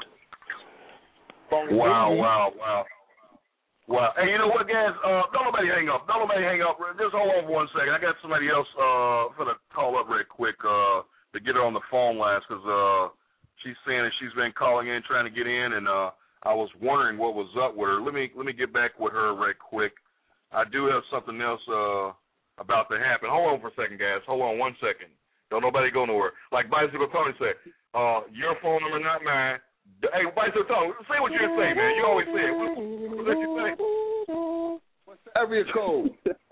Wow, wow, wow. Wow. Hey, you know what, guys? Uh, don't nobody hang up. Don't nobody hang up. Just hold on for one second. I got somebody else uh, for the call up real quick uh, to get her on the phone last because uh, she's saying that she's been calling in, trying to get in, and uh, I was wondering what was up with her. Let me let me get back with her real quick. I do have something else uh, about to happen. Hold on for a second, guys. Hold on one second. Don't nobody go nowhere. Like Bicycle Tony said, uh, your phone number, not mine. Hey, Bicycle Tony, say what you're saying, man. You always say it. What, what did you say? What's the area code?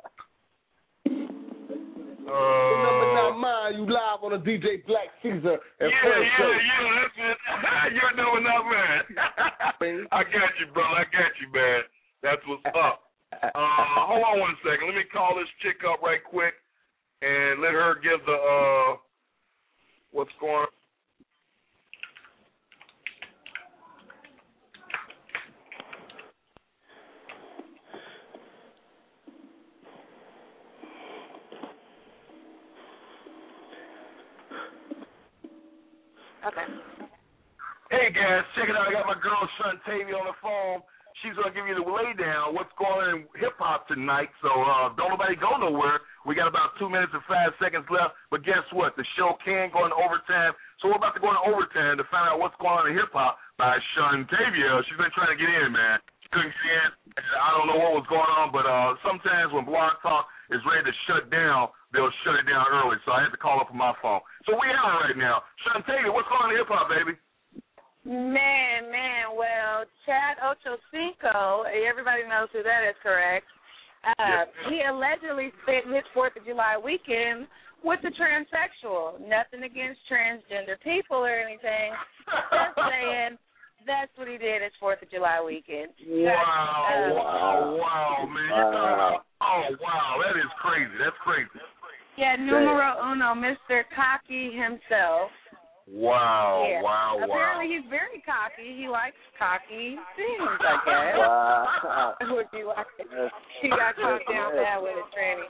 Uh, the number not mine. You live on the D J Black Caesar and yeah, Friends yeah, show. yeah, that's it. You're doing not mine. I got you, bro. I got you, man. That's what's up. Uh, hold on one second. Let me call this chick up right quick and let her give the uh, what's going on. Okay. Hey guys, check it out. I got my girl Shantavia on the phone. She's gonna give you the laydown. What's going on in hip hop tonight? So uh, don't nobody go nowhere. We got about two minutes and five seconds left. But guess what? The show can go into overtime. So we're about to go into overtime to find out what's going on in hip hop by Shantavia. She's been trying to get in, man. She couldn't get in. I don't know what was going on, but uh, sometimes when Blog Talk is ready to shut down, they'll shut it down early. So I had to call up on my phone. So we out right now. Shantavia, what's going on in hip hop, baby? Man, man, well, Chad Ochocinco, everybody knows who that is, correct? Uh, yes. He allegedly spent his fourth of July weekend with a transsexual. Nothing against transgender people or anything. Just saying that's what he did his fourth of July weekend. Wow, uh, wow, wow, man. Wow. Oh, wow, that is crazy. That's crazy. Yeah, numero uno, Mister Cocky himself. Wow, yeah. wow, wow. Apparently he's very cocky. He likes cocky things, I guess. Wow. Would you like it? He got caught down bad with his tranny.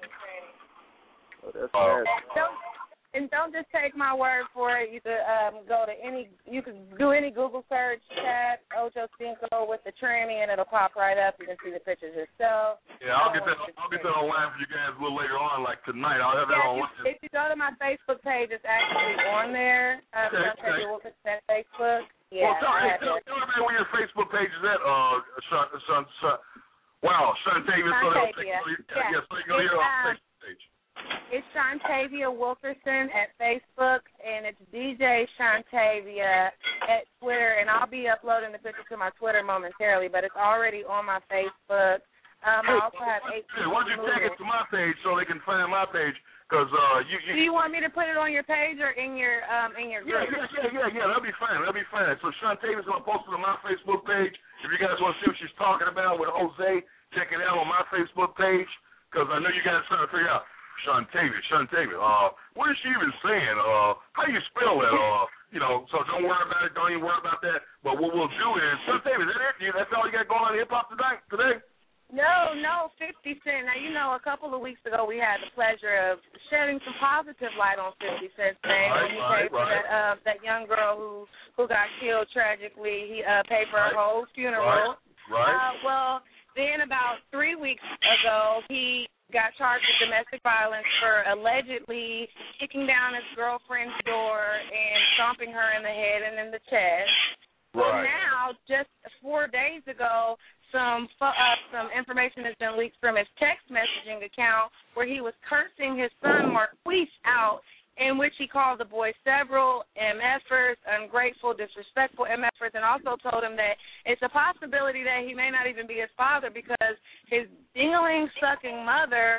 Oh, that's Oh. nasty. Don't, and don't just take my word for it. You could um, go to any, you could do any Google search, Chad Ochocinco with the tranny, and it'll pop right up. You can see the pictures yourself. Yeah, I'll get that. I'll get that online for you guys a little later on, like tonight. I'll have that Yeah, online. if, if you go to my Facebook page, it's actually on there. Um, Okay, Shantavia okay. Wilkerson Facebook. Yeah, well, tell, I hey, have tell, it. tell everybody where your Facebook page is at. Uh, Sean, Sean, Sean, wow, Shantavia. So they'll take, Shantavia. yeah, yeah, so you can It's, hear it on um, Facebook page. It's Shantavia Wilkerson at Facebook, and it's D J Shantavia at Twitter, and I'll be uploading the picture to my Twitter momentarily, but it's already on my Facebook. Um, Hey, I also have eight. hey, why don't you tag it to my page so they can find my page? Because uh, you, you. Do you want me to put it on your page or in your um in your Yeah, group? yeah, yeah, yeah, yeah. That'll be fine. That'll be fine. So Shantavia's gonna post it on my Facebook page. If you guys want to see what she's talking about with Jose, check it out on my Facebook page. Because I know you guys trying to figure out Shantavia, Shantavia. Uh, what is she even saying? Uh, how do you spell that? Uh, you know. So don't worry about it. Don't even worry about that. But what we'll do is Shantavia. Is that it? That's all you got going on in hip hop tonight? Today? No, no, fifty Cent. Now, you know, a couple of weeks ago we had the pleasure of shedding some positive light on fifty Cent's name. Right, when he right, paid for right. that, uh, that young girl who, who got killed tragically. He uh, paid for her Right. whole funeral. Right, right. Uh, well, then about three weeks ago, he got charged with domestic violence for allegedly kicking down his girlfriend's door and stomping her in the head and in the chest. Well, Right. now, just four days ago, some uh, some information has been leaked from his text messaging account where he was cursing his son Marquise out, in which he called the boy several MFers, ungrateful, disrespectful MFers, and also told him that it's a possibility that he may not even be his father because his dingling-sucking mother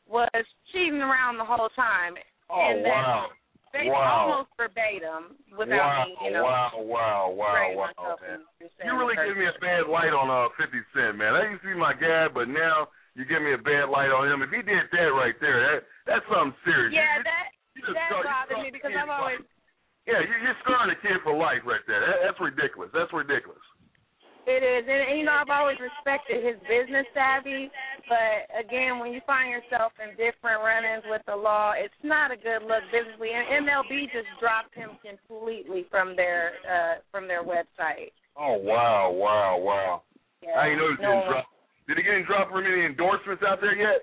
was cheating around the whole time. Oh, and that wow. They wow. almost verbatim without wow, me, you know. Wow, wow, wow, wow, man. You really give me a bad light on uh, fifty Cent, man. That used to be my guy, but now you give me a bad light on him. If he did that right there, that that's something serious. Yeah, you, that you that start, bothered me because I've always... Yeah, you, you're scarring a kid for life right there. That, that's ridiculous. That's ridiculous. It is, and, and you know, I've always respected his business savvy, but again, when you find yourself in different run-ins with the law, it's not a good look businessly. And M L B just dropped him completely from their uh, from their website. Oh wow, wow, wow! Yeah, I didn't know he was no getting dropped. Did he get dropped from any endorsements out there yet?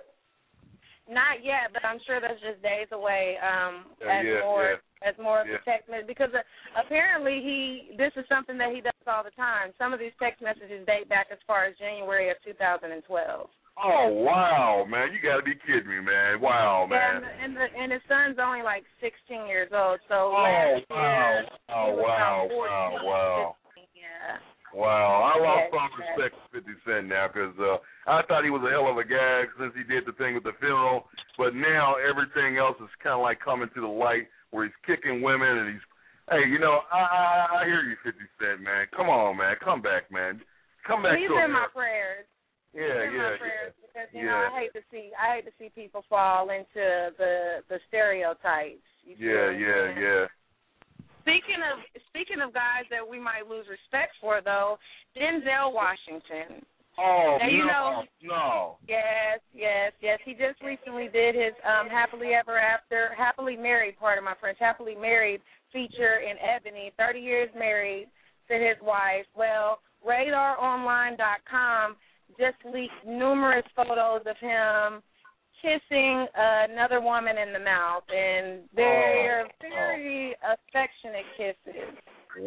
Not yet, but I'm sure that's just days away. Um, yeah, as yeah, more yeah. as more of yeah. the text message, because uh, apparently he this is something that he does all the time. Some of these text messages date back as far as January of two thousand twelve. Oh wow, man! You got to be kidding me, man! Wow, man! Yeah, and, the, and, the, and his son's only like sixteen years old. So oh last wow, year, oh wow, wow, wow! Yeah. Wow, I lost yeah, some respect for fifty Cent now because uh, I thought he was a hell of a guy since he did the thing with the funeral. But now everything else is kind of like coming to the light where he's kicking women and he's, hey, you know, I I, I hear you, fifty Cent, man. Come on, man. Come back, man. Come back. He's to in America. my prayers. Yeah, He's in yeah, my prayers yeah. Because you yeah. know I hate to see I hate to see people fall into the the stereotypes. You yeah, see? yeah, yeah. Speaking of speaking of guys that we might lose respect for, though, Denzel Washington. Oh now, you no, know, no. Yes, yes, yes. He just recently did his um, happily ever after, happily married. Part of my French, happily married feature in Ebony. Thirty years married to his wife. Well, Radar Online dot com just leaked numerous photos of him kissing uh, another woman in the mouth, and they're oh, very oh. affectionate kisses.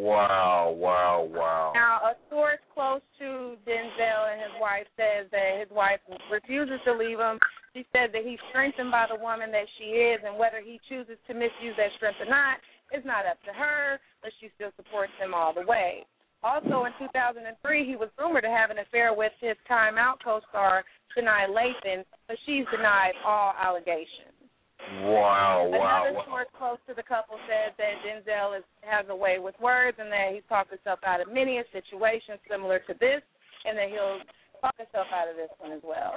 Wow, wow, wow. Now, a source close to Denzel and his wife says that his wife refuses to leave him. She said that he's strengthened by the woman that she is, and whether he chooses to misuse that strength or not is not up to her, but she still supports him all the way. Also, in two thousand three, he was rumored to have an affair with his Time Out co-star, Shania Lathan, but she's denied all allegations. Wow, wow, Another wow. source close to the couple said that Denzel is, has a way with words and that he's talked himself out of many a situation similar to this, and that he'll talk himself out of this one as well.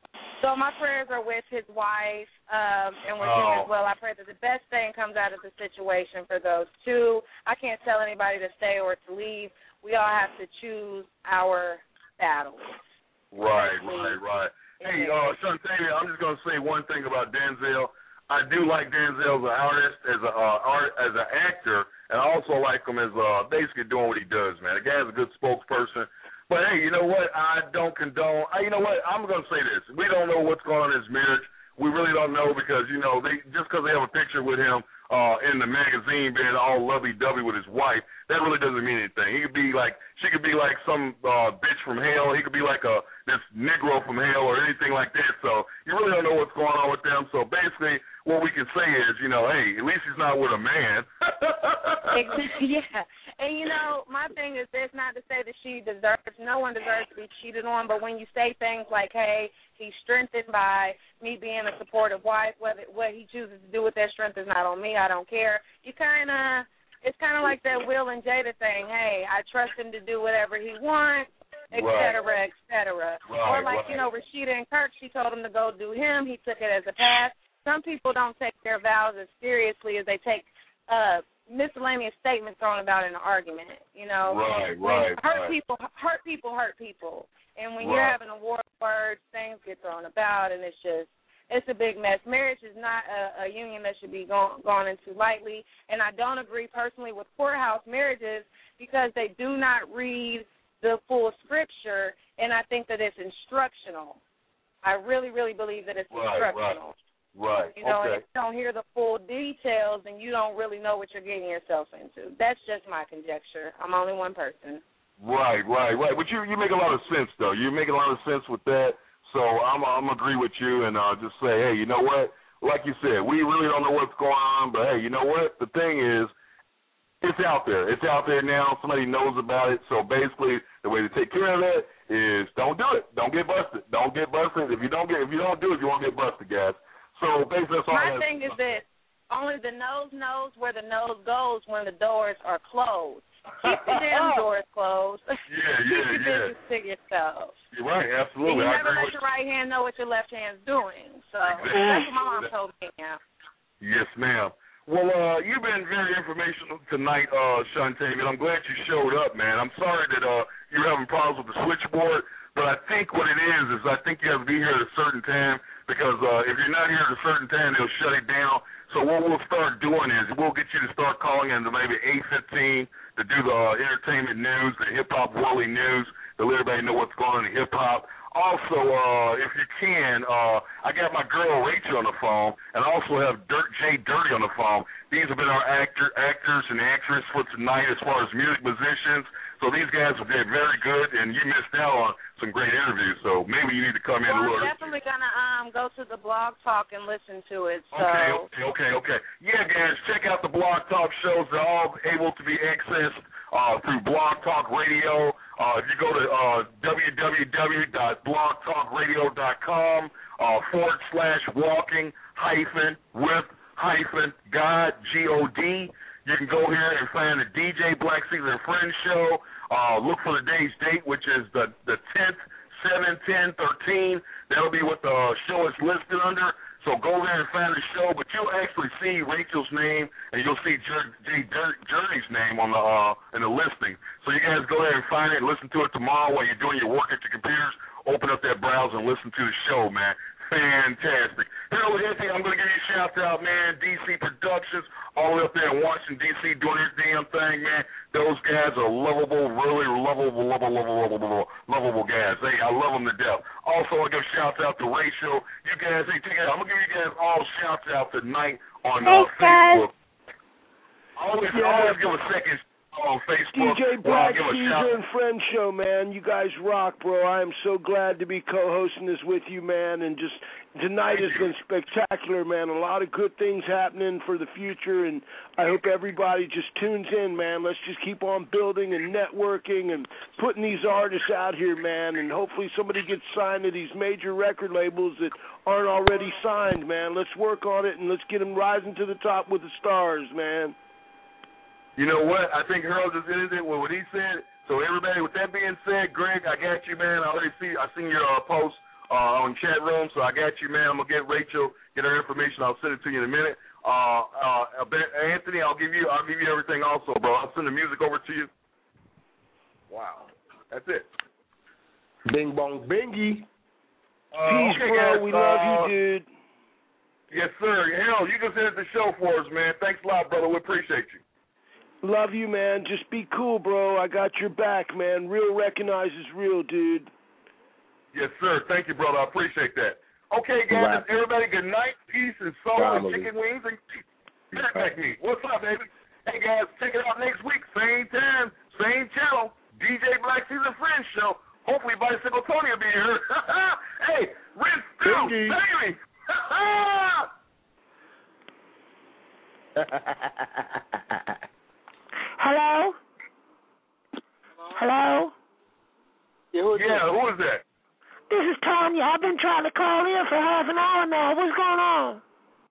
So my prayers are with his wife um, and with oh. him as well. I pray that the best thing comes out of the situation for those two. I can't tell anybody to stay or to leave. We all have to choose our battles. Right, right, right. Hey, uh, Shantae, I'm just gonna say one thing about Denzel. I do like Denzel as an artist, as a uh, art, as an actor, and I also like him as uh, basically doing what he does. Man, the guy's a good spokesperson. But hey, you know what? I don't condone. I, you know what? I'm gonna say this. We don't know what's going on in his marriage. We really don't know because you know they just because they have a picture with him uh, in the magazine being all lovey-dovey with his wife, that really doesn't mean anything. He could be like, she could be like some uh, bitch from hell. He could be like a this Negro from hell or anything like that. So you really don't know what's going on with them. So basically, what we can say is, you know, hey, at least he's not with a man. Yeah, and you know, my thing is this: not to say that she deserves. No one deserves to be cheated on. But when you say things like, "Hey, he's strengthened by me being a supportive wife," whether what he chooses to do with that strength is not on me, I don't care. You kind of, it's kind of like that Will and Jada thing. Hey, I trust him to do whatever he wants, et cetera, right. et cetera. Right, or like right. you know, Rashida and Kirk, she told him to go do him. He took it as a pass. Some people don't take their vows as seriously as they take uh, miscellaneous statements thrown about in an argument. You know, right, when right, hurt right. people, hurt people, hurt people. And when right. you're having a war of words, things get thrown about, and it's just, it's a big mess. Marriage is not a, a union that should be gone, gone into lightly. And I don't agree personally with courthouse marriages because they do not read the full scripture, and I think that it's instructional. I really, really believe that it's right, instructional. Right. Right. You know, okay. if you don't hear the full details, then you don't really know what you're getting yourself into. That's just my conjecture. I'm only one person. Right, right, right. But you you make a lot of sense, though. You make a lot of sense with that. So I'm I'm agree with you and uh, just say, hey, you know what? Like you said, we really don't know what's going on, but hey, you know what? The thing is, it's out there. It's out there now. Somebody knows about it. So basically, the way to take care of that is don't do it. Don't get busted. Don't get busted. If you don't get if you don't do it, you won't get busted, guys. So basically, that's all. My I thing is that only the nose knows where the nose goes when the doors are closed. Keep the damn doors closed. Yeah, yeah, Keep your yeah. business to yourself. You're right, absolutely. And you I never agree let with your right hand know what your left hand's doing. So Exactly. that's what my mom told me. Yeah. Yes, ma'am. Well, uh, you've been very informational tonight, uh, Shantae, and I'm glad you showed up, man. I'm sorry that uh, you're having problems with the switchboard, but I think what it is is I think you have to be here at a certain time because uh, if you're not here at a certain time, they'll shut it down. So what we'll start doing is we'll get you to start calling in to maybe eight fifteen to do the uh, entertainment news, the hip-hop whirly news, to let everybody know what's going on in hip-hop. Also, uh, if you can, uh, I got my girl Rachel on the phone, and I also have Dirt J Dirty on the phone. These have been our actor, actors and actresses for tonight as far as music musicians. So these guys have been very good, and you missed out on some great interviews. So maybe you need to come in Well, a little. I'm definitely gonna um go to the Blog Talk and listen to it. So. Okay, okay, okay, okay. Yeah, guys, check out the Blog Talk shows. They're all able to be accessed uh, through Blog Talk Radio. Uh, if you go to uh, www.blogtalkradio.com uh, forward slash walking hyphen with hyphen God, G O D, you can go here and find the D J Black Caesar and Friends show. Uh, look for the day's date, which is the, the tenth, seven, ten, thirteen. That'll be what the show is listed under. So go there and find the show, but you'll actually see Rachel's name and you'll see Jer- J Journey's name on the uh, in the listing. So you guys go there and find it and listen to it tomorrow while you're doing your work at your computers. Open up that browser and listen to the show, man. Fantastic. Harold Hippie, I'm going to give you a shout out, man. D C Productions, all the way up there in Washington, D C, doing their damn thing, man. Those guys are lovable, really lovable, lovable, lovable, lovable, lovable guys. Hey, I love them to death. Also, I give shout out to Rachel. You guys, hey, check it out. I'm going to give you guys all shouts out tonight on uh, Facebook. I always, Yeah. always give a second on Facebook. D J Well, I'll Black give a Caesar shout- and Friends show, man. You guys rock, bro. I am so glad to be co-hosting this with you, man. And just tonight has been spectacular, man. A lot of good things happening for the future, and I hope everybody just tunes in, man. Let's just keep on building and networking and putting these artists out here, man. And hopefully somebody gets signed to these major record labels that aren't already signed, man. Let's work on it and let's get them rising to the top with the stars, man. You know what? I think Harold just ended it with what he said. So everybody, with that being said, Greg, I got you, man. I already see, I seen your uh, post uh, on chat room, so I got you, man. I'm gonna get Rachel, get her information. I'll send it to you in a minute. Uh, uh, Anthony, I'll give you, I'll give you everything also, bro. I'll send the music over to you. Wow, that's it. Bing bong bingy. Uh, Peace, okay, bro. guys, We love uh, you, dude. Yes, sir. Harold, you can send the show for us, man. Thanks a lot, brother. We appreciate you. Love you, man. Just be cool, bro. I got your back, man. Real recognizes real, dude. Yes, sir. Thank you, brother. I appreciate that. Okay, guys, Right. everybody, good night, peace, and soul, and Family. chicken wings, and back meat. What's up, baby? Hey, guys, check it out next week, same time, same channel, D J Black Caesar Friends Show. Hopefully, Bicycle Tony will be here. Hey, Rinse Still, baby. Hello? Hello? Yeah, who is, yeah, who is that? This is Tanya. I've been trying to call in for half an hour now. What's going on?